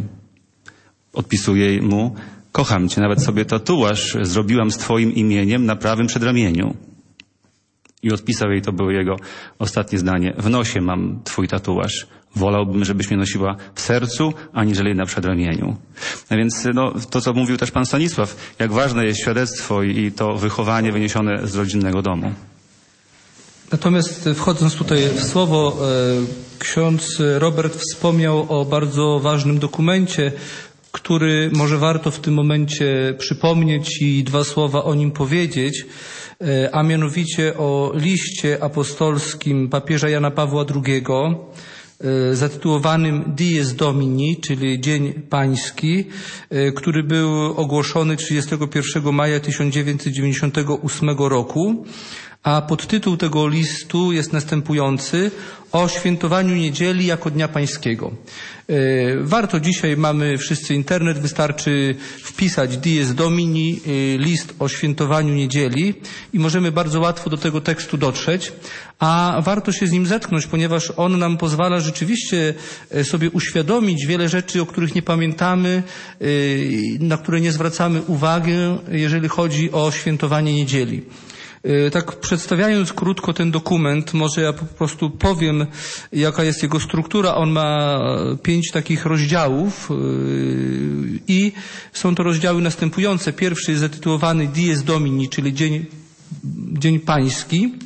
Odpisuje mu: kocham cię, nawet sobie tatuaż zrobiłam z twoim imieniem na prawym przedramieniu. I odpisał jej, to było jego ostatnie zdanie: w nosie mam twój tatuaż. Wolałbym, żebyś mnie nosiła w sercu, aniżeli na przedramieniu. A więc no, to, co mówił też pan Stanisław, jak ważne jest świadectwo i to wychowanie wyniesione z rodzinnego domu. Natomiast wchodząc tutaj w słowo, ksiądz Robert wspomniał o bardzo ważnym dokumencie, który może warto w tym momencie przypomnieć i dwa słowa o nim powiedzieć, a mianowicie o liście apostolskim papieża Jana Pawła drugiego zatytułowanym Dies Domini, czyli Dzień Pański, który był ogłoszony trzydziestego pierwszego maja tysiąc dziewięćset dziewięćdziesiątego ósmego roku. A podtytuł tego listu jest następujący: o świętowaniu niedzieli jako Dnia Pańskiego. Warto, dzisiaj mamy wszyscy internet, wystarczy wpisać Dies Domini, list o świętowaniu niedzieli i możemy bardzo łatwo do tego tekstu dotrzeć, a warto się z nim zetknąć, ponieważ on nam pozwala rzeczywiście sobie uświadomić wiele rzeczy, o których nie pamiętamy, na które nie zwracamy uwagi, jeżeli chodzi o świętowanie niedzieli. Tak przedstawiając krótko ten dokument, może ja po prostu powiem, jaka jest jego struktura. On ma pięć takich rozdziałów i są to rozdziały następujące. Pierwszy jest zatytułowany Dies Domini, czyli Dzień, Dzień Pański.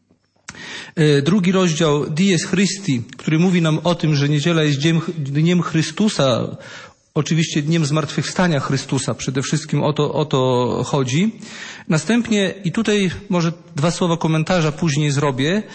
Drugi rozdział Dies Christi, który mówi nam o tym, że niedziela jest dniem Chrystusa, oczywiście dniem zmartwychwstania Chrystusa, przede wszystkim o to, o to chodzi. Następnie, i tutaj może dwa słowa komentarza później zrobię,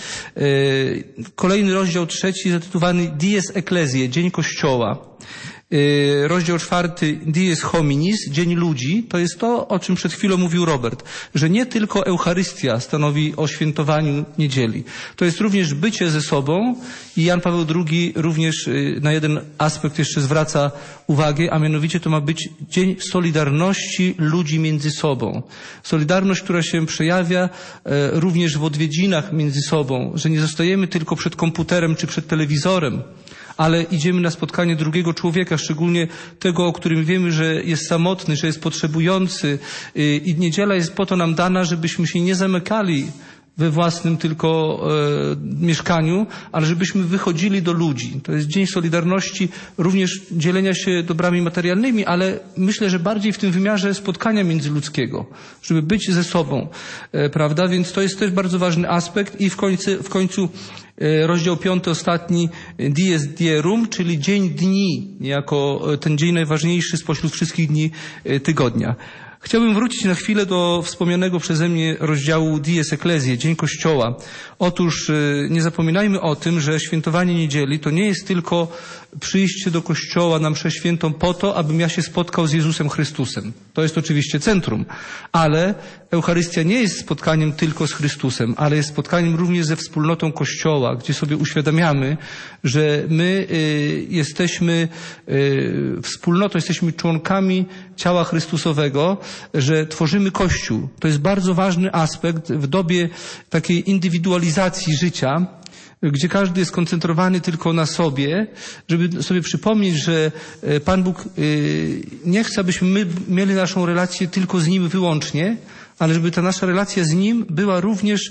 kolejny rozdział trzeci zatytułowany Dies Ecclesiae, Dzień Kościoła. Rozdział czwarty Dies Hominis, Dzień Ludzi. To jest to, o czym przed chwilą mówił Robert, że nie tylko Eucharystia stanowi o świętowaniu niedzieli. To jest również bycie ze sobą i Jan Paweł drugi również na jeden aspekt jeszcze zwraca uwagę, a mianowicie to ma być Dzień Solidarności ludzi między sobą. Solidarność, która się przejawia również w odwiedzinach między sobą, że nie zostajemy tylko przed komputerem czy przed telewizorem, ale idziemy na spotkanie drugiego człowieka, szczególnie tego, o którym wiemy, że jest samotny, że jest potrzebujący. I niedziela jest po to nam dana, żebyśmy się nie zamykali we własnym tylko e, mieszkaniu, ale żebyśmy wychodzili do ludzi. To jest Dzień Solidarności, również dzielenia się dobrami materialnymi, ale myślę, że bardziej w tym wymiarze spotkania międzyludzkiego, żeby być ze sobą, e, prawda? Więc to jest też bardzo ważny aspekt i w końcu, w końcu e, rozdział piąty, ostatni, Dies Dierum, czyli Dzień Dni, jako ten dzień najważniejszy spośród wszystkich dni e, tygodnia. Chciałbym wrócić na chwilę do wspomnianego przeze mnie rozdziału Dies Ecclesiae, Dzień Kościoła. Otóż nie zapominajmy o tym, że świętowanie niedzieli to nie jest tylko przyjście do kościoła na mszę świętą po to, abym ja się spotkał z Jezusem Chrystusem. To jest oczywiście centrum, ale Eucharystia nie jest spotkaniem tylko z Chrystusem, ale jest spotkaniem również ze wspólnotą Kościoła, gdzie sobie uświadamiamy, że my y, jesteśmy y, wspólnotą, jesteśmy członkami ciała Chrystusowego, że tworzymy Kościół. To jest bardzo ważny aspekt w dobie takiej indywidualizacji życia, gdzie każdy jest skoncentrowany tylko na sobie, żeby sobie przypomnieć, że Pan Bóg nie chce, abyśmy my mieli naszą relację tylko z Nim wyłącznie, ale żeby ta nasza relacja z Nim była również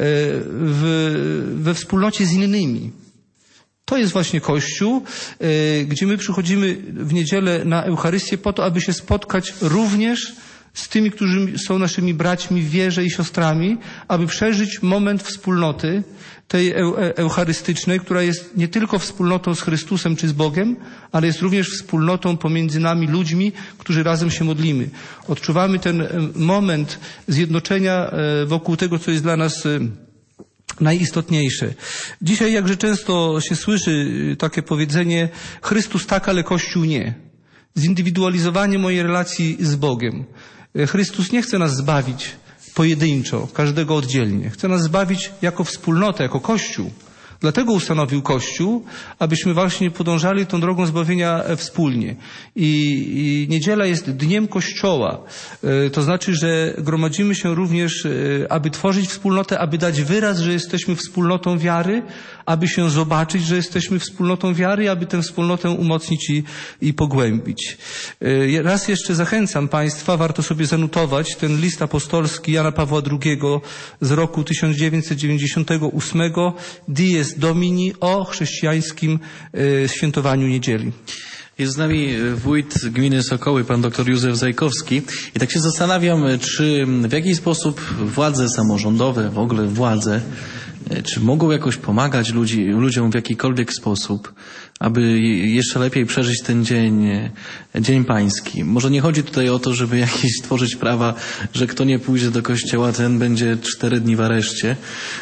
w, we wspólnocie z innymi. To jest właśnie Kościół, gdzie my przychodzimy w niedzielę na Eucharystię po to, aby się spotkać również z tymi, którzy są naszymi braćmi w wierze i siostrami, aby przeżyć moment wspólnoty tej eucharystycznej, która jest nie tylko wspólnotą z Chrystusem czy z Bogiem, ale jest również wspólnotą pomiędzy nami ludźmi, którzy razem się modlimy. Odczuwamy ten moment zjednoczenia wokół tego, co jest dla nas najistotniejsze. Dzisiaj jakże często się słyszy takie powiedzenie: Chrystus tak, ale Kościół nie. Zindywidualizowanie mojej relacji z Bogiem. Chrystus nie chce nas zbawić pojedynczo, każdego oddzielnie. Chce nas zbawić jako wspólnotę, jako Kościół. Dlatego ustanowił Kościół, abyśmy właśnie podążali tą drogą zbawienia wspólnie. I, i niedziela jest dniem Kościoła. To znaczy, że gromadzimy się również, aby tworzyć wspólnotę, aby dać wyraz, że jesteśmy wspólnotą wiary, aby się zobaczyć, że jesteśmy wspólnotą wiary, aby tę wspólnotę umocnić i, i pogłębić. Raz jeszcze zachęcam Państwa, warto sobie zanotować ten list apostolski Jana Pawła drugiego z roku tysiąc dziewięćset dziewięćdziesiątego ósmego, Dies Domini, o chrześcijańskim e, świętowaniu niedzieli. Jest z nami wójt gminy Sokoły, pan doktor Józef Zajkowski. I tak się zastanawiam, czy w jaki sposób władze samorządowe, w ogóle władze, czy mogą jakoś pomagać ludzi, ludziom w jakikolwiek sposób, aby jeszcze lepiej przeżyć ten dzień, Dzień Pański. Może nie chodzi tutaj o to, żeby jakieś tworzyć prawa, że kto nie pójdzie do kościoła, ten będzie cztery dni w areszcie.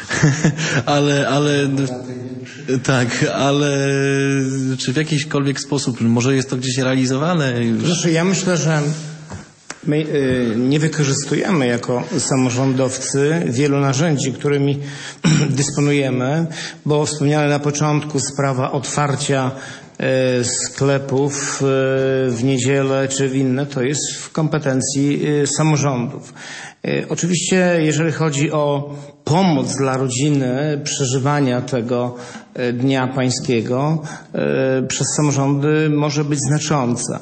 ale, ale, tak, ale czy w jakikolwiek sposób, może jest to gdzieś realizowane? Znaczy, ja myślę, że my y, nie wykorzystujemy jako samorządowcy wielu narzędzi, którymi dysponujemy, bo wspomniane na początku sprawa otwarcia y, sklepów y, w niedzielę czy w inne, to jest w kompetencji y, samorządów. Y, oczywiście, jeżeli chodzi o pomoc dla rodziny przeżywania tego Dnia Pańskiego przez samorządy może być znacząca.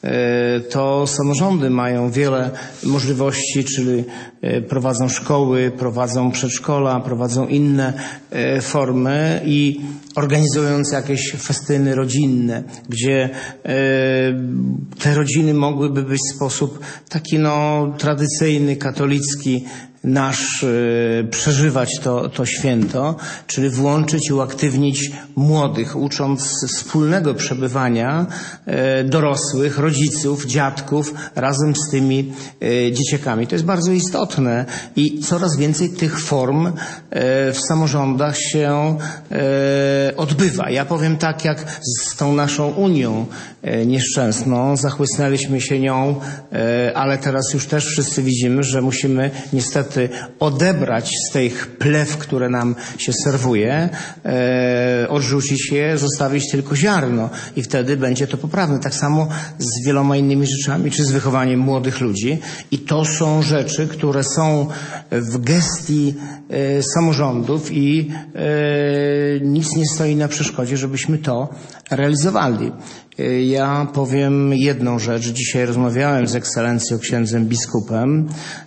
To samorządy mają wiele możliwości, czyli prowadzą szkoły, prowadzą przedszkola, prowadzą inne formy i organizując jakieś festyny rodzinne, gdzie te rodziny mogłyby być w sposób taki no tradycyjny, katolicki, nasz y, przeżywać to, to święto, czyli włączyć i uaktywnić młodych, ucząc wspólnego przebywania y, dorosłych, rodziców, dziadków razem z tymi y, dzieciakami. To jest bardzo istotne i coraz więcej tych form y, w samorządach się y, odbywa. Ja powiem tak, jak z tą naszą Unią y, nieszczęsną, zachłysnęliśmy się nią, y, ale teraz już też wszyscy widzimy, że musimy niestety odebrać z tych plew, które nam się serwuje, e, odrzucić je, zostawić tylko ziarno i wtedy będzie to poprawne. Tak samo z wieloma innymi rzeczami, czy z wychowaniem młodych ludzi i to są rzeczy, które są w gestii e, samorządów i e, nic nie stoi na przeszkodzie, żebyśmy to realizowali. Ja powiem jedną rzecz. Dzisiaj rozmawiałem z ekscelencją księdzem biskupem,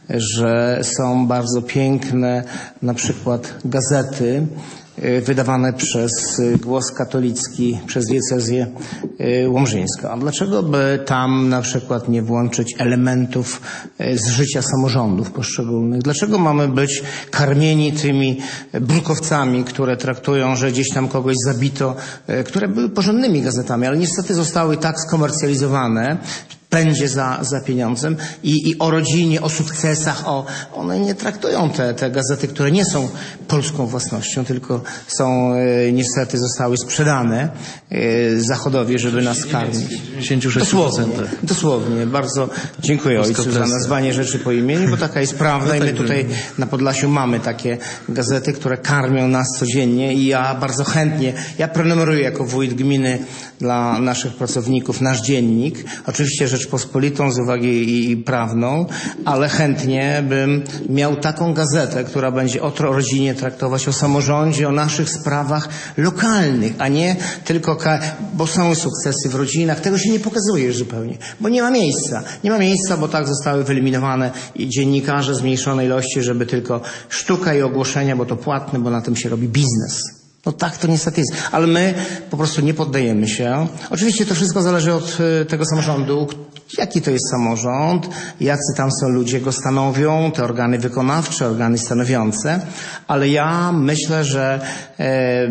że są bardzo piękne na przykład gazety wydawane przez Głos Katolicki, przez diecezję łomżyńską. A dlaczego by tam na przykład nie włączyć elementów z życia samorządów poszczególnych? Dlaczego mamy być karmieni tymi brukowcami, które traktują, że gdzieś tam kogoś zabito, które były porządnymi gazetami, ale niestety zostały tak skomercjalizowane, pędzie za, za pieniądzem i, i o rodzinie, o sukcesach, o, one nie traktują te, te gazety, które nie są polską własnością, tylko są e, niestety zostały sprzedane e, Zachodowi, żeby nas karmić. Dosłownie, dosłownie. Bardzo dziękuję ojcu za nazwanie rzeczy po imieniu, bo taka jest prawda i my tutaj na Podlasiu mamy takie gazety, które karmią nas codziennie i ja bardzo chętnie, ja prenumeruję jako wójt gminy dla naszych pracowników nasz dziennik. Oczywiście Rzeczpospolitą z uwagi i, i prawną, ale chętnie bym miał taką gazetę, która będzie o rodzinie traktować, o samorządzie, o naszych sprawach lokalnych, a nie tylko, bo są sukcesy w rodzinach. Tego się nie pokazuje zupełnie, bo nie ma miejsca. Nie ma miejsca, bo tak zostały wyeliminowane i dziennikarze zmniejszonej ilości, żeby tylko sztuka i ogłoszenia, bo to płatne, bo na tym się robi biznes. No tak to niestety jest, ale my po prostu nie poddajemy się. Oczywiście to wszystko zależy od tego samorządu, jaki to jest samorząd, jacy tam są ludzie go stanowią, te organy wykonawcze, organy stanowiące, ale ja myślę, że e,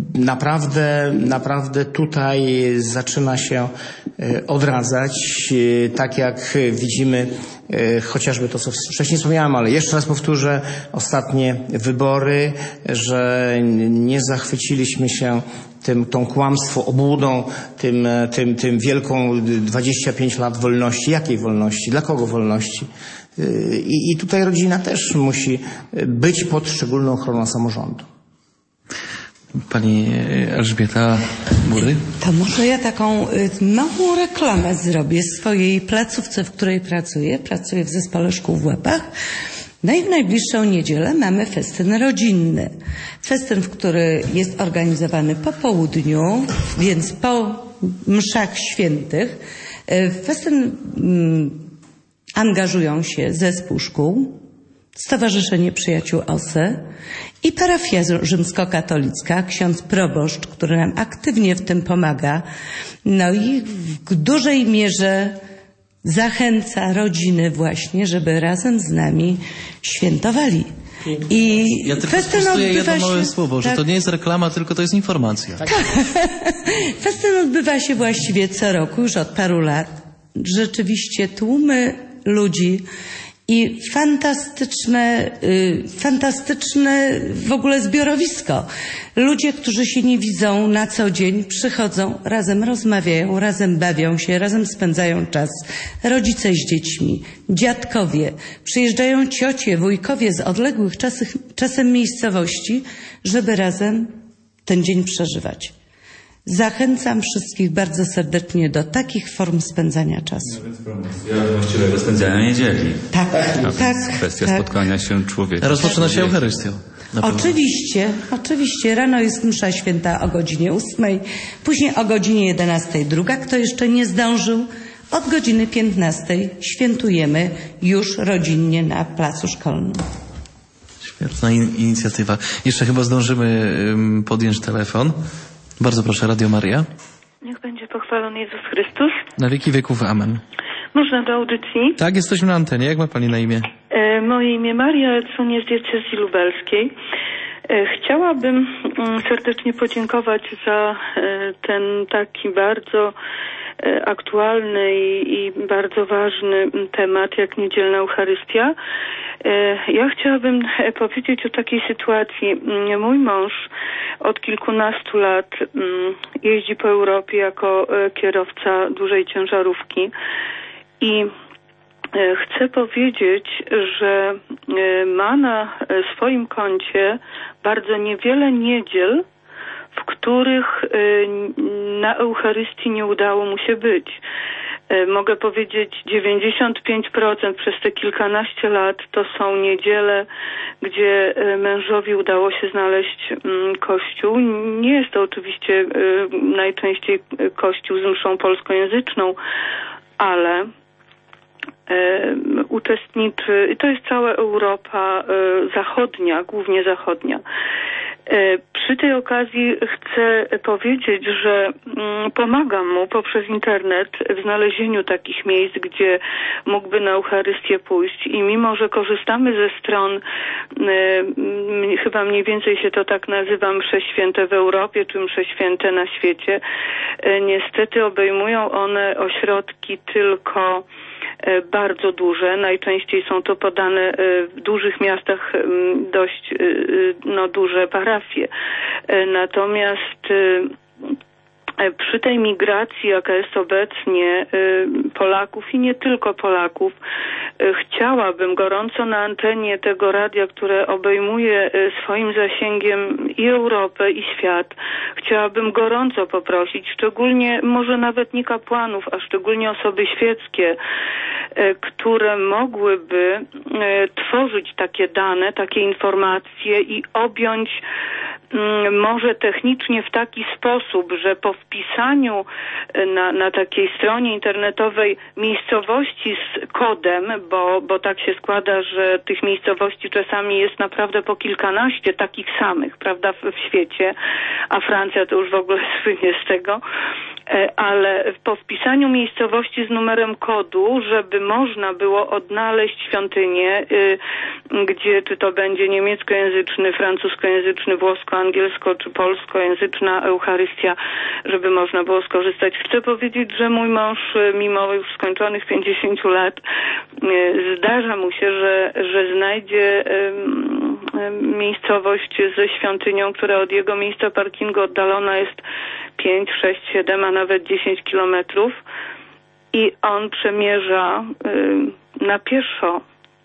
naprawdę, naprawdę tutaj zaczyna się e, odradzać, e, tak jak widzimy e, chociażby to, co wcześniej wspomniałem, ale jeszcze raz powtórzę, ostatnie wybory, że nie zachwyciliśmy się tym, tą kłamstwo, obłudą, tym, tym, tym wielką dwadzieścia pięć lat wolności. Jakiej wolności? Dla kogo wolności? I, i tutaj rodzina też musi być pod szczególną ochroną samorządu. Pani Elżbieta Bury? To może ja taką małą reklamę zrobię swojej placówce, w której pracuję. Pracuję w Zespole Szkół w Łapach. No i w najbliższą niedzielę mamy festyn rodzinny. Festyn, który jest organizowany po południu, więc po mszach świętych. W festyn mm, angażują się zespół szkół, Stowarzyszenie Przyjaciół O S E i parafia rzymskokatolicka, ksiądz proboszcz, który nam aktywnie w tym pomaga. No i w dużej mierze zachęca rodziny właśnie, żeby razem z nami świętowali. I ja tylko sprostuję jedno małe słowo, tak, że to nie jest reklama, tylko to jest informacja. Tak. Festyn odbywa się właściwie co roku, już od paru lat. Rzeczywiście tłumy ludzi i fantastyczne, y, fantastyczne w ogóle zbiorowisko. Ludzie, którzy się nie widzą na co dzień, przychodzą, razem rozmawiają, razem bawią się, razem spędzają czas. Rodzice z dziećmi, dziadkowie, przyjeżdżają ciocie, wujkowie z odległych czasy, czasem miejscowości, żeby razem ten dzień przeżywać. Zachęcam wszystkich bardzo serdecznie do takich form spędzania czasu. Nawet promocja właściwego spędzania niedzieli. Tak, A tak. Kwestia tak. spotkania się człowieka. Rozpoczyna się Eucharystią. Oczywiście, oczywiście. Rano jest msza święta o godzinie ósmej, później o godzinie jedenastej druga. Kto jeszcze nie zdążył, od godziny piętnastej świętujemy już rodzinnie na placu szkolnym. Świetna in- inicjatywa. Jeszcze chyba zdążymy ym, podjąć telefon. Bardzo proszę, Radio Maria. Niech będzie pochwalony Jezus Chrystus. Na wieki wieków. Amen. Można do audycji? Tak, jesteśmy na antenie. Jak ma pani na imię? E, moje imię Maria, dzwonię z diecezji lubelskiej. E, chciałabym mm, serdecznie podziękować za e, ten taki bardzo e, aktualny i, i bardzo ważny temat, jak niedzielna Eucharystia. E, ja chciałabym e, powiedzieć o takiej sytuacji. Mój mąż od kilkunastu lat mm, jeździ po Europie jako e, kierowca dużej ciężarówki i chcę powiedzieć, że ma na swoim koncie bardzo niewiele niedziel, w których na Eucharystii nie udało mu się być. Mogę powiedzieć, dziewięćdziesiąt pięć procent przez te kilkanaście lat to są niedziele, gdzie mężowi udało się znaleźć kościół. Nie jest to oczywiście najczęściej kościół z mszą polskojęzyczną, ale uczestniczy, to jest cała Europa zachodnia, głównie zachodnia. Przy tej okazji chcę powiedzieć, że pomagam mu poprzez internet w znalezieniu takich miejsc, gdzie mógłby na Eucharystię pójść i mimo, że korzystamy ze stron, chyba mniej więcej się to tak nazywa, msze święte w Europie czy msze święte na świecie, niestety obejmują one ośrodki tylko bardzo duże. Najczęściej są to podane w dużych miastach dość no, duże parafie. Natomiast przy tej migracji, jaka jest obecnie Polaków i nie tylko Polaków, chciałabym gorąco na antenie tego radia, które obejmuje swoim zasięgiem i Europę, i świat, chciałabym gorąco poprosić, szczególnie może nawet nie kapłanów, a szczególnie osoby świeckie, które mogłyby tworzyć takie dane, takie informacje i objąć może technicznie w taki sposób, że po wpisaniu na, na takiej stronie internetowej miejscowości z kodem, bo, bo tak się składa, że tych miejscowości czasami jest naprawdę po kilkanaście takich samych, prawda, w, w świecie, a Francja to już w ogóle słynie z tego, ale po wpisaniu miejscowości z numerem kodu, żeby można było odnaleźć świątynię, gdzie czy to będzie niemieckojęzyczny, francuskojęzyczny, włosko-angielsko czy polskojęzyczna Eucharystia, żeby można było skorzystać. Chcę powiedzieć, że mój mąż, mimo już skończonych pięćdziesięciu lat, zdarza mu się, że, że znajdzie miejscowość ze świątynią, która od jego miejsca parkingu oddalona jest pięć, sześć, siedem, a nawet dziesięć kilometrów i on przemierza y, na pieszo.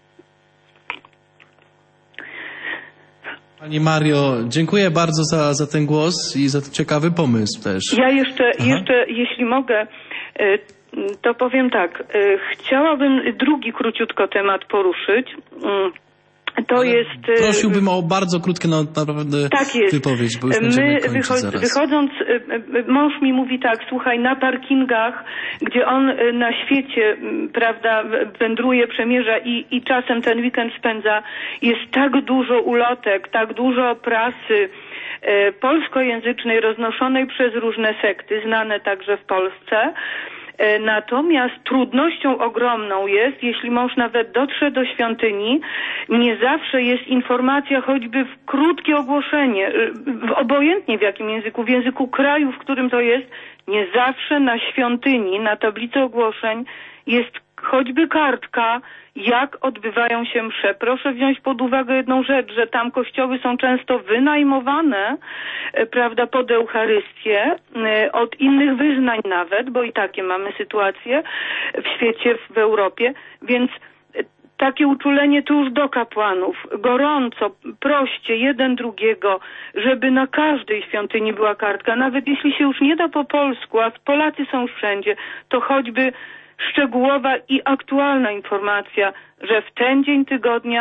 Pani Mario, dziękuję bardzo za, za ten głos i za ciekawy pomysł też. Ja jeszcze, jeszcze jeśli mogę, y, to powiem tak. Y, chciałabym drugi króciutko temat poruszyć. Y, To Ale jest... Prosiłbym o bardzo krótkie, no naprawdę tak jest. wypowiedź, bo już będziemy My kończyć wychodz, zaraz. wychodząc, mąż mi mówi tak, słuchaj, na parkingach, gdzie on na świecie, prawda, wędruje, przemierza i, i czasem ten weekend spędza, jest tak dużo ulotek, tak dużo prasy e, polskojęzycznej roznoszonej przez różne sekty, znane także w Polsce. Natomiast trudnością ogromną jest, jeśli mąż nawet dotrze do świątyni, nie zawsze jest informacja, choćby w krótkie ogłoszenie, w obojętnie w jakim języku, w języku kraju, w którym to jest, nie zawsze na świątyni, na tablicy ogłoszeń jest choćby kartka, jak odbywają się msze. Proszę wziąć pod uwagę jedną rzecz, że tam kościoły są często wynajmowane, prawda, pod Eucharystię, od innych wyznań nawet, bo i takie mamy sytuacje w świecie, w Europie, więc takie uczulenie tu już do kapłanów. Gorąco proście jeden drugiego, żeby na każdej świątyni była kartka. Nawet jeśli się już nie da po polsku, a Polacy są już wszędzie, to choćby szczegółowa i aktualna informacja, że w ten dzień tygodnia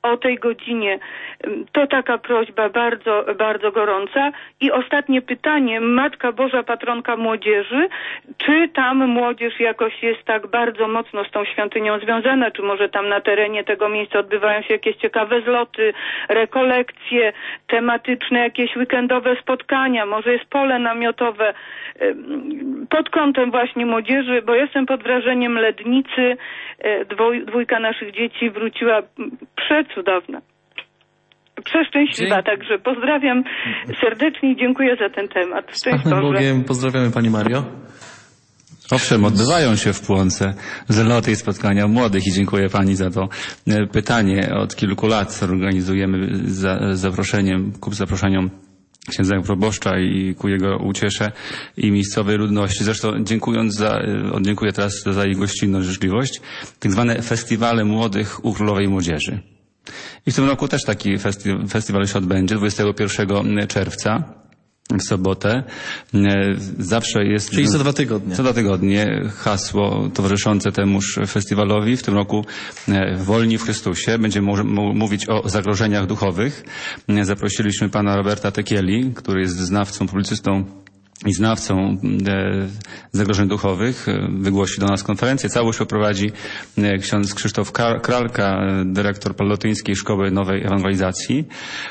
o tej godzinie. To taka prośba bardzo, bardzo gorąca. I ostatnie pytanie, Matka Boża, patronka młodzieży, czy tam młodzież jakoś jest tak bardzo mocno z tą świątynią związana, czy może tam na terenie tego miejsca odbywają się jakieś ciekawe zloty, rekolekcje tematyczne, jakieś weekendowe spotkania, może jest pole namiotowe pod kątem właśnie młodzieży, bo jestem pod wrażeniem Lednicy, Dwój, dwójka naszych dzieci wróciła przecudowna. Przeszczęśliwa, Dzień... także pozdrawiam serdecznie i dziękuję za ten temat. Szczęść Z Panem Boże. Bogiem pozdrawiamy Pani Mario. Owszem, odbywają się w Płonce zloty i spotkania młodych i dziękuję Pani za to pytanie. Od kilku lat organizujemy za zaproszeniem, ku zaproszeniom księdza proboszcza i ku jego uciesze i miejscowej ludności. Zresztą dziękując za, dziękuję teraz za jej gościnność, życzliwość, tak zwane festiwale młodych u Królowej Młodzieży. I w tym roku też taki festi festiwal się odbędzie dwudziestego pierwszego czerwca. W sobotę. Zawsze jest... Czyli za dwa tygodnie. Co dwa tygodnie hasło towarzyszące temuż festiwalowi. W tym roku Wolni w Chrystusie. Będziemy mówić o zagrożeniach duchowych. Zaprosiliśmy pana Roberta Tekieli, który jest znawcą, publicystą i znawcą zagrożeń duchowych. Wygłosi do nas konferencję. Całość poprowadzi ksiądz Krzysztof Kralka, dyrektor Palotyńskiej Szkoły Nowej Ewangelizacji.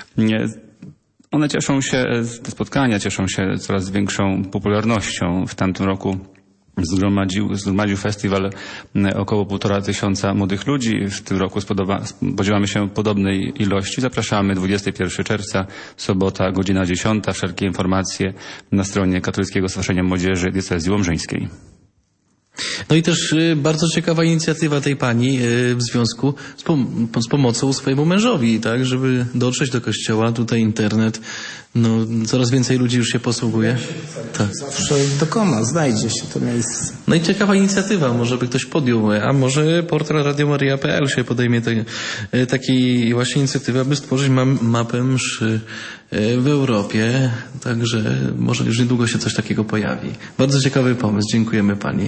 One cieszą się, te spotkania cieszą się coraz większą popularnością. W tamtym roku zgromadził, zgromadził festiwal około półtora tysiąca młodych ludzi. W tym roku spodziewamy się podobnej ilości. Zapraszamy dwudziestego pierwszego czerwca, sobota, godzina dziesiąta. Wszelkie informacje na stronie Katolickiego Stowarzyszenia Młodzieży Diecezji Łomżyńskiej. No i też y, bardzo ciekawa inicjatywa tej pani y, w związku z, pom z pomocą swojemu mężowi, tak, żeby dotrzeć do kościoła, tutaj internet, no coraz więcej ludzi już się posługuje. Tak. Zawsze dokona, znajdzie się to miejsce. No i ciekawa inicjatywa, może by ktoś podjął, a może portal radio maria kropka p l się podejmie te, takiej właśnie inicjatywy, aby stworzyć ma mapę mszy w Europie, także może już niedługo się coś takiego pojawi. Bardzo ciekawy pomysł, dziękujemy pani.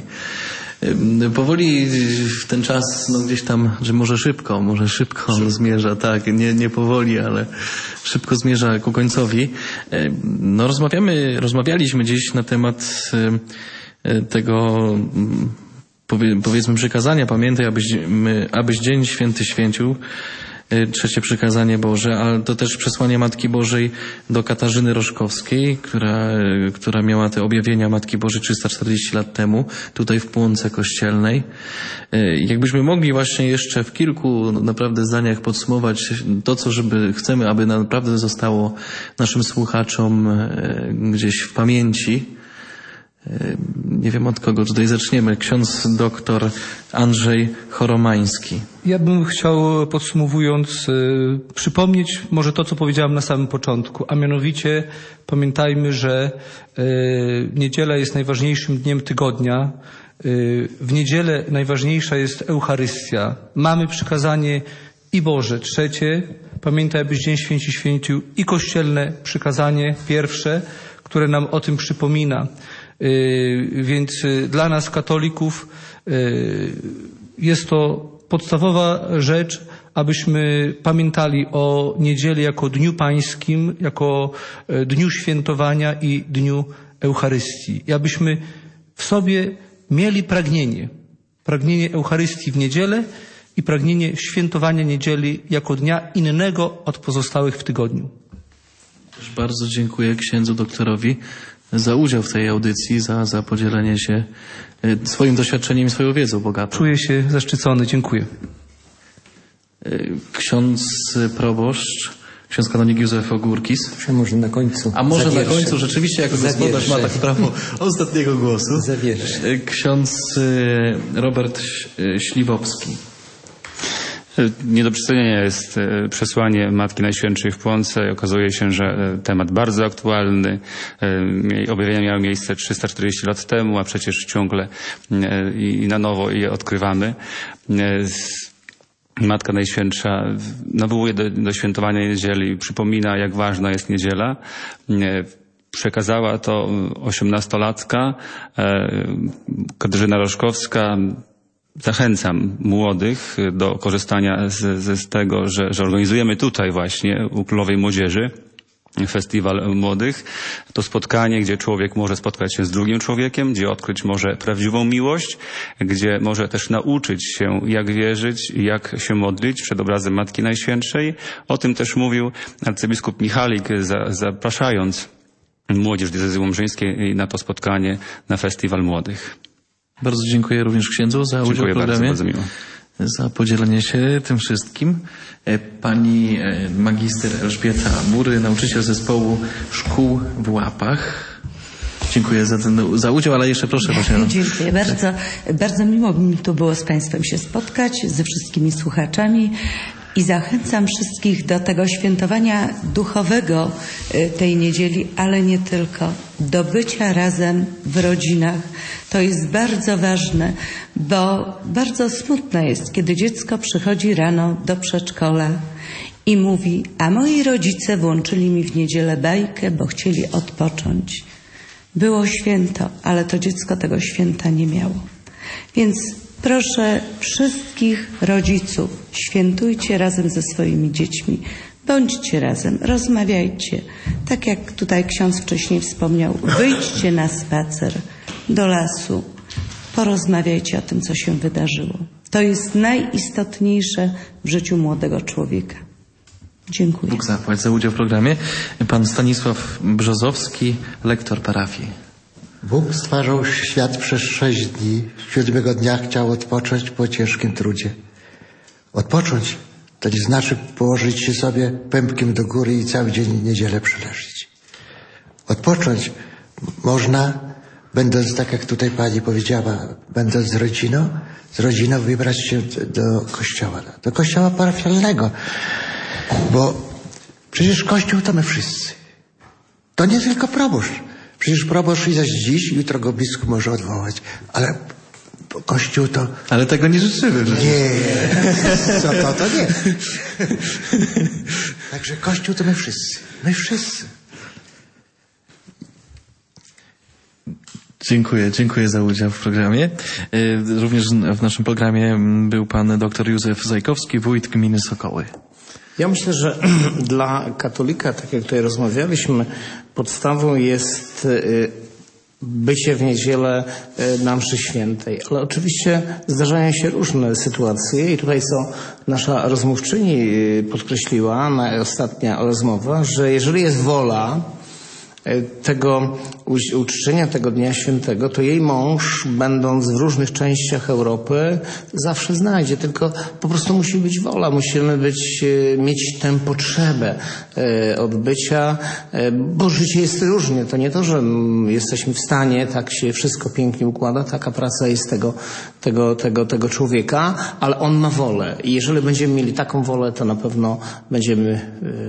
Powoli w ten czas, no gdzieś tam, że może szybko, może szybko on zmierza, tak, nie, nie powoli, ale szybko zmierza ku końcowi. No rozmawiamy, rozmawialiśmy dziś na temat tego, powiedzmy, przykazania. Pamiętaj, abyś, abyś Dzień Święty święcił. Trzecie przykazanie Boże, ale to też przesłanie Matki Bożej do Katarzyny Roszkowskiej, która, która miała te objawienia Matki Bożej trzysta czterdzieści lat temu, tutaj w Płonce Kościelnej. Jakbyśmy mogli właśnie jeszcze w kilku naprawdę zdaniach podsumować to, co żeby chcemy, aby naprawdę zostało naszym słuchaczom gdzieś w pamięci. Nie wiem, od kogo tutaj zaczniemy. Ksiądz doktor Andrzej Choromański. Ja bym chciał, podsumowując, y, przypomnieć może to, co powiedziałem na samym początku, a mianowicie pamiętajmy, że y, niedziela jest najważniejszym dniem tygodnia. Y, w niedzielę najważniejsza jest Eucharystia. Mamy przykazanie i Boże, trzecie, pamiętaj, abyś Dzień Święty święcił, i kościelne przykazanie, pierwsze, które nam o tym przypomina. Więc dla nas, katolików, jest to podstawowa rzecz, abyśmy pamiętali o niedzieli jako Dniu Pańskim, jako Dniu Świętowania i Dniu Eucharystii. I abyśmy w sobie mieli pragnienie, pragnienie Eucharystii w niedzielę i pragnienie świętowania niedzieli jako dnia innego od pozostałych w tygodniu. Też bardzo dziękuję księdzu doktorowi za udział w tej audycji, za, za podzielenie się swoim doświadczeniem i swoją wiedzą bogatą. Czuję się zaszczycony, dziękuję. Ksiądz proboszcz, ksiądz kanonik Józef Ogórkis. A może na końcu. A może na końcu, rzeczywiście, jako gospodarz ma tak prawo ostatniego głosu. Zawierszy. Ksiądz Robert Śliwowski. Nie do przecenienia jest przesłanie Matki Najświętszej w Płonce. Okazuje się, że temat bardzo aktualny. Objawienia miały miejsce trzysta czterdzieści lat temu, a przecież ciągle i na nowo je odkrywamy. Matka Najświętsza nawołuje do, do świętowania niedzieli, przypomina, jak ważna jest niedziela. Przekazała to osiemnastolatka Katarzyna Roszkowska. zachęcam młodych do korzystania z, z tego, że, że organizujemy tutaj właśnie u Królowej Młodzieży Festiwal Młodych. To spotkanie, gdzie człowiek może spotkać się z drugim człowiekiem, gdzie odkryć może prawdziwą miłość, gdzie może też nauczyć się, jak wierzyć, jak się modlić przed obrazem Matki Najświętszej. O tym też mówił arcybiskup Michalik, za, zapraszając młodzież diecezji łomżyńskiej na to spotkanie, na Festiwal Młodych. Bardzo dziękuję również księdzu za dziękuję udział w programie. Bardzo, bardzo miło. Za podzielenie się tym wszystkim. Pani magister Elżbieta Bury, nauczyciel zespołu szkół w Łapach. Dziękuję za, ten, za udział, ale jeszcze proszę właśnie. No. Dziękuję bardzo. Bardzo miło mi tu było z Państwem się spotkać, ze wszystkimi słuchaczami. I zachęcam wszystkich do tego świętowania duchowego tej niedzieli, ale nie tylko. Do bycia razem w rodzinach. To jest bardzo ważne, bo bardzo smutne jest, kiedy dziecko przychodzi rano do przedszkola i mówi, a moi rodzice włączyli mi w niedzielę bajkę, bo chcieli odpocząć. Było święto, ale to dziecko tego święta nie miało. Więc proszę wszystkich rodziców, świętujcie razem ze swoimi dziećmi. Bądźcie razem, rozmawiajcie. Tak jak tutaj ksiądz wcześniej wspomniał, wyjdźcie na spacer do lasu. Porozmawiajcie o tym, co się wydarzyło. To jest najistotniejsze w życiu młodego człowieka. Dziękuję. Bóg zapłać za udział w programie. Pan Stanisław Brzozowski, lektor parafii. Bóg stwarzał świat przez sześć dni. Siódmego dnia chciał odpocząć po ciężkim trudzie. Odpocząć to nie znaczy położyć się sobie pępkiem do góry i cały dzień niedzielę przeleżeć. Odpocząć można, będąc, tak jak tutaj pani powiedziała, będąc z rodziną, z rodziną wybrać się do kościoła, do kościoła parafialnego. Bo przecież kościół to my wszyscy. To nie tylko proboszcz. Przecież proboszcz i zaś dziś, jutro go biskup może odwołać. Ale kościół to... Ale tego nie życzymy. Że... Nie, co to, to nie. Także kościół to my wszyscy. My wszyscy. Dziękuję, dziękuję za udział w programie. Również w naszym programie był pan dr Józef Zajkowski, wójt gminy Sokoły. Ja myślę, że dla katolika, tak jak tutaj rozmawialiśmy, podstawą jest bycie w niedzielę na mszy świętej. Ale oczywiście zdarzają się różne sytuacje i tutaj co nasza rozmówczyni podkreśliła, na ostatnia rozmowa, że jeżeli jest wola tego uczczenia tego Dnia Świętego, to jej mąż, będąc w różnych częściach Europy, zawsze znajdzie. Tylko po prostu musi być wola. Musimy być, mieć tę potrzebę odbycia, bo życie jest różnie. To nie to, że jesteśmy w stanie, tak się wszystko pięknie układa, taka praca jest tego, tego, tego, tego człowieka, ale on ma wolę. I jeżeli będziemy mieli taką wolę, to na pewno będziemy,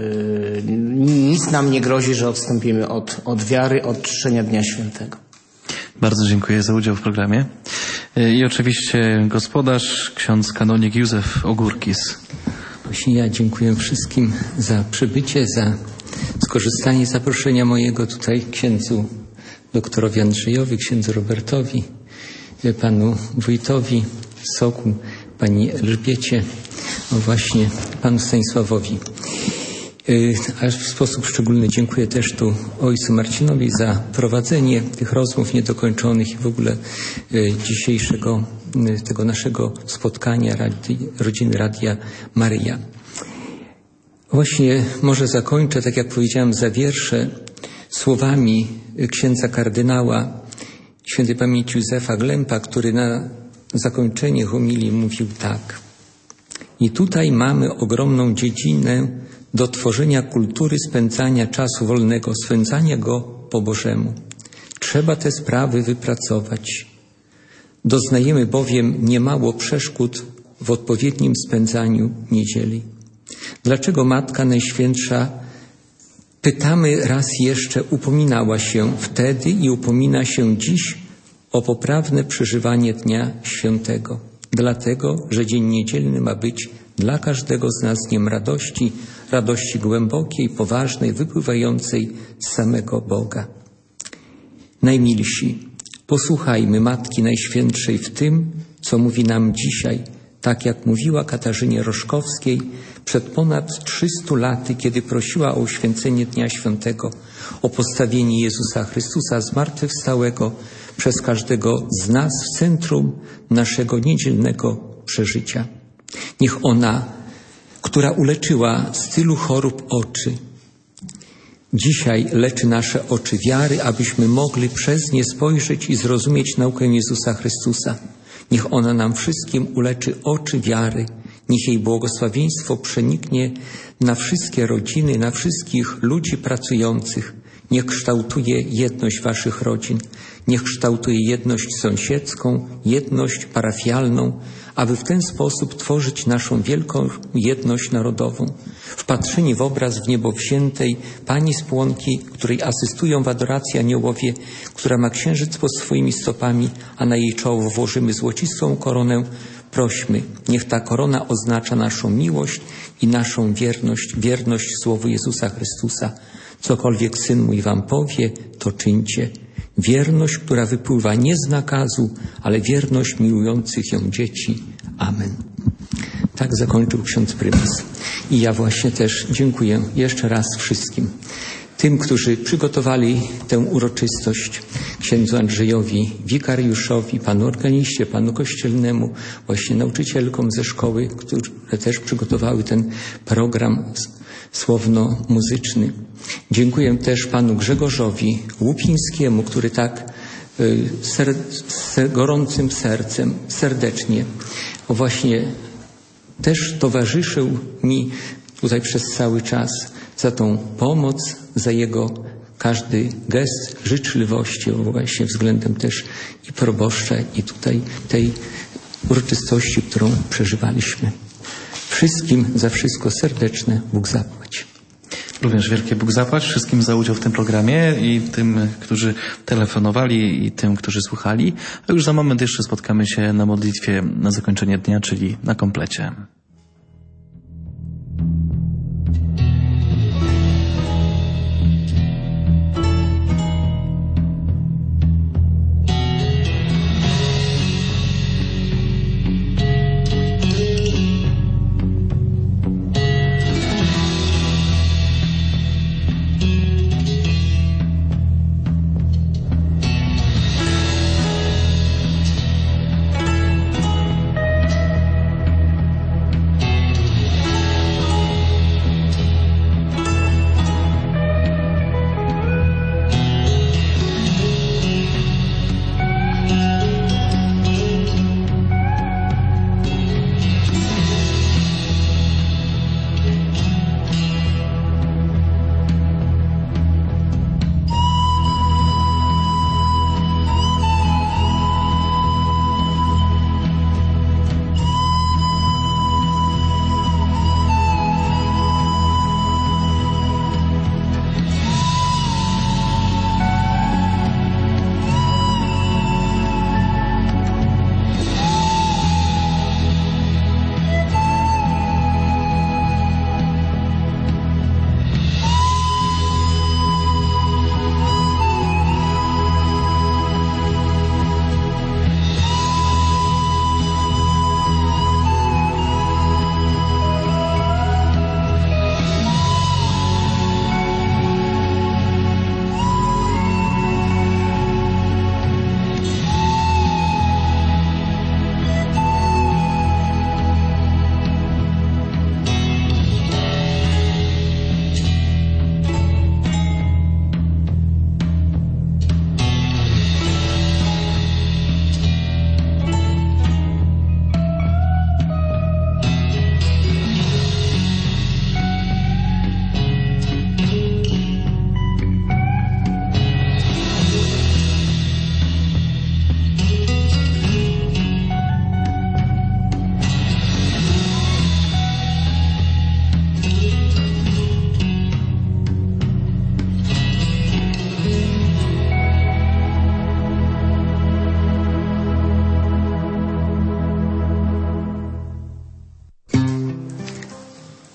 nic nam nie grozi, że odstąpimy od, od wiary, od czczenia Dnia Świętego. Bardzo dziękuję za udział w programie. I oczywiście gospodarz, ksiądz kanonik Józef Ogórkis. Właśnie ja dziękuję wszystkim za przybycie, za skorzystanie z zaproszenia mojego tutaj księdzu doktorowi Andrzejowi, księdzu Robertowi, panu wójtowi Soku, pani Elżbiecie, no właśnie panu Stanisławowi. A w sposób szczególny dziękuję też tu ojcu Marcinowi za prowadzenie tych rozmów niedokończonych i w ogóle dzisiejszego tego naszego spotkania Radi, Rodziny Radia Maryja. Właśnie może zakończę, tak jak powiedziałem, zawierszę słowami księdza kardynała świętej pamięci Józefa Glempa, który na zakończenie homilii mówił tak. I tutaj mamy ogromną dziedzinę do tworzenia kultury spędzania czasu wolnego, spędzania go po Bożemu. Trzeba te sprawy wypracować. Doznajemy bowiem niemało przeszkód w odpowiednim spędzaniu niedzieli. Dlaczego Matka Najświętsza, pytamy raz jeszcze, upominała się wtedy i upomina się dziś o poprawne przeżywanie Dnia Świętego? Dlatego, że dzień niedzielny ma być dla każdego z nas dniem radości, radości głębokiej, poważnej, wypływającej z samego Boga. Najmilsi, posłuchajmy Matki Najświętszej w tym, co mówi nam dzisiaj, tak jak mówiła Katarzynie Roszkowskiej przed ponad trzystu laty, kiedy prosiła o uświęcenie Dnia Świętego, o postawienie Jezusa Chrystusa zmartwychwstałego przez każdego z nas w centrum naszego niedzielnego przeżycia. Niech ona, która uleczyła z tylu chorób oczy, dzisiaj leczy nasze oczy wiary, abyśmy mogli przez nie spojrzeć i zrozumieć naukę Jezusa Chrystusa. Niech ona nam wszystkim uleczy oczy wiary. Niech jej błogosławieństwo przeniknie na wszystkie rodziny, na wszystkich ludzi pracujących. Niech kształtuje jedność waszych rodzin. Niech kształtuje jedność sąsiedzką, jedność parafialną, aby w ten sposób tworzyć naszą wielką jedność narodową. Wpatrzeni w obraz w niebo wziętej Pani z Płonki, której asystują w adoracji aniołowie, która ma księżyc pod swoimi stopami, a na jej czoło włożymy złocistą koronę, prośmy, niech ta korona oznacza naszą miłość i naszą wierność, wierność Słowu Jezusa Chrystusa. Cokolwiek Syn mój wam powie, to czyńcie. Wierność, która wypływa nie z nakazu, ale wierność miłujących ją dzieci. Amen. Tak zakończył ksiądz prymas. I ja właśnie też dziękuję jeszcze raz wszystkim. Tym, którzy przygotowali tę uroczystość, księdzu Andrzejowi, wikariuszowi, panu organiście, panu kościelnemu, właśnie nauczycielkom ze szkoły, które też przygotowały ten program słowno-muzyczny. Dziękuję też panu Grzegorzowi Łupińskiemu, który tak y, ser, ser, gorącym sercem, serdecznie właśnie też towarzyszył mi tutaj przez cały czas, za tą pomoc, za jego każdy gest życzliwości właśnie względem też i proboszcza, i tutaj tej uroczystości, którą przeżywaliśmy. Wszystkim za wszystko serdeczne Bóg zapłać. Również wielkie Bóg zapłać wszystkim za udział w tym programie i tym, którzy telefonowali, i tym, którzy słuchali. A już za moment jeszcze spotkamy się na modlitwie na zakończenie dnia, czyli na komplecie.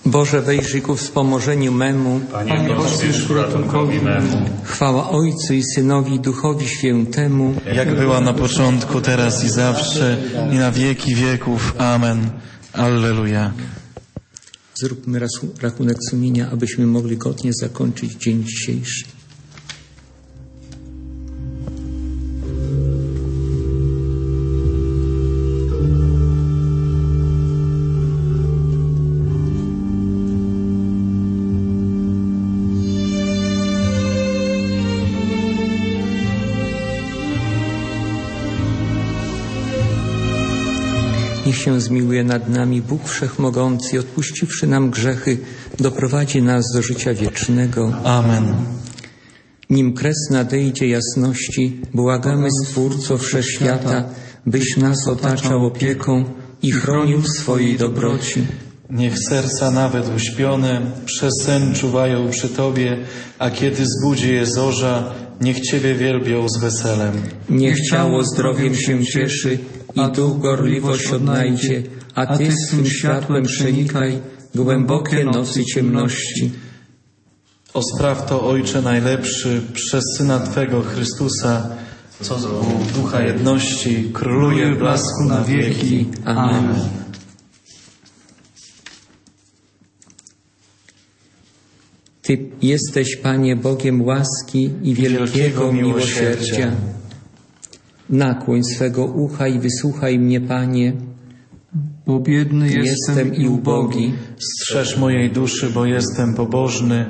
Boże, wejrzyj ku wspomożeniu memu. Panie, pospiesz ku ratunkowi memu. Chwała Ojcu i Synowi i Duchowi Świętemu. Jak była na początku, teraz i zawsze, i na wieki wieków. Amen. Alleluja. Zróbmy raz rachunek sumienia, abyśmy mogli godnie zakończyć dzień dzisiejszy. Niech się zmiłuje nad nami Bóg Wszechmogący i odpuściwszy nam grzechy, doprowadzi nas do życia wiecznego. Amen. Nim kres nadejdzie jasności, błagamy Stwórco Wszechświata, byś nas otaczał opieką i chronił w swojej dobroci. Niech serca nawet uśpione przez sen czuwają przy Tobie, a kiedy zbudzi je zorza, niech Ciebie wielbią z weselem. Niech ciało zdrowiem się cieszy i duch gorliwość odnajdzie, a Ty swym światłem przenikaj głębokie nocy ciemności. O spraw to, Ojcze najlepszy, przez Syna Twego Chrystusa, co z ducha jedności króluje w blasku na wieki. Amen. Ty jesteś, Panie, Bogiem łaski i wielkiego miłosierdzia. Nakłoń swego ucha i wysłuchaj mnie, Panie, bo biedny jestem, jestem i ubogi. Strzeż mojej duszy, bo jestem pobożny.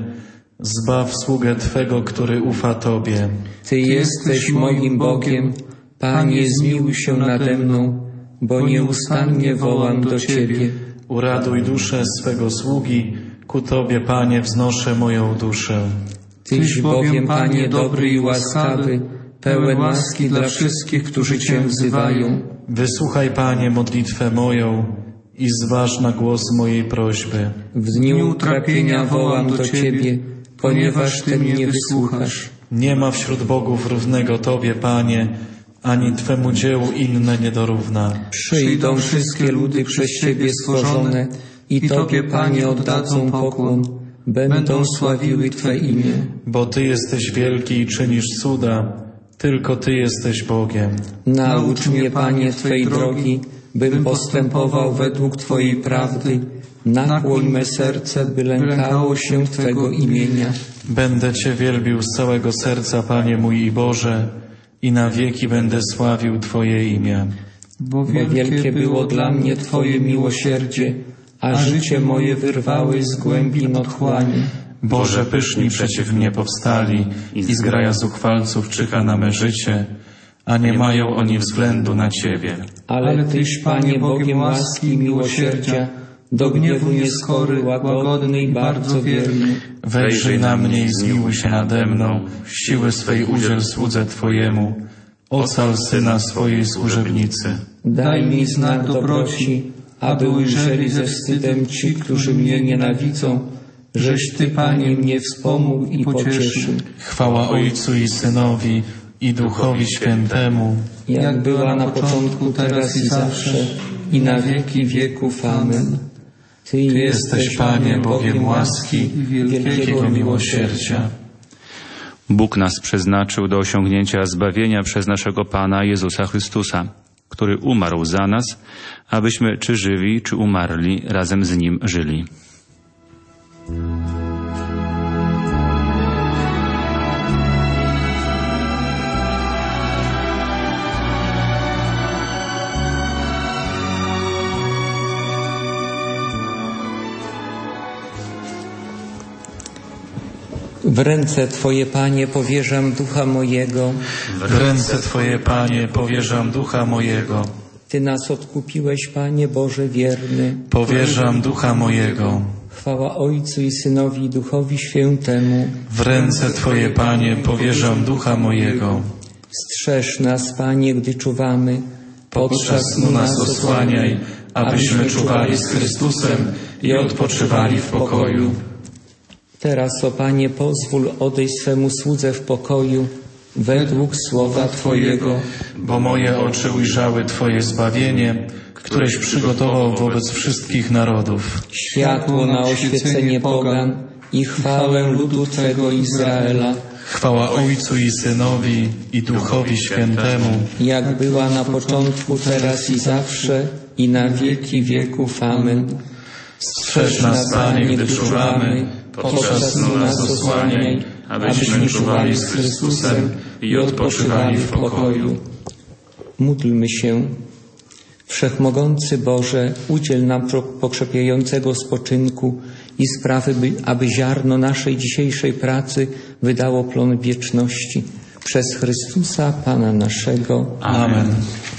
Zbaw sługę Twego, który ufa Tobie. Ty jesteś moim Bogiem, Panie, zmiłuj się nade mną, bo nieustannie wołam do Ciebie. Uraduj duszę swego sługi, ku Tobie, Panie, wznoszę moją duszę. Tyś bowiem, Panie, dobry i łaskawy, pełen łaski dla wszystkich, którzy Cię wzywają. Wysłuchaj, Panie, modlitwę moją i zważ na głos mojej prośby. W dniu utrapienia wołam do Ciebie, ponieważ Ty mnie wysłuchasz. Nie ma wśród bogów równego Tobie, Panie, ani Twemu dziełu inne nie dorówna. Przyjdą wszystkie ludy przez Ciebie stworzone i Tobie, Panie, oddadzą pokłon, będą sławiły Twe imię. Bo Ty jesteś wielki i czynisz cuda, tylko Ty jesteś Bogiem. Naucz mnie, Panie, Twej drogi, bym postępował według Twojej prawdy. Nakłoń me serce, by lękało się Twego imienia. Będę Cię wielbił z całego serca, Panie mój i Boże, i na wieki będę sławił Twoje imię. Bo wielkie było dla mnie Twoje miłosierdzie, a życie moje wyrwały z głębin otchłani. Boże, pyszni przeciw mnie powstali i zgraja zuchwalców czyha na me życie, a nie mają oni względu na Ciebie. Ale Tyś, Panie, Bogiem łaski i miłosierdzia, do gniewu nieskory, łagodny i bardzo wierny. Wejrzyj na mnie i zmiłuj się nade mną, siły swej udziel słudze Twojemu, ocal Syna swojej służebnicy. Daj mi znak dobroci, aby ujrzeli ze wstydem ci, którzy mnie nienawidzą, żeś Ty, Panie, mnie wspomógł i pocieszył. Chwała Ojcu i Synowi i Duchowi Świętemu, jak była na początku, teraz i zawsze, i na wieki wieków. Amen. Ty jesteś, Panie, Bogiem łaski i wielkiego miłosierdzia. Bóg nas przeznaczył do osiągnięcia zbawienia przez naszego Pana Jezusa Chrystusa, który umarł za nas, abyśmy czy żywi, czy umarli, razem z Nim żyli. W ręce Twoje, Panie, powierzam ducha mojego. W ręce Twoje, Panie, powierzam ducha mojego. Ty nas odkupiłeś, Panie Boże wierny. Powierzam ducha mojego. Chwała Ojcu i Synowi i Duchowi Świętemu. W ręce Twoje, Panie, powierzam ducha mojego. Strzeż nas, Panie, gdy czuwamy. Podczas snu nas osłaniaj, abyśmy czuwali z Chrystusem i odpoczywali w pokoju. Teraz, o Panie, pozwól odejść swemu słudze w pokoju, według słowa Twojego. Bo moje oczy ujrzały Twoje zbawienie, któreś przygotował wobec wszystkich narodów. Światło na oświecenie pogan i chwałę ludu Twego Izraela. Chwała Ojcu i Synowi i Duchowi Świętemu. Jak była na początku, teraz i zawsze, i na wieki wieków. Amen. Strzeż nas, Panie, gdy czuwamy, podczas snu nas osłaniaj, abyśmy czuwali z Chrystusem i odpoczywali w pokoju. Módlmy się. Wszechmogący Boże, udziel nam pokrzepiającego spoczynku i sprawy, by, aby ziarno naszej dzisiejszej pracy wydało plon wieczności. Przez Chrystusa, Pana naszego. Amen.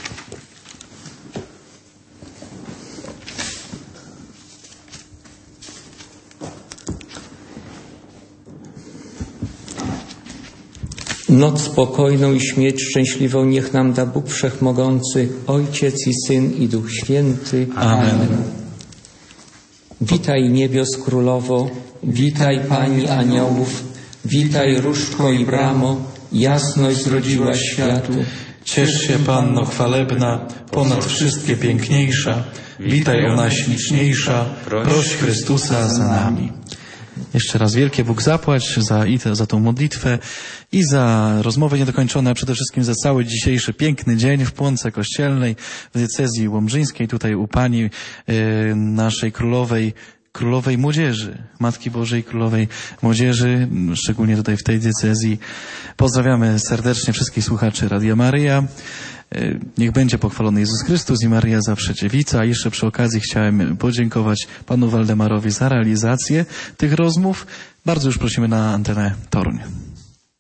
Noc spokojną i śmierć szczęśliwą niech nam da Bóg Wszechmogący, Ojciec i Syn i Duch Święty. Amen. Witaj niebios królowo, witaj Pani aniołów, witaj różdżko i bramo, jasność zrodziłaś światu. Ciesz się, Panno chwalebna, ponad wszystkie piękniejsza, witaj ona śliczniejsza, proś Chrystusa za nami. Jeszcze raz wielkie Bóg zapłać za, i te, za tą modlitwę i za rozmowę niedokończoną, a przede wszystkim za cały dzisiejszy piękny dzień w Płonce Kościelnej w diecezji łomżyńskiej, tutaj u Pani yy, naszej Królowej, Królowej Młodzieży, Matki Bożej Królowej Młodzieży, szczególnie tutaj w tej diecezji. Pozdrawiamy serdecznie wszystkich słuchaczy Radia Maryja. Niech będzie pochwalony Jezus Chrystus i Maryja zawsze dziewica. A jeszcze przy okazji chciałem podziękować panu Waldemarowi za realizację tych rozmów. Bardzo już prosimy na antenę Toruń.